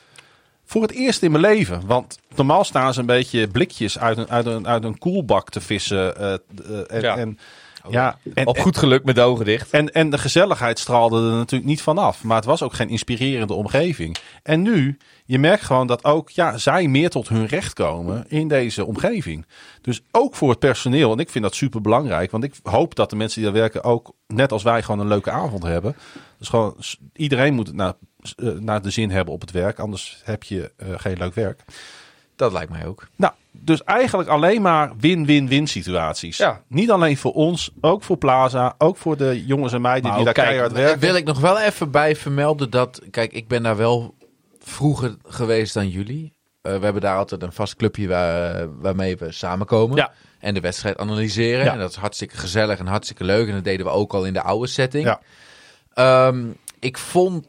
Voor het eerst in mijn leven. Want normaal staan ze een beetje blikjes uit een, uit een, uit een koelbak te vissen. Uh, uh, en,
Ja.
en, ja, en,
Op goed geluk met de ogen dicht.
En, en de gezelligheid straalde er natuurlijk niet vanaf. Maar het was ook geen inspirerende omgeving. En nu, je merkt gewoon dat ook ja, zij meer tot hun recht komen in deze omgeving. Dus ook voor het personeel. En ik vind dat super belangrijk. Want ik hoop dat de mensen die daar werken ook, net als wij, gewoon een leuke avond hebben. Dus gewoon, iedereen moet het naar, uh, naar de zin hebben op het werk. Anders heb je uh, geen leuk werk.
Dat lijkt mij ook.
Nou, dus eigenlijk alleen maar win-win-win situaties.
Ja.
Niet alleen voor ons, ook voor Plaza, ook voor de jongens en meiden
Maar
die daar
ook, kijk,
keihard
Daar
werken.
wil ik nog wel even bij vermelden dat... Kijk, ik ben daar wel vroeger geweest dan jullie. Uh, we hebben daar altijd een vast clubje waar, waarmee we samenkomen.
Ja.
En de wedstrijd analyseren.
Ja.
En dat is hartstikke gezellig en hartstikke leuk. En dat deden we ook al in de oude setting.
Ja.
Um, ik vond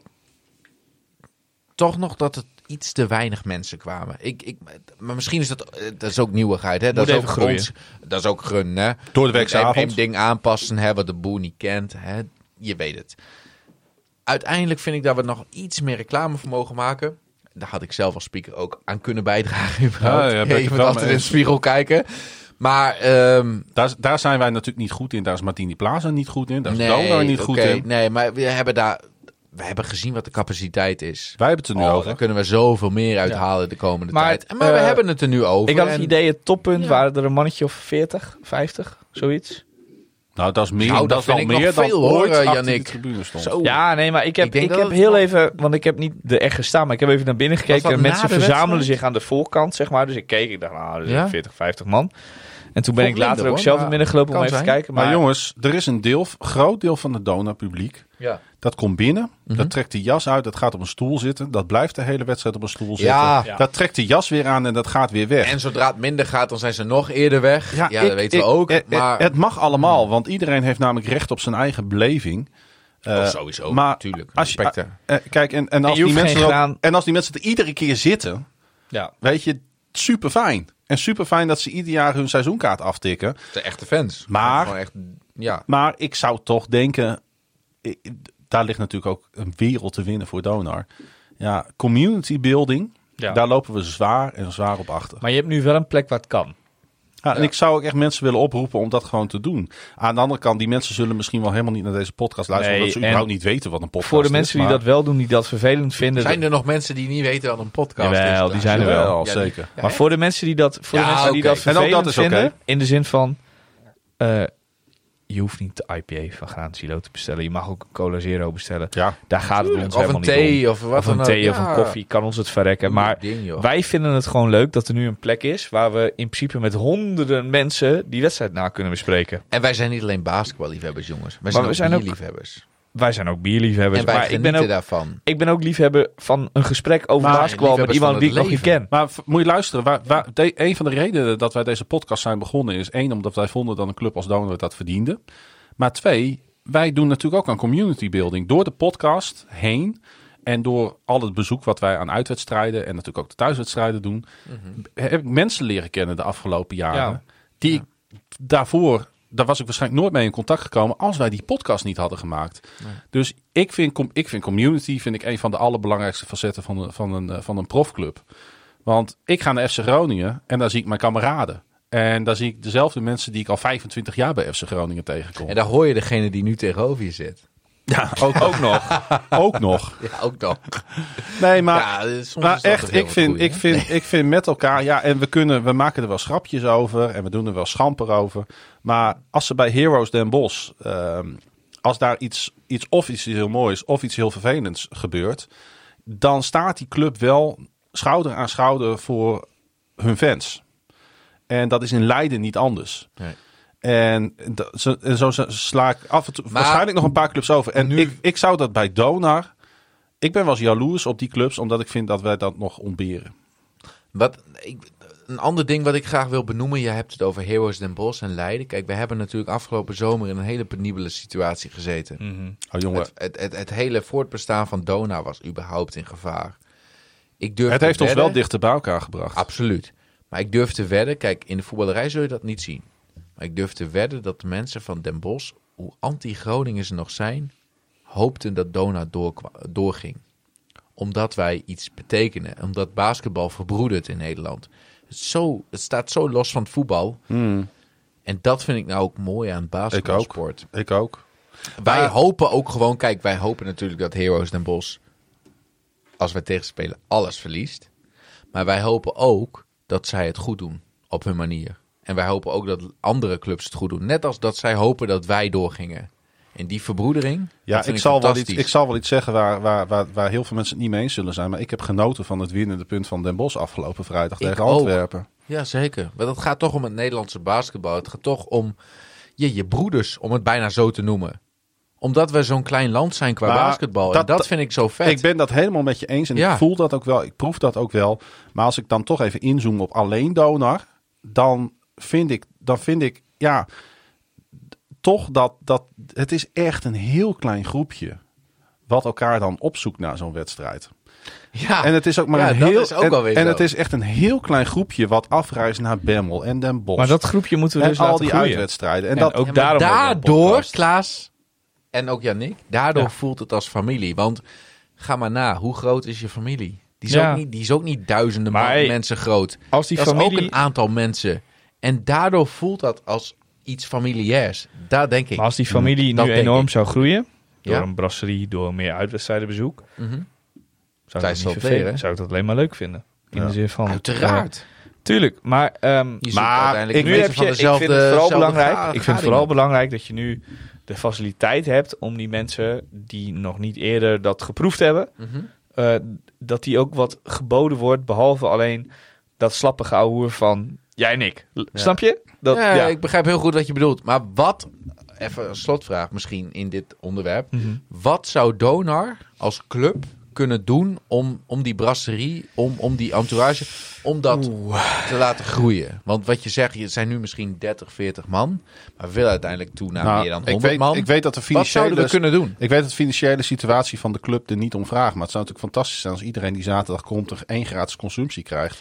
toch nog dat het iets te weinig mensen kwamen. Ik, ik, maar misschien is dat, dat is ook nieuwigheid. Hè? Dat
Moet
is
even
ook
groeien.
ons, dat is ook gun, hè?
Door de weekse
Een-
avond.
Een ding aanpassen, hè, wat de boer niet kent. Hè? Je weet het. Uiteindelijk vind ik dat we nog iets meer reclame voor mogen maken. Daar had ik zelf als speaker ook aan kunnen bijdragen. überhaupt.
Ja, ja, ben ik
je
het
moet
wel
altijd
mee
in de
eens.
spiegel kijken. Maar um,
Daar, daar zijn wij natuurlijk niet goed in. Daar is Martini Plaza niet goed in. Daar is
nee,
Donar niet goed
oké,
in.
nee, maar we hebben daar... We hebben gezien wat de capaciteit is.
Wij hebben het er nu
Oh,
over.
daar kunnen we zoveel meer uithalen de komende
Maar,
tijd. Maar we
uh,
hebben het er nu over.
Ik had het
en-
idee, het toppunt
Ja.
waren er een mannetje of veertig, vijftig, zoiets.
Nou, dat is meer,
Nou, dat
dat is wel
vind ik nog
meer dan
veel, hoor,
ooit
uh,
achter
Yannick.
de tribune stond.
Zo.
Ja, nee, maar ik heb,
Ik denk
ik
dat
heb
het
heel
nog-
even, want ik heb niet er echt gestaan, maar ik heb even naar binnen gekeken
dat
en
na
mensen
de
verzamelen
wedstrijd?
zich aan de voorkant, zeg maar. Dus ik keek, ik dacht, nou, er zijn
Ja?
veertig, vijftig man. En toen ben
Vond
ik later
minder,
ook
hoor,
zelf
maar
naar binnen gelopen om
kan
even te
zijn.
kijken.
Maar,
Maar,
jongens, er is een deel, groot deel van het Donar-publiek.
Ja.
Dat komt binnen,
Mhm.
dat trekt die jas uit, dat gaat op een stoel zitten. Dat blijft de hele wedstrijd op een stoel zitten.
Ja.
Ja.
Dat trekt die jas weer aan en dat gaat weer weg.
En zodra het minder gaat, dan zijn ze nog eerder weg. Ja,
ik-
dat weten we
ik-
ook.
Het,
maar
het mag allemaal, want iedereen heeft namelijk recht op zijn eigen beleving.
Oh,
Eh,
sowieso,
maar
natuurlijk.
als je-
Respect, hè.
eh, kijk, en, en, als
je
die
hoeft
mensen
geen
er ook-
graan-
en als die mensen er iedere keer zitten,
ja.
weet je, super fijn. En super fijn dat ze ieder jaar hun seizoenkaart aftikken.
De echte fans.
Maar-
Gewoon echt, ja.
Maar ik zou toch denken, ik- daar ligt natuurlijk ook een wereld te winnen voor Donar. Ja, community building,
Ja.
daar lopen we zwaar en zwaar op achter.
Maar je hebt nu wel een plek waar het kan.
Ja, en ik zou ook echt mensen willen oproepen om dat gewoon te doen. Aan de andere kant, die mensen zullen misschien wel helemaal niet naar deze podcast luisteren.
Nee,
omdat ze
en
überhaupt niet weten wat een podcast is.
Voor de mensen die
maar-
dat wel doen, die dat vervelend vinden.
Zijn er nog mensen die niet weten wat een podcast
Jawel,
is?
die zijn er wel.
Wel,
Ja,
zeker.
Ja,
Maar voor de mensen die dat, voor
Ja,
de mensen die
oké.
dat
En ook
vervelend
dat is oké.
vinden, in de zin van, eh, je hoeft niet de I P A van Graan Silo te bestellen. Je mag ook een Cola Zero bestellen.
Ja,
Daar gaat het ons
Of
helemaal
een
niet
thee
om.
of wat
Of een
dan
thee
ook.
of
Ja.
een koffie, kan ons het verrekken. Maar
Ding, joh.
wij vinden het gewoon leuk dat er nu een plek is waar we in principe met honderden mensen die wedstrijd na kunnen bespreken.
En wij zijn niet alleen basketballiefhebbers, jongens. Wij
Maar
zijn
we
ook
zijn ook-
bierliefhebbers.
Wij zijn ook bierliefhebbers.
En wij
Maar ik
genieten
ben, ook,
daarvan.
ik ben ook liefhebber van een gesprek over
Maar
basketbal met
liefhebbers
iemand
van
die ik
het
nog niet
leven.
ken.
maar v- moet je luisteren. Waar, waar, de, een van de redenen dat wij deze podcast zijn begonnen is één, omdat wij vonden dat een club als Donar dat verdiende. Maar twee, wij doen natuurlijk ook aan community building. Door de podcast heen en door al het bezoek wat wij aan uitwedstrijden en natuurlijk ook de thuiswedstrijden doen, heb ik mensen leren kennen de afgelopen jaren.
Ja.
Die ik daarvoor, daar was ik waarschijnlijk nooit mee in contact gekomen als wij die podcast niet hadden gemaakt. Dus ik vind, com- ik vind community vind ik een van de allerbelangrijkste facetten van een, van een, eh, van een profclub. Want ik ga naar F C Groningen en daar zie ik mijn kameraden. En daar zie ik dezelfde mensen die ik al vijfentwintig jaar bij F C Groningen tegenkom.
En daar hoor je degene die nu tegenover je zit.
Ja, ook, ook nog. Ook nog.
Ja, ook dan.
Nee, maar,
ja, soms
maar
is dat
echt,
toch heel
ik vind,
wat
ik,
goeie,
vind, ik vind met elkaar... Ja, en we, kunnen, we maken er wel schrapjes over en we doen er wel schamper over. Maar als ze bij Heroes Den Bosch... ehm, als daar iets, iets of iets heel moois of iets heel vervelends gebeurt... dan staat die club wel schouder aan schouder voor hun fans. En dat is in Leiden niet anders.
Nee.
En, dat- zo- en zo sla ik af en toe
Maar-
waarschijnlijk nog een paar clubs over. En
Nu-
ik, ik zou dat bij Donar... Ik ben wel eens jaloers op die clubs, omdat ik vind dat wij dat nog ontberen.
Wat, ik, een ander ding wat ik graag wil benoemen. Je hebt het over Heroes Den Bosch en Leiden. Kijk, we hebben natuurlijk afgelopen zomer in een hele penibele situatie gezeten.
Oh jongen,
Het, het, het, het hele voortbestaan van Donar was überhaupt in gevaar. Ik durf
het
te
heeft ons
wedden-
wel dichter bij elkaar gebracht.
Absoluut. Maar ik durf te wedden, kijk, in de voetballerij zul je dat niet zien. Maar ik durf te wedden dat de mensen van Den Bosch, hoe anti-Groningen ze nog zijn, hoopten dat Donar doorkwa- doorging. Omdat wij iets betekenen. Omdat basketbal verbroedert in Nederland. Het, is zo, het staat zo los van het voetbal.
Hmm,
En dat vind ik nou ook mooi aan basketbalsport.
ik ook.
Wij
Maar-
hopen ook gewoon, kijk, wij hopen natuurlijk dat Heroes Den Bosch, als wij tegenspelen, alles verliest. Maar wij hopen ook dat zij het goed doen op hun manier. En wij hopen ook dat andere clubs het goed doen. Net als dat zij hopen dat wij doorgingen. En die verbroedering,
Ja,
dat vind
ik
ik,
zal, wel iets,
fantastisch.
ik zal wel iets zeggen waar, waar, waar, waar heel veel mensen het niet mee eens zullen zijn. Maar ik heb genoten van het winnende punt van Den Bosch afgelopen vrijdag
Ik
tegen
ook.
Antwerpen.
Ja, zeker. Maar het gaat toch om het Nederlandse basketbal. Het gaat toch om je, je broeders, om het bijna zo te noemen. Omdat we zo'n klein land zijn qua
Maar
basketbal.
dat-
en dat
dat-
vind ik zo vet.
Ik ben dat helemaal met je eens en
Ja.
ik voel dat ook wel. Ik proef dat ook wel. Maar als ik dan toch even inzoom op alleen Donar, dan vind ik, dan vind ik ja, toch dat, dat het is echt een heel klein groepje wat elkaar dan opzoekt naar zo'n wedstrijd.
ja.
En het is ook maar
Ja,
een
dat
heel
is ook
en,
alweer
en
zo.
het is echt een heel klein groepje wat afreist naar Bemmel en Den Bosch.
Maar dat groepje moeten we
en
dus
al
laten
die
groeien.
uitwedstrijden. En,
En
dat
ook
Ja, maar
daarom ook wel een
daardoor,
podcast.
Klaas en ook Yannick, daardoor
Ja.
voelt het als familie. Want ga maar na, hoe groot is je familie? Die is,
Ja.
ook, niet, die is ook niet duizenden
Maar
man-
hey,
mensen groot.
Als die
dat
familie...
is ook een aantal mensen. En daardoor voelt dat als iets familiairs. Daar denk ik.
Maar als die familie
Dat
nu
denk
enorm
ik.
zou groeien, door
Ja.
een brasserie, door meer uitwedstrijdenbezoek,
Mhm.
zou ik
Zij
dat
is
niet
wel
vervelend.
tegen.
Zou ik dat alleen maar leuk vinden. In
Ja.
de zin van...
Uiteraard.
eh, tuurlijk, maar... ehm,
Je zoekt
Maar
uiteindelijk
ik-
nu
mensen
heb
van
je, ik
dezelfde,
vind het vooral
dezelfde
belangrijk.
ga-
Ik vind het vooral
gading.
belangrijk dat je nu de faciliteit hebt om die mensen die nog niet eerder dat geproefd hebben,
Mhm.
eh, dat die ook wat geboden wordt, behalve alleen dat slappe geouwehoer van jij en ik. L- Snap je? Dat,
ja,
ja.
ik begrijp heel goed wat je bedoelt. Maar wat, even een slotvraag misschien in dit onderwerp.
Mhm.
Wat zou Donar als club kunnen doen om, om die brasserie, om, om die entourage, om dat te laten groeien? Want wat je zegt, je zijn nu misschien dertig, veertig man, maar we willen uiteindelijk toe naar
Nou,
meer dan
ik
honderd
weet,
man.
ik weet dat de
Wat
financiële
zouden we kunnen doen?
Ik weet dat de financiële situatie van de club er niet om vraagt. Maar het zou natuurlijk fantastisch zijn als iedereen die zaterdag komt er één gratis consumptie krijgt.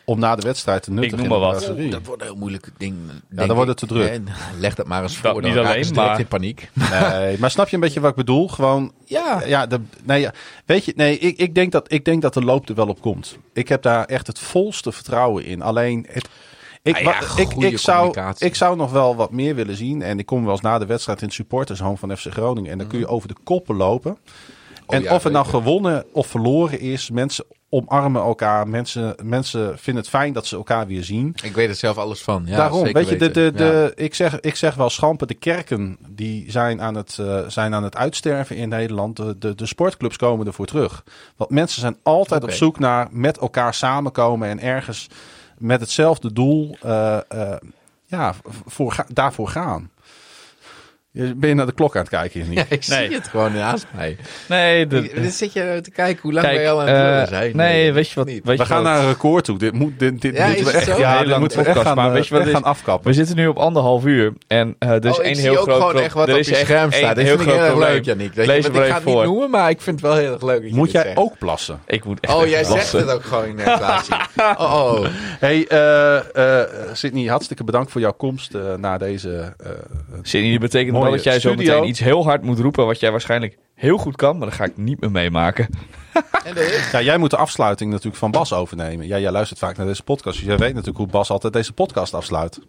om na de wedstrijd te nuttigen.
Ik noem maar
in de
wat.
brasserie.
Dat wordt een heel moeilijk ding.
Ja, dan wordt het te druk.
En leg dat maar eens
Dat
voor.
niet
Dan raken
alleen,
ze direct
maar-
in paniek.
Nee, maar snap je een beetje wat ik bedoel? Gewoon,
Ja.
ja, de, nee, ja, weet je, nee, ik, ik, denk dat, ik denk dat de loop er wel op komt. Ik heb daar echt het volste vertrouwen in. Alleen, het, ik,
Nou ja,
wat- ik,
goede
ik, zou,
communicatie.
ik zou nog wel wat meer willen zien. En ik kom wel eens na de wedstrijd in het supportershome van F C Groningen. En dan kun je over de koppen lopen. En
Oh ja,
of het nou
zeker.
gewonnen of verloren is, mensen omarmen elkaar. Mensen, mensen vinden het fijn dat ze elkaar weer zien.
Ik weet er zelf alles van. Ja,
Daarom,
zeker
weet je, de, de,
weten.
de, ik, zeg, ik zeg wel schampen, de kerken die zijn aan het, uh, zijn aan het uitsterven in Nederland. De, de, de sportclubs komen ervoor terug. Want mensen zijn altijd
Oké.
op zoek naar met elkaar samenkomen en ergens met hetzelfde doel uh, uh, ja, voor, ga, daarvoor gaan. Ben je naar de klok aan het kijken? Hier niet?
Ja, ik
Nee.
zie het gewoon naast mij.
Nee, de,
Ik- Dan zit je te kijken hoe lang
kijk,
ben je al aan het
eh,
lullen zijn.
nee, weet je wat?
niet.
Weet
We
je
gaan
wat-
naar een record toe. Dit, moet, dit, dit
Ja,
moeten
is
we
het
echt,
zo?
ja,
Heel
dit
lang
moeten we echt
podcast,
gaan,
maar weet je wat
echt
het
gaan
is?
afkappen.
We zitten nu op anderhalf uur en uh, er is
Oh, ik
één
zie
heel
ook
groot
gewoon
pro-
echt wat
er
op
is
je
echt
scherm
één
staat. Dit
heel
vind ik
groot
heel erg
probleem.
leuk, Yannick. Dat je-
Lees
want
het
ik
maar
ga het
even
niet
voor.
noemen, maar ik vind het wel heel erg leuk dat je
Moet
dit
jij
zegt.
ook plassen?
Ik moet echt
Oh,
even
jij zegt
plassen.
het ook gewoon in uh, Klaasje. Oh, oh.
Hey, uh, uh, Sydney, hartstikke bedankt voor jouw komst uh, naar deze... Uh,
Sydney, dat betekent wel
Mooie
dat jij zo
studio.
meteen iets heel hard moet roepen wat jij waarschijnlijk heel goed kan, maar dat ga ik niet meer meemaken.
En dat is...
Ja, jij moet de afsluiting natuurlijk van Bas overnemen. Ja, jij luistert vaak naar deze podcast, dus jij weet natuurlijk hoe Bas altijd deze podcast afsluit.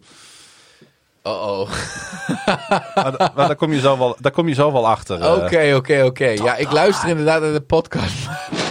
Oh, oh.
Maar, da- maar daar, kom je zo wel, daar kom je zo wel achter. uh.
Oké, oké, oké. Ja, ik luister inderdaad naar de podcast.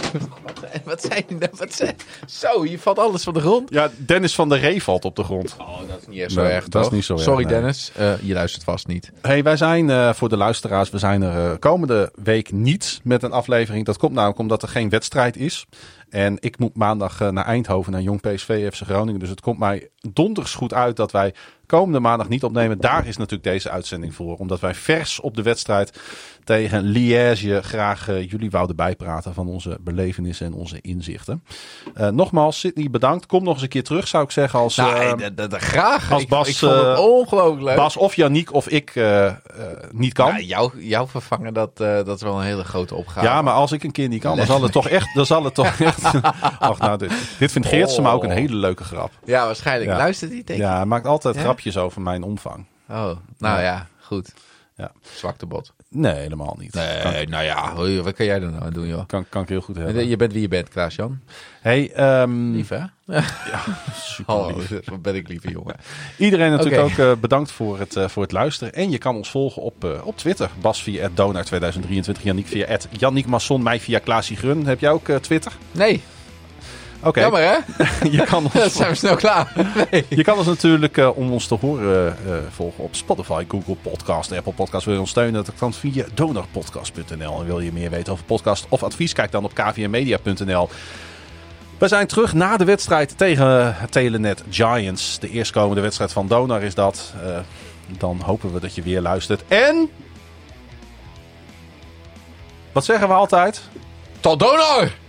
Wat zei je nou? Wat zei... Zo, hier valt alles van de grond.
Ja, Dennis van der Ree valt op de grond.
Oh, dat is niet echt zo
Nee,
erg,
dat is
toch?
niet zo erg,
Sorry,
nee.
Dennis. Uh, je luistert vast niet.
Hey, wij zijn uh, voor de luisteraars, we zijn er uh, komende week niet met een aflevering. Dat komt namelijk omdat er geen wedstrijd is. En ik moet maandag uh, naar Eindhoven, naar Jong P S V F C Groningen. Dus het komt mij donders goed uit dat wij komende maandag niet opnemen. Daar is natuurlijk deze uitzending voor. Omdat wij vers op de wedstrijd tegen Liège graag uh, jullie wouden bijpraten van onze belevenissen en onze inzichten. Uh, nogmaals, Sydney, bedankt. Kom nog eens een keer terug, zou ik zeggen. Als,
Nou,
uh,
eh, dat- dat- dat graag.
als
ik,
Bas,
ik vond het
uh,
ongelooflijk leuk.
Bas of Yannick of ik uh, uh, niet kan.
Ja, jou, jou vervangen, dat, uh, dat is wel een hele grote opgave.
Ja, maar als ik een keer niet kan, dan zal het toch echt... Dan zal het toch echt ach, nou, dit, dit vindt Geertsen maar ook een hele leuke grap.
Ja, waarschijnlijk.
Ja.
Luistert die, denk ik?
Ja, hij maakt altijd
Ja?
grapjes over mijn omvang.
Oh, nou ja, goed.
Ja.
Zwakte bot.
Nee, helemaal niet. Kan,
Nee, nou ja, hoi, wat kan jij er nou aan doen, joh?
kan, kan ik heel goed hebben.
Je bent wie je bent, Klaas-Jan.
Hey, um,
Lief, hè?
super
Oh,
lief.
wat ben ik lieve jongen.
Iedereen natuurlijk
Oké.
ook uh, bedankt voor het, uh, voor het luisteren. En je kan ons volgen op, uh, op Twitter. Bas via at donar tweeduizend drieëntwintig. Yannick via at Yannick Masson. Mij via Klaasie Grun. Heb jij ook uh, Twitter?
Nee,
Oké.
jammer hè?
Je kan ons
Dat zijn we snel klaar. Nee.
Je kan ons natuurlijk uh, om ons te horen uh, volgen op Spotify, Google Podcast, Apple Podcast. Wil je ons steunen? Dat kan via donorpodcast punt n l. En wil je meer weten over podcast of advies? Kijk dan op k v m media punt n l. We zijn terug na de wedstrijd tegen Telenet Giants. De eerstkomende wedstrijd van Donar is dat. Uh, dan hopen we dat je weer luistert. En... Wat zeggen we altijd?
Tot donor!